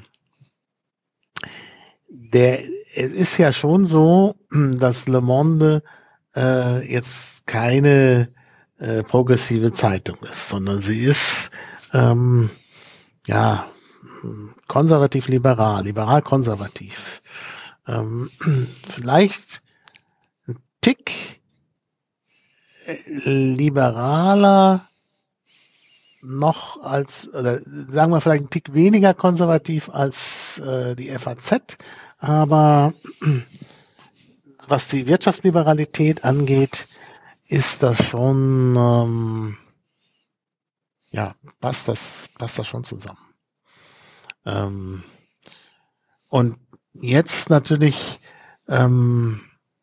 der, es ist ja schon so, dass Le Monde äh, jetzt keine äh, progressive Zeitung ist, sondern sie ist ähm, ja konservativ-liberal, liberal-konservativ. Ähm, vielleicht ein Tick liberaler noch als, oder sagen wir vielleicht ein Tick weniger konservativ als äh, die F A Z, aber was die Wirtschaftsliberalität angeht, ist das schon, ähm, ja, passt das, passt das schon zusammen. Ähm, und jetzt natürlich ähm,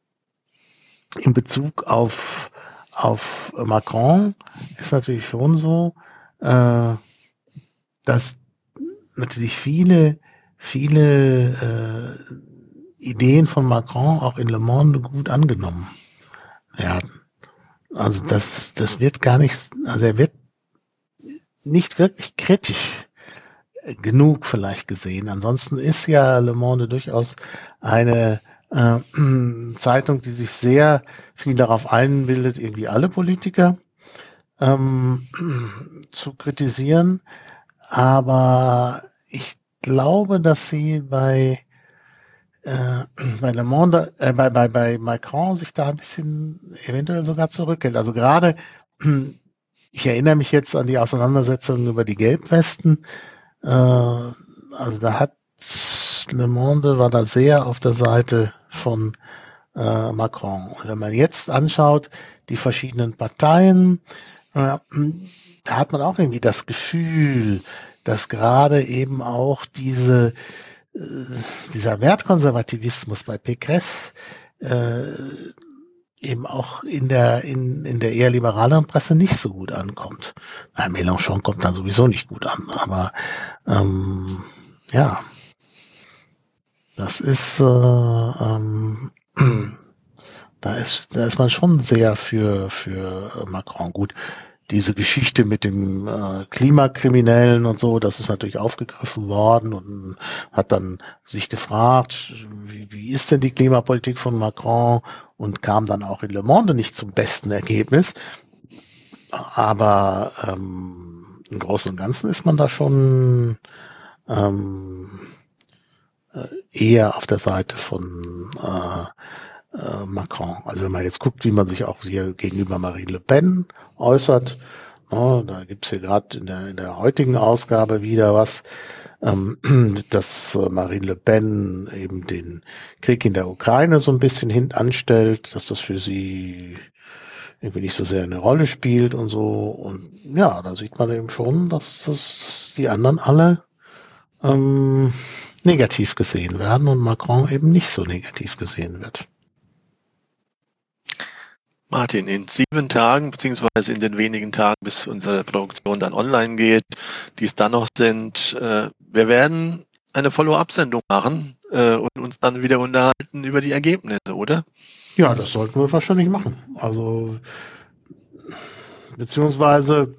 in Bezug auf, auf Macron ist natürlich schon so, äh, dass natürlich viele, viele äh, Ideen von Macron auch in Le Monde gut angenommen werden. Also das, das wird gar nicht, also er wird nicht wirklich kritisch genug vielleicht gesehen. Ansonsten ist ja Le Monde durchaus eine äh, Zeitung, die sich sehr viel darauf einbildet, irgendwie alle Politiker ähm, zu kritisieren. Aber ich glaube, dass sie bei äh, bei Le Monde, äh, bei, bei, bei Macron sich da ein bisschen eventuell sogar zurückhält. Also gerade, ich erinnere mich jetzt an die Auseinandersetzungen über die Gelbwesten. Äh, also da hat Le Monde war da sehr auf der Seite von äh, Macron. Und wenn man jetzt anschaut, die verschiedenen Parteien, äh, da hat man auch irgendwie das Gefühl, dass gerade eben auch diese dieser Wertkonservativismus bei Pécresse äh, eben auch in der in, in der eher liberaleren Presse nicht so gut ankommt. Na, Mélenchon kommt dann sowieso nicht gut an, aber ähm, ja, das ist äh, ähm, da ist da ist man schon sehr für für Macron gut. Diese Geschichte mit dem äh, Klimakriminellen und so, das ist natürlich aufgegriffen worden und hat dann sich gefragt, wie, wie ist denn die Klimapolitik von Macron, und kam dann auch in Le Monde nicht zum besten Ergebnis. Aber ähm, im Großen und Ganzen ist man da schon ähm, eher auf der Seite von äh, Macron. Also wenn man jetzt guckt, wie man sich auch hier gegenüber Marine Le Pen äußert, oh, da gibt es hier gerade in der, in der heutigen Ausgabe wieder was. ähm, dass Marine Le Pen eben den Krieg in der Ukraine so ein bisschen hinten anstellt, dass das für sie irgendwie nicht so sehr eine Rolle spielt und so. Und ja, da sieht man eben schon, dass, das, dass die anderen alle ähm, negativ gesehen werden und Macron eben nicht so negativ gesehen wird. Martin, in sieben Tagen, beziehungsweise in den wenigen Tagen, bis unsere Produktion dann online geht, die es dann noch sind, äh, wir werden eine Follow-up-Sendung machen äh, und uns dann wieder unterhalten über die Ergebnisse, oder? Ja, das sollten wir wahrscheinlich machen. Also, beziehungsweise,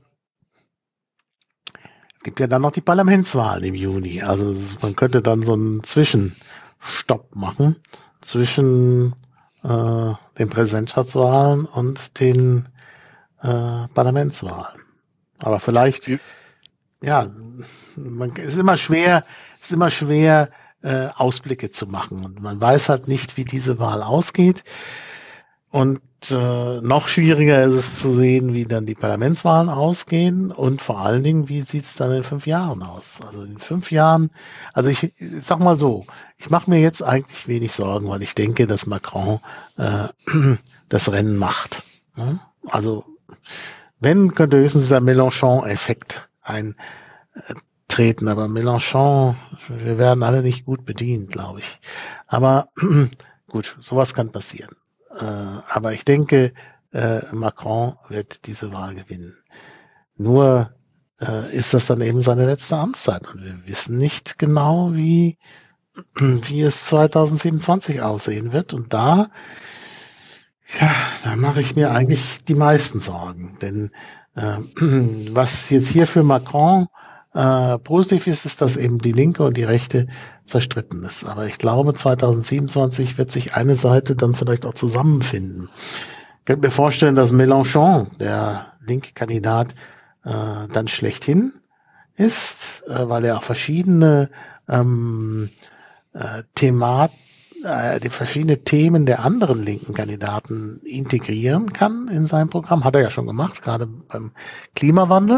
es gibt ja dann noch die Parlamentswahlen im Juni. Also, man könnte dann so einen Zwischenstopp machen zwischen äh, den Präsidentschaftswahlen und den äh, Parlamentswahlen. Aber vielleicht, ja, man, es ist immer schwer, es ist immer schwer, äh, Ausblicke zu machen. Und man weiß halt nicht, wie diese Wahl ausgeht. Und äh, noch schwieriger ist es zu sehen, wie dann die Parlamentswahlen ausgehen und vor allen Dingen, wie sieht es dann in fünf Jahren aus? Also in fünf Jahren, also ich, ich sag mal so, ich mache mir jetzt eigentlich wenig Sorgen, weil ich denke, dass Macron äh, das Rennen macht. Ja? Also wenn, könnte höchstens dieser Mélenchon-Effekt eintreten, aber Mélenchon, wir werden alle nicht gut bedient, glaube ich. Aber gut, sowas kann passieren. Äh, aber ich denke, äh, Macron wird diese Wahl gewinnen. Nur äh, ist das dann eben seine letzte Amtszeit und wir wissen nicht genau, wie, wie es zwanzig siebenundzwanzig aussehen wird. Und da, ja, da mache ich mir eigentlich die meisten Sorgen. Denn äh, was jetzt hier für Macron äh, positiv ist, ist, dass eben die Linke und die Rechte zerstritten ist. Aber ich glaube, zwanzig siebenundzwanzig wird sich eine Seite dann vielleicht auch zusammenfinden. Ich könnte mir vorstellen, dass Mélenchon, der linke Kandidat, äh, dann schlechthin ist, äh, weil er auch verschiedene ähm, äh, Themat, äh, die verschiedene Themen der anderen linken Kandidaten integrieren kann in sein Programm. Hat er ja schon gemacht, gerade beim Klimawandel.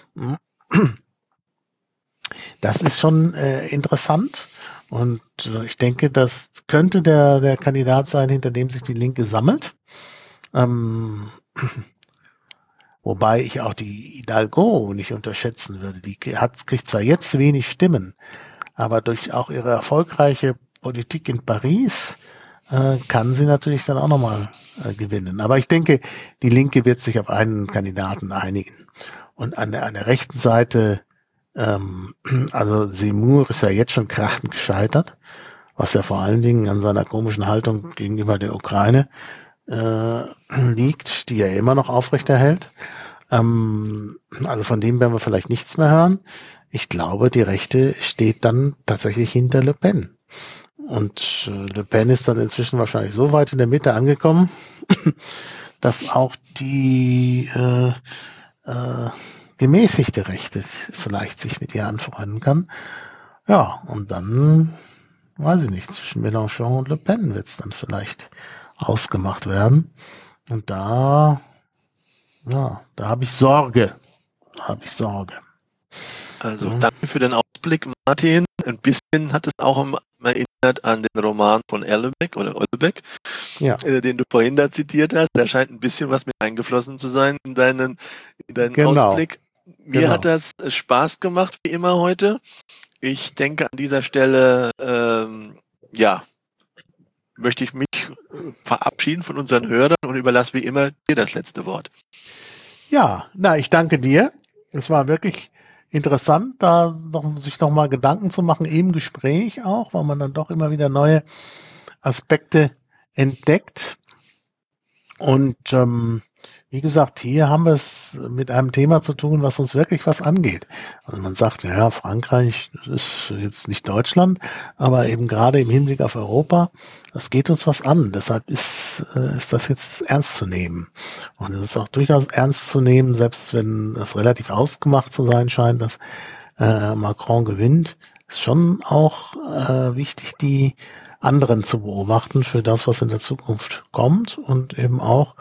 Das ist schon äh, interessant und äh, ich denke, das könnte der, der Kandidat sein, hinter dem sich die Linke sammelt. Ähm, wobei ich auch die Hidalgo nicht unterschätzen würde. Die hat, kriegt zwar jetzt wenig Stimmen, aber durch auch ihre erfolgreiche Politik in Paris äh, kann sie natürlich dann auch nochmal äh, gewinnen. Aber ich denke, die Linke wird sich auf einen Kandidaten einigen. Und an der, an der rechten Seite Ähm, also Zemmour ist ja jetzt schon krachend gescheitert, was ja vor allen Dingen an seiner komischen Haltung gegenüber der Ukraine äh, liegt, die er immer noch aufrechterhält. Ähm, also von dem werden wir vielleicht nichts mehr hören. Ich glaube, die Rechte steht dann tatsächlich hinter Le Pen. Und äh, Le Pen ist dann inzwischen wahrscheinlich so weit in der Mitte angekommen, dass auch die äh, äh, gemäßigte Rechte vielleicht sich mit ihr anfreunden kann. Ja, und dann, weiß ich nicht, zwischen Mélenchon und Le Pen wird es dann vielleicht ausgemacht werden. Und da, ja, da habe ich Sorge. Da habe ich Sorge. Also, ja. Danke für den Ausblick, Martin. Ein bisschen hat es auch erinnert an den Roman von Erlebeck oder Olbeck, ja. äh, den du vorhin da zitiert hast. Da scheint ein bisschen was mit eingeflossen zu sein in deinen, in deinen genau. Ausblick. Mir genau. hat das Spaß gemacht, wie immer heute. Ich denke, an dieser Stelle, ähm, ja, möchte ich mich verabschieden von unseren Hörern und überlasse wie immer dir das letzte Wort. Ja, na, ich danke dir. Es war wirklich interessant, da noch, sich nochmal Gedanken zu machen, im Gespräch auch, weil man dann doch immer wieder neue Aspekte entdeckt. Und ähm, wie gesagt, hier haben wir es mit einem Thema zu tun, was uns wirklich was angeht. Also man sagt, ja, Frankreich ist jetzt nicht Deutschland, aber eben gerade im Hinblick auf Europa, das geht uns was an. Deshalb ist, äh, ist das jetzt ernst zu nehmen. Und es ist auch durchaus ernst zu nehmen, selbst wenn es relativ ausgemacht zu sein scheint, dass äh, Macron gewinnt, ist schon auch äh, wichtig, die anderen zu beobachten für das, was in der Zukunft kommt und eben auch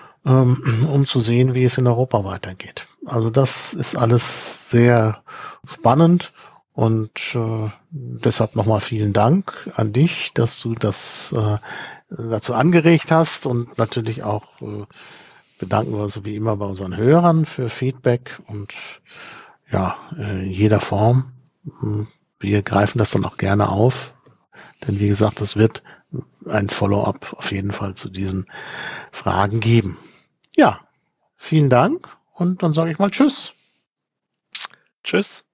um zu sehen, wie es in Europa weitergeht. Also das ist alles sehr spannend Und äh, deshalb nochmal vielen Dank an dich, dass du das äh, dazu angeregt hast, und natürlich auch äh, bedanken wir uns wie immer bei unseren Hörern für Feedback und ja, in jeder Form. Wir greifen das dann auch gerne auf, denn wie gesagt, es wird ein Follow-up auf jeden Fall zu diesen Fragen geben. Ja, vielen Dank und dann sage ich mal Tschüss. Tschüss.